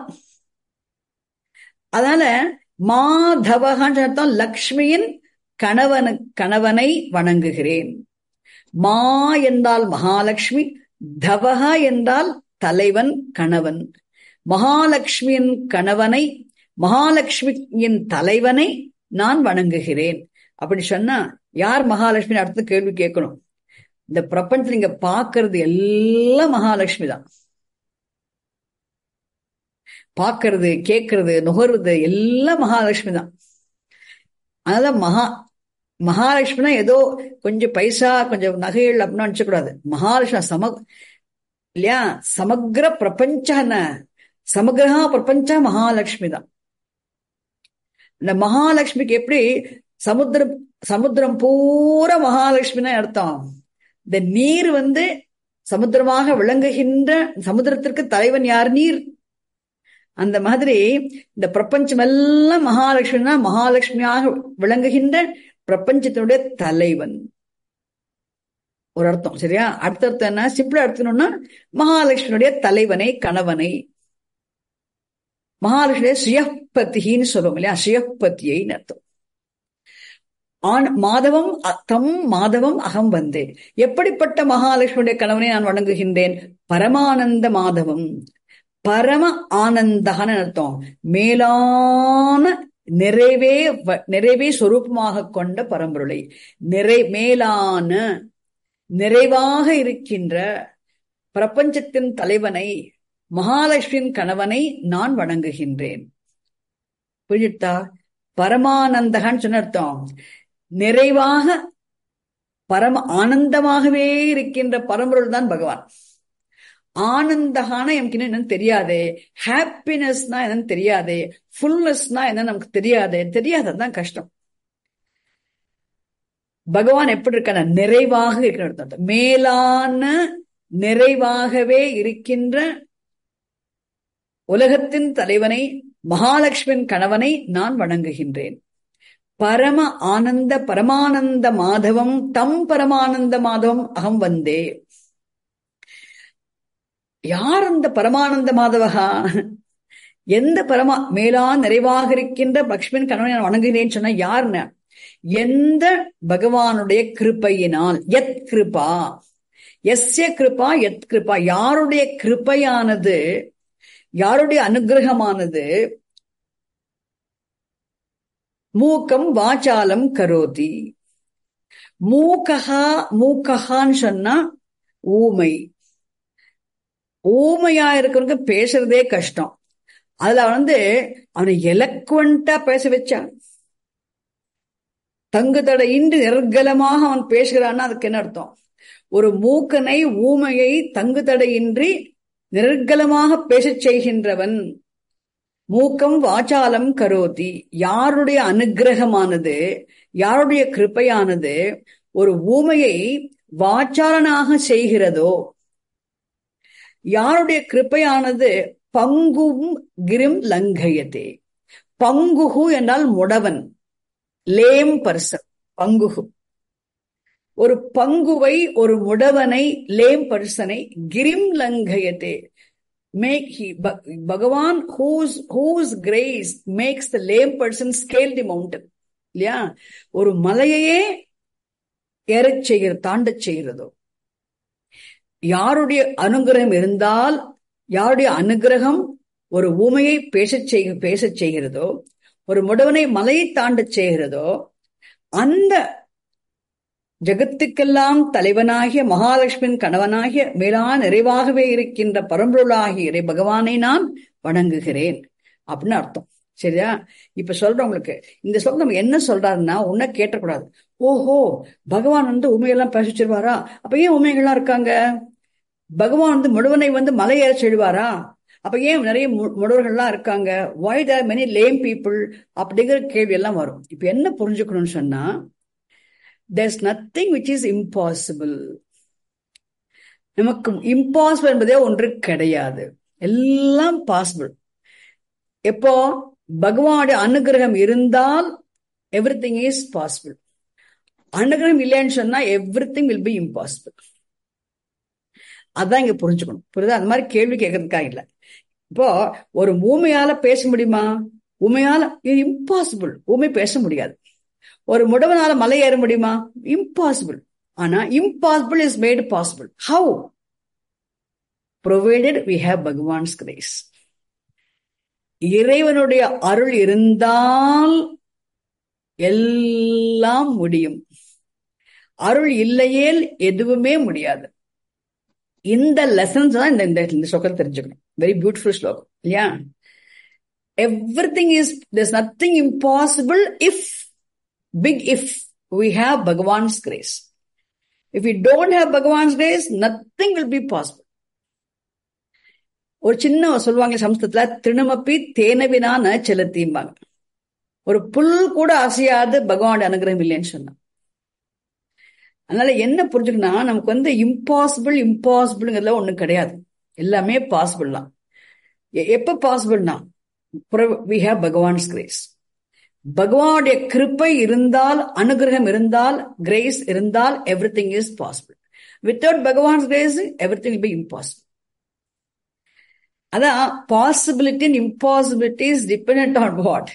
அதனால மாதவகான்னு அர்த்தம் லக்ஷ்மியின் கணவனு கணவனை வணங்குகிறேன். மா என்றால் மகாலட்சுமி, தவகா என்றால் தலைவன் கணவன். மகாலட்சுமியின் கணவனை, மகாலட்சுமியின் தலைவனை நான் வணங்குகிறேன். அப்படி சொன்னா யார் மகாலட்சுமி அடுத்த கேள்வி கேட்கணும். இந்த பிரபஞ்சத்துல நீங்க பாக்குறது எல்லாம் மகாலட்சுமி தான். பாக்குறது, கேட்கறது, நுகர்வது எல்லாம் மகாலட்சுமி தான். அதனால மகா மகாலட்சுமினா ஏதோ கொஞ்சம் பைசா கொஞ்சம் நகைகள் அப்படின்னு நினைச்சக்கூடாது. மகாலட்சுமி சம இல்லையா, சமக்ர பிரபஞ்சன, சமக்ரஹா பிரபஞ்ச மகாலட்சுமி தான். இந்த மகாலட்சுமிக்கு எப்படி சமுத்திரம் சமுத்திரம் பூரா மகாலட்சுமின்னு அர்த்தம். இந்த நீர் வந்து சமுத்திரமாக விளங்குகின்ற, சமுத்திரத்திற்கு தலைவன் யார்? நீர். அந்த மாதிரி இந்த பிரபஞ்சம் எல்லாம் மகாலட்சுமினா மகாலட்சுமியாக விளங்குகின்ற பிரபஞ்சத்தினுடைய தலைவன் ஒரு அர்த்தம். சரியா? அடுத்த அர்த்தம் என்ன? சிம்பிளா எடுத்துக்கணும்னா மகாலட்சுமியுடைய தலைவனை, கணவனை, மகாலட்சுமியுடைய ஸ்ரீயப்பத்தின்னு சொல்லுவோம் இல்லையா, ஸ்ரீயப்பத்தியை அர்த்தம். ஆண் மாதவம் தம் மாதவம் அகம் வந்தேன். எப்படிப்பட்ட மகாலட்சுமியுடைய கணவனை நான் வணங்குகின்றேன்? பரமானந்த மாதவம், பரம ஆனந்தகன அர்த்தம். மேலான நிறைவே நிறைவே சொரூபமாக கொண்ட பரம்பொருளை, நிறை மேலான நிறைவாக இருக்கின்ற பிரபஞ்சத்தின் தலைவனை, மகாலட்சுமியின் கணவனை நான் வணங்குகின்றேன். புரிஞ்சுட்டா? பரமானந்தகன்னு சொன்ன அர்த்தம் நிறைவாக பரம ஆனந்தமாகவே இருக்கின்ற பரம்பொருள் தான் பகவான். ஆனந்தகான எனக்கு என்னன்னு தெரியாதே, ஹாப்பினஸ்னா என்னன்னு தெரியாதே, ஃபுல்னஸ்னா என்ன நமக்கு தெரியாதே, தெரியாததுதான் கஷ்டம். பகவான் எப்படி இருக்க? நிறைவாக இருக்கிற, மேலான நிறைவாகவே இருக்கின்ற உலகத்தின் தலைவனை, மகாலட்சுமியின் கணவனை நான் வணங்குகின்றேன். பரம ஆனந்த பரமானந்த மாதவம் தம் பரமானந்த மாதவம் அகம் வந்தே. யார் அந்த பரமானந்த மாதவகா? எந்த பரமா மேலான நிறைவாக இருக்கின்ற லட்சுமியின் கணவனை நான் வணங்குகிறேன்னு சொன்னா யாருன்னு? எந்த பகவானுடைய கிருபையினால், எத் கிருபா, எஸ்ய கிருபா எத் கிருபா, யாருடைய கிருபையானது, யாருடைய அனுகிரகமானது மூக்கம் வாச்சாலம் கரோதி. மூக்கஹா, மூக்கஹான்னு சொன்னா ஊமை. ஊமையா இருக்கிறவங்க பேசுறதே கஷ்டம். அதுல வந்து அவனை எலக்வெண்டா பேச வச்சான். தங்கு தடையின்றி நிர்கலமாக அவன் பேசுகிறான்னா அதுக்கு என்ன அர்த்தம்? ஒரு மூக்கனை, ஊமையை தங்கு தடையின்றி நிர்கலமாக பேசச் செய்கின்றவன். மூக்கம் வாச்சாலம் கரோதி. யாருடைய அனுகிரகமானது, யாருடைய கிருபையானது ஒரு ஊமையை வாச்சாலனாக செய்கிறதோ, யாருடைய கிருபையானது பங்கும் கிரிம் லங்கயதே. பங்குகு என்றால் முடவன், லேம் பர்சன், பங்குகு. ஒரு பங்குவை, ஒரு முடவனை, லேம் பர்சனை கிரிம் லங்கயதே. Make he Bhagavan whose whose grace makes the lame person scale the mountain. இல்லையா? ஒரு மலையையே ஏறச் செய்கிற, தாண்டச் செய்கிறதோ. யாருடைய அனுகிரகம் இருந்தால், யாருடைய அனுகிரகம் ஒரு ஊமையை பேசச் செய்க பேசச் செய்கிறதோ, ஒரு முடவனை மலையை தாண்டச் செய்கிறதோ, அந்த ஜகத்துக்கெல்லாம் தலைவனாகிய மகாலட்சுமியின் கணவனாகிய மேலான நிறைவாகவே இருக்கின்ற பரம்பொருளாகிய இறை பகவானை நான் வணங்குகிறேன் அப்படின்னு அர்த்தம். சரியா? இப்ப சொல்றேன் உங்களுக்கு. இந்த சொல்ல நம்ம என்ன சொல்றாருன்னா, உன்ன கேட்டக்கூடாது. ஓஹோ, பகவான் வந்து உண்மையெல்லாம் பேச வச்சிருவாரா? அப்ப ஏன் உண்மைகள்லாம் இருக்காங்க? பகவான் வந்து முழுவனை வந்து மலை ஏற சொல்லுவாரா? அப்ப ஏன் நிறைய முடவர்கள்லாம் இருக்காங்க? why there are many lame people அப்படிங்கிற கேள்வி எல்லாம் வரும். இப்ப என்ன புரிஞ்சுக்கணும்னு சொன்னா, there's nothing which is impossible. நமக்கு இம்பாசிபிள் என்பதே ஒன்று கிடையாது. எல்லாம் பாசிபிள். எப்போ பகவானுடைய அனுகிரகம் இருந்தால் எவ்ரிதிங் இஸ் பாசிபிள். அனுகிரகம் இல்லைன்னு சொன்னா எவ்ரிதிங் வில் பி இம்பாசிபிள். அதான் இங்க புரிஞ்சுக்கணும். புரியுதா? அந்த மாதிரி கேள்வி கேட்கறதுக்காக இல்ல. இப்போ ஒரு ஊமையால பேச முடியுமா? ஊமையால இம்பாசிபிள். ஊமை பேச முடியாது. ஒரு முடவனால மலை ஏற முடியுமா? இம்பாசிபிள். ஆனா impossible is made possible. How? provided we have Bhagavan's grace. இறைவனுடைய அருள் இருந்தால் எல்லாம் முடியும். அருள் இல்லையேல் எதுவுமே முடியாது. இந்த லெசன்ஸ் தான் இந்த இந்த ஸ்லோகம் தெரிஞ்சுக்கணும். வெரி பியூட்டிஃபுல் ஸ்லோகம் இல்லையா? Everything is, there's nothing impossible if, big if we have Bhagavan's grace. If we don't have Bhagavan's grace, nothing will be possible. ஒரு சின்ன சொல்லுவாங்க சமஸ்கிருதத்துல, திருணமப்பி தேனவினா ந செலுத்திம்பாங்க. ஒரு புல் கூட அசையாது பகவான் அனுகிரகம் இல்லைன்னு சொன்னா. அதனால என்ன புரிஞ்சுக்கணும், நமக்கு வந்து இம்பாசிபிள் இம்பாசிபிள்ங்கிறதுல ஒண்ணும் கிடையாது, எல்லாமே பாசிபிள் தான். எப்ப பாசிபிள்னா we have Bhagavan's grace. பகவானுடைய கிருபை இருந்தால், அனுகிரகம் இருந்தால், கிரேஸ் இருந்தால், everything is possible. Without Bhagavan's grace, everything will be impossible. அதான் possibility and impossibility is dependent on what?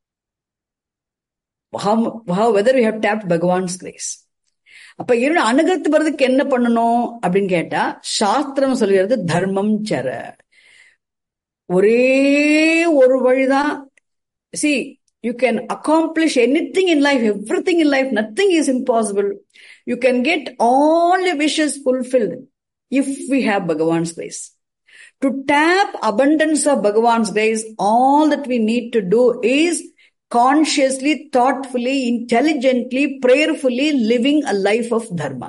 How, how whether we have tapped Bhagavan's grace. அப்ப இரு அனுகிரத்து வர்றதுக்கு என்ன பண்ணணும் அப்படின்னு கேட்டா, சாஸ்திரம் சொல்கிறது தர்மம் சர. ஒரே ஒரு வழிதான். See, you can accomplish anything in life, everything in life, nothing is impossible. You can get all your wishes fulfilled if we have Bhagavan's grace. To tap abundance of Bhagavan's grace, all that we need to do is consciously, thoughtfully, intelligently, prayerfully living a life of dharma.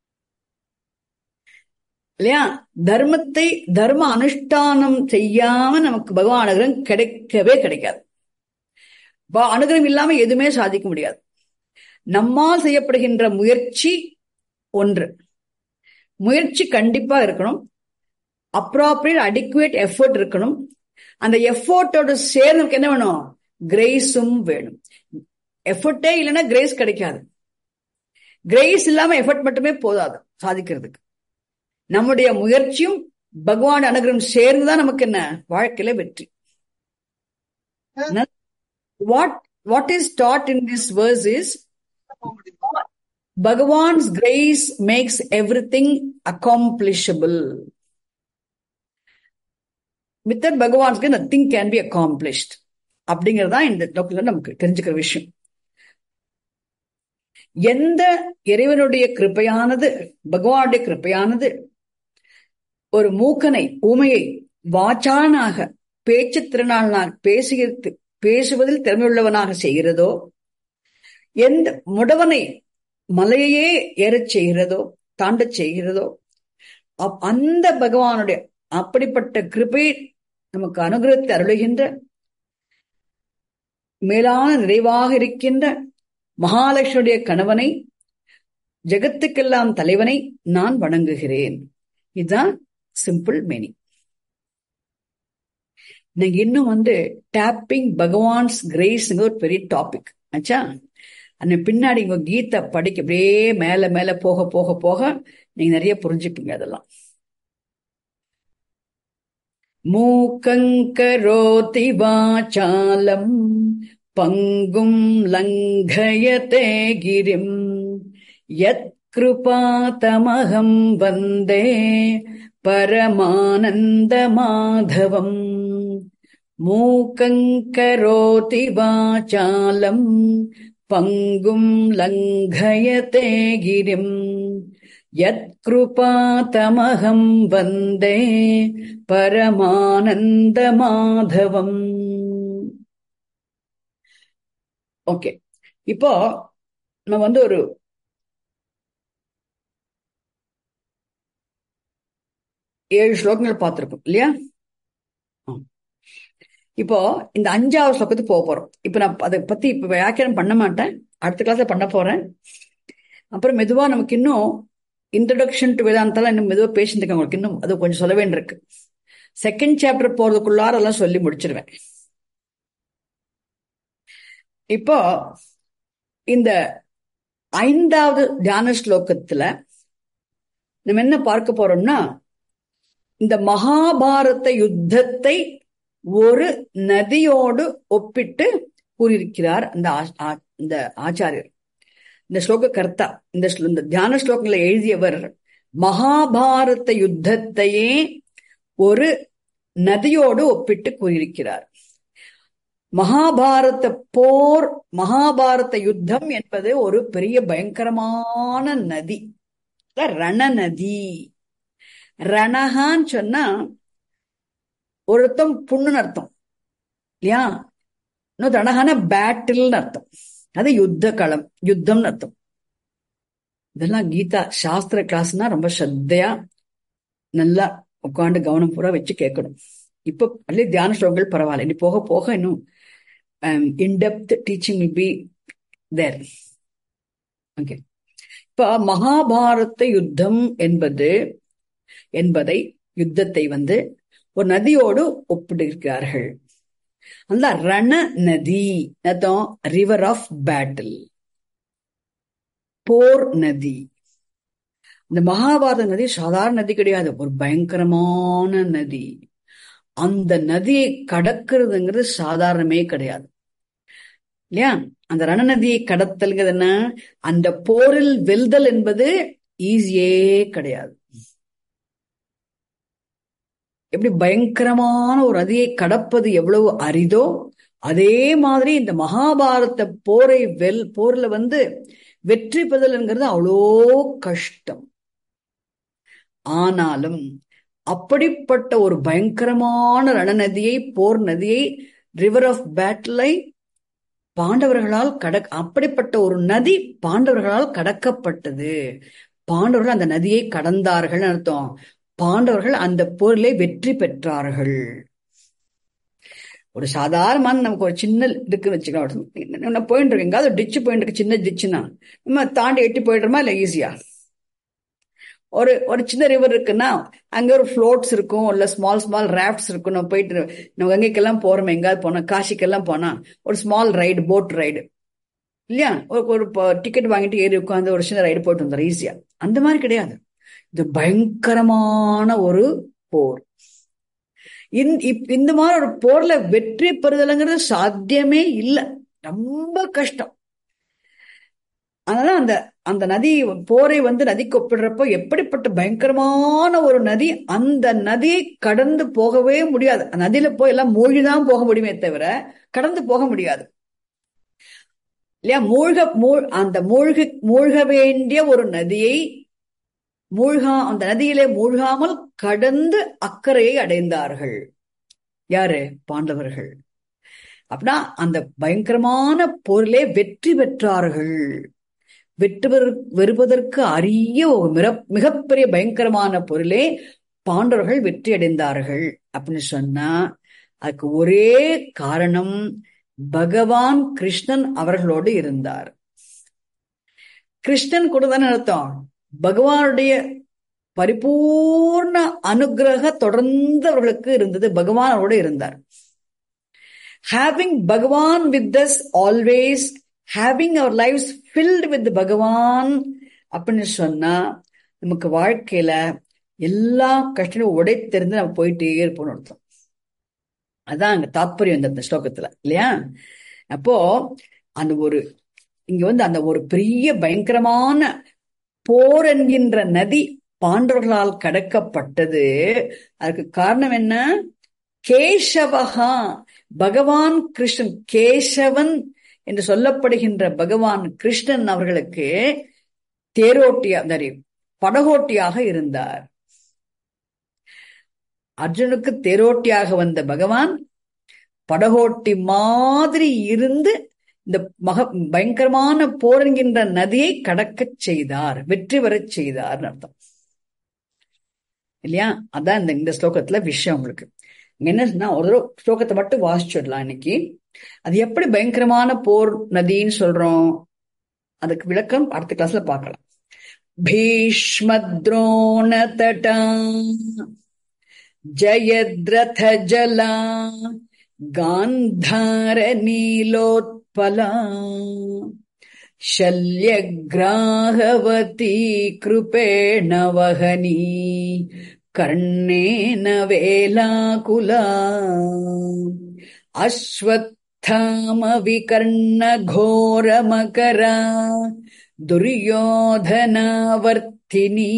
இல்லையா? தர்மத்தை தர்ம அனுஷ்டானம் செய்யாம நமக்கு பகவான் அனுகிரகம் கிடைக்கவே கிடைக்காது. அனுகிரகம் இல்லாம எதுவுமே சாதிக்க முடியாது. நம்மால் செய்யப்படுகின்ற முயற்சி ஒன்று, முயற்சி கண்டிப்பா இருக்கணும், அப்ராப்ரியேட் அடிக்குவேட் எஃபர்ட் இருக்கணும். அந்த எஃபர்ட்டோட சேர்ந்து என்ன வேணும்? கிரேஸும் வேணும். எஃபர்ட்டே இல்லைன்னா கிரேஸ் கிடைக்காது. கிரேஸ் இல்லாம எஃபர்ட் மட்டுமே போதாது சாதிக்கிறதுக்கு. நம்முடைய முயற்சியும் பகவான் அனுகிரகம் சேர்ந்துதான் நமக்கு என்ன வாழ்க்கையில வெற்றி. What, what is taught in this verse is Bhagavan's grace makes everything accomplishable. Without Bhagavan's grace, nothing can be accomplished. அப்படிங்கறதான் இந்த டாக்டர்ல நமக்கு தெரிஞ்சுக்கிற விஷயம். எந்த இறைவனுடைய கிருபையானது, பகவானுடைய கிருபையானது ஒரு மூக்கனை ஊமையை வாச்சானாக பேச்சு திறனாளனாக பேசுகிறது பேசுவதில் திறமையுள்ளவனாக செய்கிறதோ, எந்த முடவனை மலையையே ஏறச் செய்கிறதோ, தாண்டச் செய்கிறதோ, அந்த பகவானுடைய அப்படிப்பட்ட கிருபை நமக்கு அனுகிரகத்தை அருளுகின்ற மேலான நிறைவாக இருக்கின்ற மகாலட்சுமியுடைய கணவனை, ஜெகத்துக்கெல்லாம் தலைவனை நான் வணங்குகிறேன். இதுதான் சிம்பிள் மீனிங். நீங்க இன்னும் வந்து டாப்பிங் பகவான்ஸ் கிரேஸ்ங்க ஒரு பெரிய டாபிக் ஆச்சா. அந்த பின்னாடி உங்க கீதை படிக்க அப்படியே மேல மேல போக போக போக நீங்க நிறைய புரிஞ்சுப்பீங்க. அதெல்லாம் மூக்கங்கரோதி வாசாலம் பங்கும் லங்கயதே கிரிம் யத் கிருபாதமஹம் வந்தே பரமானந்த மாதவம். மூக்கங்கரோதி வாசாலம் பங்கும் லங்கயதே கிரிம் யத் கிருபாதமஹம் வந்தே பரமானந்த மாதவம். ஓகே, இப்போ நம்ம வந்து ஒரு ஏழு ஸ்லோகங்கள் பார்த்திருக்கோம் இல்லையா? இப்போ இந்த அஞ்சாவது ஸ்லோகத்துக்கு போக போறோம். இப்ப நான் அதை பத்தி இப்ப வியாக்கியானம் பண்ண மாட்டேன், அடுத்த கிளாஸ்ல பண்ண போறேன். அப்புறம் மெதுவா நமக்கு இன்னும் இன்ட்ரோடக்ஷன் டு வேதாந்தால இன்னும் மெதுவா பேசிட்டு உங்களுக்கு இன்னும் அது கொஞ்சம் சொல்ல வேண்டியிருக்கு. செகண்ட் சாப்டர் போறதுக்குள்ளார எல்லாம் சொல்லி முடிச்சிருவேன். இப்போ இந்த ஐந்தாவது தியான ஸ்லோகத்துல நம்ம என்ன பார்க்க போறோம்னா, இந்த மகாபாரத யுத்தத்தை ஒரு நதியோடு ஒப்பிட்டு கூறியிருக்கிறார் அந்த இந்த ஆச்சாரியர், இந்த ஸ்லோக கர்த்தா. இந்த தியான ஸ்லோகங்களை எழுதியவர் மகாபாரத யுத்தத்தையே ஒரு நதியோடு ஒப்பிட்டு கூறியிருக்கிறார். மகாபாரத போர், மகாபாரத யுத்தம் என்பது ஒரு பெரிய பயங்கரமான நதி, ரணநதி. ரணகான்னு சொன்னா ஒரு அர்த்தம் புண்ணுன்னு அர்த்தம் இல்லையா? இன்னொரு ரணகான பேட்டில்னு அர்த்தம். அது யுத்த களம், யுத்தம்னு அர்த்தம். இதெல்லாம் கீதா சாஸ்திர கிளாஸ்னா ரொம்ப ஸ்ரத்தையா நல்லா உட்காந்து கவனம் பூரா வச்சு கேட்கணும். இப்போ அல்ல தியான ஸ்லோகங்கள் பரவாயில்ல, இனி போக போக இன்னும் in depth teaching will be there. Okay. இப்ப மகாபாரத யுத்தம் என்பது என்பதை யுத்தத்தை வந்து ஒரு நதியோடு ஒப்பிட்டிருக்கிறார்கள். அந்த ரண நதி அதான் ரிவர் ஆஃப் பேட்டில், போர் நதி. இந்த மகாபாரத நதி சாதாரண நதி கிடையாது, ஒரு பயங்கரமான நதி. அந்த நதியை கடக்கிறதுங்கிறது சாதாரணமே கிடையாது இல்லையா? அந்த ரண நதியை கடத்தல்கிறது என்ன, அந்த போரில் வெல்தல் என்பது ஈஸியே கிடையாது. எப்படி பயங்கரமான ஒரு நதியை கடப்பது எவ்வளவு அரிதோ, அதே மாதிரி இந்த மகாபாரத போரை வெல் போர்ல வந்து வெற்றி பெறுதல்ங்கிறது அவ்வளோ கஷ்டம். ஆனாலும் அப்படிப்பட்ட ஒரு பயங்கரமான ரணநதியை, போர் நதியை, ரிவர் ஆஃப் பேட்டிலை பாண்டவர்களால் கடக் அப்படிப்பட்ட ஒரு நதி பாண்டவர்களால் கடக்கப்பட்டது. பாண்டவர்கள் அந்த நதியை கடந்தார்கள் அர்த்தம். பாண்டவர்கள் அந்த போரிலே வெற்றி பெற்றார்கள். ஒரு சாதாரணமான நமக்கு ஒரு சின்ன இதுக்கு வச்சுக்கலாம், போயிட்டு இருக்கு எங்காவது டிச்சு போயிட்டு இருக்கு, சின்ன டிச்சுன்னா நம்ம தாண்டி எட்டி போயிடுறோமா இல்ல ஈஸியா? ஒரு ஒரு சின்ன ரிவர் இருக்குன்னா அங்க ஒரு ஃப்ளோட்ஸ் இருக்கும், இல்ல ஸ்மால் ஸ்மால் ராஃப்ட்ஸ் இருக்கும். நம்ம போயிட்டு நம்ம கங்கைக்கெல்லாம் போறோம், எங்காவது போனா காசிக்கெல்லாம் போனா ஒரு ஸ்மால் ரைடு, போட் ரைடு இல்லையா, ஒரு டிக்கெட் வாங்கிட்டு ஏறி உட்காந்து ஒரு சின்ன ரைடு போயிட்டு வந்துடும் ஈஸியா. அந்த மாதிரி கிடையாது, இது பயங்கரமான ஒரு போர். இந்த மாதிரி ஒரு போர்ல வெற்றி பெறுதல்ங்கிறது சாத்தியமே இல்லை, ரொம்ப கஷ்டம். அதனால அந்த அந்த நதி போரை வந்து நதிக்கு ஒப்பிடுறப்போ எப்படிப்பட்ட பயங்கரமான ஒரு நதி, அந்த நதியை கடந்து போகவே முடியாது. நதியில போய் எல்லாம் மூழ்கிதான் போக முடியுமே தவிர கடந்து போக முடியாது இல்லையா? மூழ்க மூழ் அந்த மூழ்க மூழ்க வேண்டிய ஒரு நதியை மூழ்கா அந்த நதியிலே மூழ்காமல் கடந்து அக்கறையை அடைந்தார்கள். யாரு? பாண்டவர்கள். அப்படின்னா அந்த பயங்கரமான போரிலே வெற்றி பெற்றார்கள். வெற்றி வருவதற்கு அரிய ஒரு மிகப்பெரிய பயங்கரமான பொருளே பாண்டவர்கள் வெற்றி அடைந்தார்கள் அப்படின்னு சொன்னா அதுக்கு ஒரே காரணம், பகவான் கிருஷ்ணன் அவர்களோடு இருந்தார். கிருஷ்ணன் கூட தானே அர்த்தம், பகவானுடைய பரிபூர்ண அனுகிரக தொடர்ந்து அவர்களுக்கு இருந்தது, பகவான் அவரோடு இருந்தார். Having Bhagavan with us always, having our lives filled with பகவான் அப்படின்னு சொன்னா நமக்கு வாழ்க்கையில எல்லா கஷ்டமும் உடை தெரிந்து நம்ம போயிட்டே இருப்போம்னு அர்த்தம். அதான் அங்க தாத்பரியம் இந்த ஸ்லோகத்துல இல்லையா? அப்போ அந்த ஒரு இங்க வந்து அந்த ஒரு பெரிய பயங்கரமான போர் என்கின்ற நதி பாண்டவர்களால் கடக்கப்பட்டது. அதுக்கு காரணம் என்ன? கேசவகா, பகவான் கிருஷ்ணன், கேசவன் என்று சொல்லப்படுகின்ற பகவான் கிருஷ்ணன் அவர்களுக்கு தேரோட்டியா படகோட்டியாக இருந்தார். அர்ஜுனுக்கு தேரோட்டியாக வந்த பகவான் படகோட்டி மாதிரி இருந்து இந்த மக பயங்கரமான போர் என்கின்ற நதியை கடக்க செய்தார், வெற்றி பெறச் செய்தார் அர்த்தம் இல்லையா? அதான் இந்த இந்த ஸ்லோகத்துல விஷயம். உங்களுக்கு என்னன்னா ஒரு ஸ்லோகத்தை மட்டும் வாசிச்சிடலாம் இன்னைக்கு. அது எப்படி பயங்கரமான போர் நதின்னு சொல்றோம், அதுக்கு விளக்கம் அடுத்த கிளாஸ்ல பார்க்கலாம். பீஷ்மத்ரோண தடா ஜயத்ரத ஜலா காந்தார நீலோத்பலா ஷல்யக்ராஹவதி கிருபேண வஹனி கர்ணேன வேலாகுலா அஸ்வத்தாம விகர்ண கோர மகரா துர்யோதனாவர்த்தினி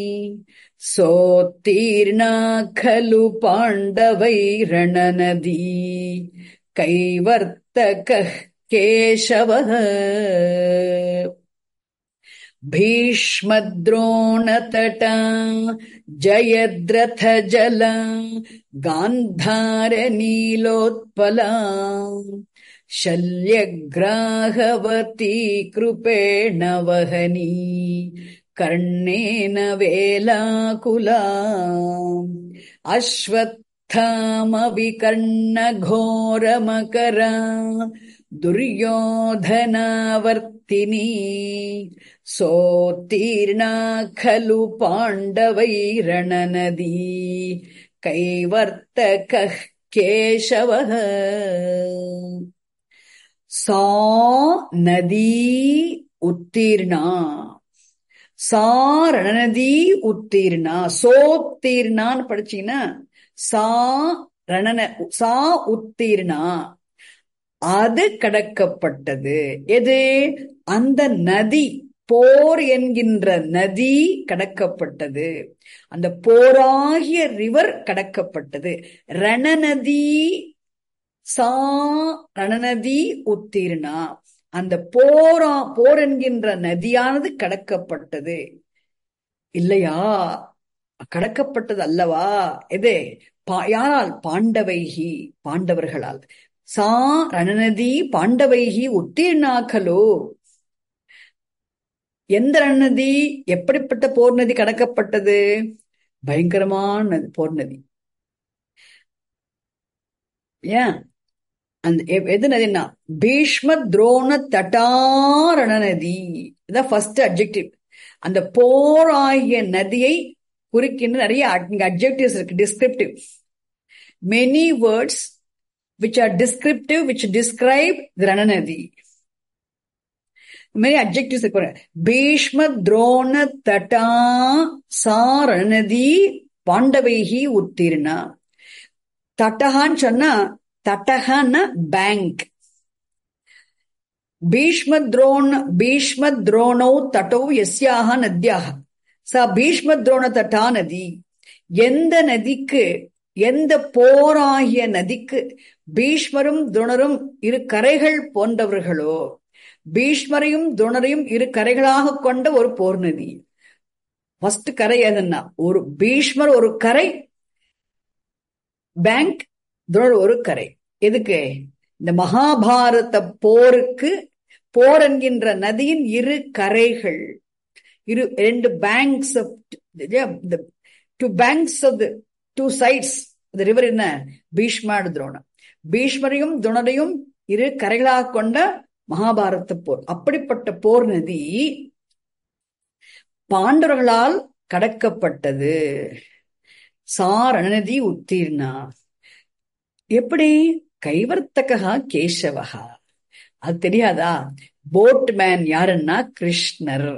சோத்தீர்ணா கலு பாண்டவைரணநதி கைவர்த்தக கேசவ. भीष्मद्रोणतटा जयद्रथजला गान्धारनीलोत्पला शल्यग्राहवती कृपेण वहनी कर्णेन वेलाकुला अश्वत्थामविकर्णघोरमकरा दुर्योधनावर्तिनी सोत्तीर्णा खलु पाण्डवैरणनदी कैवर्तकः केशवः। सा नदी उत्तीर्णा, சா ரணநதி உத்தீர்ணா, சோத்தீர்ணான்னு படிச்சீங்கன்னா சா ரணன சா உத்தீர்ணா, அது கடக்கப்பட்டது. எது? அந்த நதி, போர் என்கின்ற நதி கடக்கப்பட்டது. அந்த போராகிய ரிவர் கடக்கப்பட்டது. ரணநதி, சா ரணநதி உத்தீர்ணா, அந்த போரா போர் என்கின்ற நதியானது கடக்கப்பட்டது. இல்லையா? கடக்கப்பட்டது அல்லவா? எது? யாரால்? பாண்டவைகி, பாண்டவர்களால். சா ரணநதி பாண்டவைகி உத்தீர்ணாக்கலோ. எந்த ரணநதி? எப்படிப்பட்ட போர் நதி கடக்கப்பட்டது? பயங்கரமான போர் நதி. ஏன் அந்த எது நதினா பீஷ்ம துரோண தட்டாரண நதி. இதான் ஃபர்ஸ்ட் அட்ஜெக்டிவ். அந்த போர் ஆகிய நதியை குறிக்கின்ற நிறைய அட்ஜெக்டிவ்ஸ் இருக்கு, descriptive. Many words which are descriptive, which describe the ரணநதி. many adjectives இருக்கு. பீஷ்ம துரோண தட்டா சா ரணநதி பாண்டவைஹி உத்தீர்ணா. தட்டகான்னு சொன்னா தட்டகன்னா பேங்க். பீஷ்ம துரோண பீஷ்ம துரோணௌ தட்டௌ யஸ்யாக நத்யாக சா பீஷ்ம துரோண தட்டா நதி. எந்த நதிக்கு, எந்த போராகிய நதிக்கு பீஷ்மரும் துரோணரும் இரு கரைகள் போன்றவர்களோ, பீஷ்மரையும் துரோணரையும் இரு கரைகளாக கொண்ட ஒரு போர் நதி. ஃபர்ஸ்ட் கரை எதுன்னா, ஒரு பீஷ்மர் ஒரு கரை, பேங்க், துரோணர் ஒரு கரை. எதுக்கு? இந்த மகாபாரத போருக்கு போர் என்கின்ற நதியின் இரு கரைகள், இரு ரெண்டு banks of two banks of the two sides the river என்ன? பீஷ்மா துரோணம். பீஷ்மரையும் துரோணரையும் இரு கரைகளாக கொண்ட மகாபாரத போர். அப்படிப்பட்ட போர் நதி பாண்டவர்களால் கடக்கப்பட்டது. சா ரணநதி உத்தீர்ணா. எப்படி? கைவர்த்தகா கேசவகா. அது தெரியாதா? போட் மேன் யாருன்னா கிருஷ்ணர்.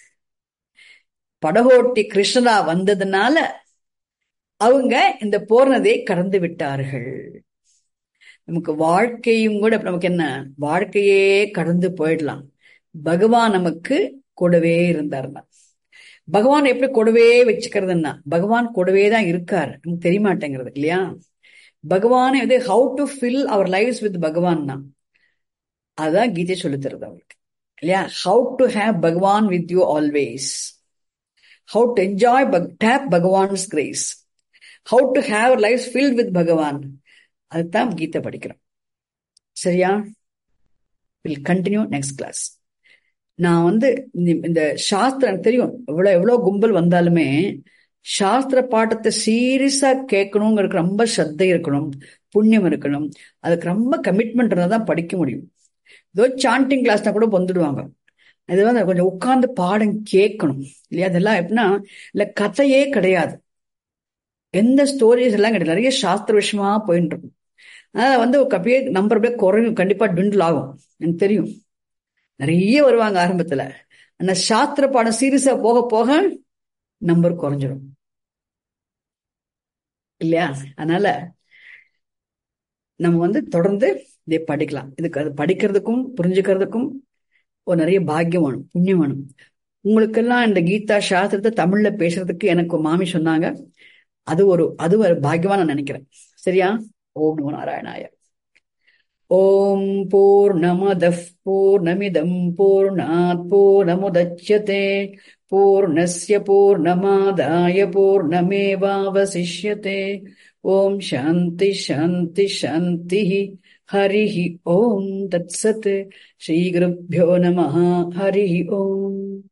படகோட்டி கிருஷ்ணரா வந்ததுனால அவங்க இந்த போர் நதியை கடந்து விட்டார்கள். நமக்கு வாழ்க்கையும் கூட நமக்கு என்ன, வாழ்க்கையே கடந்து போயிடலாம். பகவான் நமக்கு கூடவே இருந்தாருன்னா. பகவான் எப்படி கூடவே வச்சுக்கிறதுன்னா, பகவான் கூடவே தான் இருக்காரு, நமக்கு தெரிய மாட்டேங்கிறது இல்லையா? பகவான் இது how to fill our lives with Bhagavan தான். அதான் கீதை சொல்லி தருது அவங்களுக்கு இல்லையா? How to have Bhagavan with you always, how to enjoy tap Bhagavan's grace, how to have life filled with Bhagavan. அதுதான் கீதை படிக்கிறோம். சரியா? Will continue next class. நான் வந்து இந்த சாஸ்திரம் எனக்கு தெரியும், எவ்வளவு எவ்வளவு கும்பல் வந்தாலுமே சாஸ்திர பாட்டத்தை சீரியஸா கேட்கணுங்கிறதுக்கு ரொம்ப ஸ்ரத்தை இருக்கணும், புண்ணியம் இருக்கணும், அதுக்கு ரொம்ப கமிட்மெண்ட் இருந்தால் தான் படிக்க முடியும். ஏதோ சாண்டிங் கிளாஸ்னா கூட வந்துடுவாங்க. இது வந்து கொஞ்சம் உட்கார்ந்து பாடம் கேட்கணும் இல்லையா? அதெல்லாம் எப்படின்னா இல்ல கதையே கிடையாது, எந்த ஸ்டோரிஸ் எல்லாம் கிடையாது, நிறைய சாஸ்திர விஷயமா போயிட்டு இருக்கும். அதனால வந்து அப்படியே நம்பர் அப்படியே குறையும், கண்டிப்பா ட்விண்டில் ஆகும். எனக்கு தெரியும், நிறைய வருவாங்க ஆரம்பத்துல. ஆனா சாஸ்திர பாடம் சீரியஸா போக போக நம்பர் குறைஞ்சிடும் இல்லையா? அதனால நம்ம வந்து தொடர்ந்து இதை படிக்கலாம். இதுக்கு அது படிக்கிறதுக்கும் புரிஞ்சுக்கிறதுக்கும் ஒரு நிறைய பாக்கியம் வேணும், புண்ணியம் வேணும். உங்களுக்கெல்லாம் இந்த கீதா சாஸ்திரத்தை தமிழ்ல பேசுறதுக்கு எனக்கு மாமி சொன்னாங்க. அது ஒரு அது ஒரு பாக்கியமா நான் நினைக்கிறேன். சரியா? ஓம் நமோ நாராயணாய. ஓம் பூர்ணமதః பூர்ணமிதம் பூர்ணாத் பூர்ணமுதச்யதே பூர்ணஸ்ய பூர்ணமாதாய பூர்ணமேவாவசிஷ்யதே. ஓம் சாந்தி சாந்தி சாந்தி. ஹரிஹி ஓம் தத்சத். ஸ்ரீ குருப்யோ நமः. ஹரிஹி ஓம்.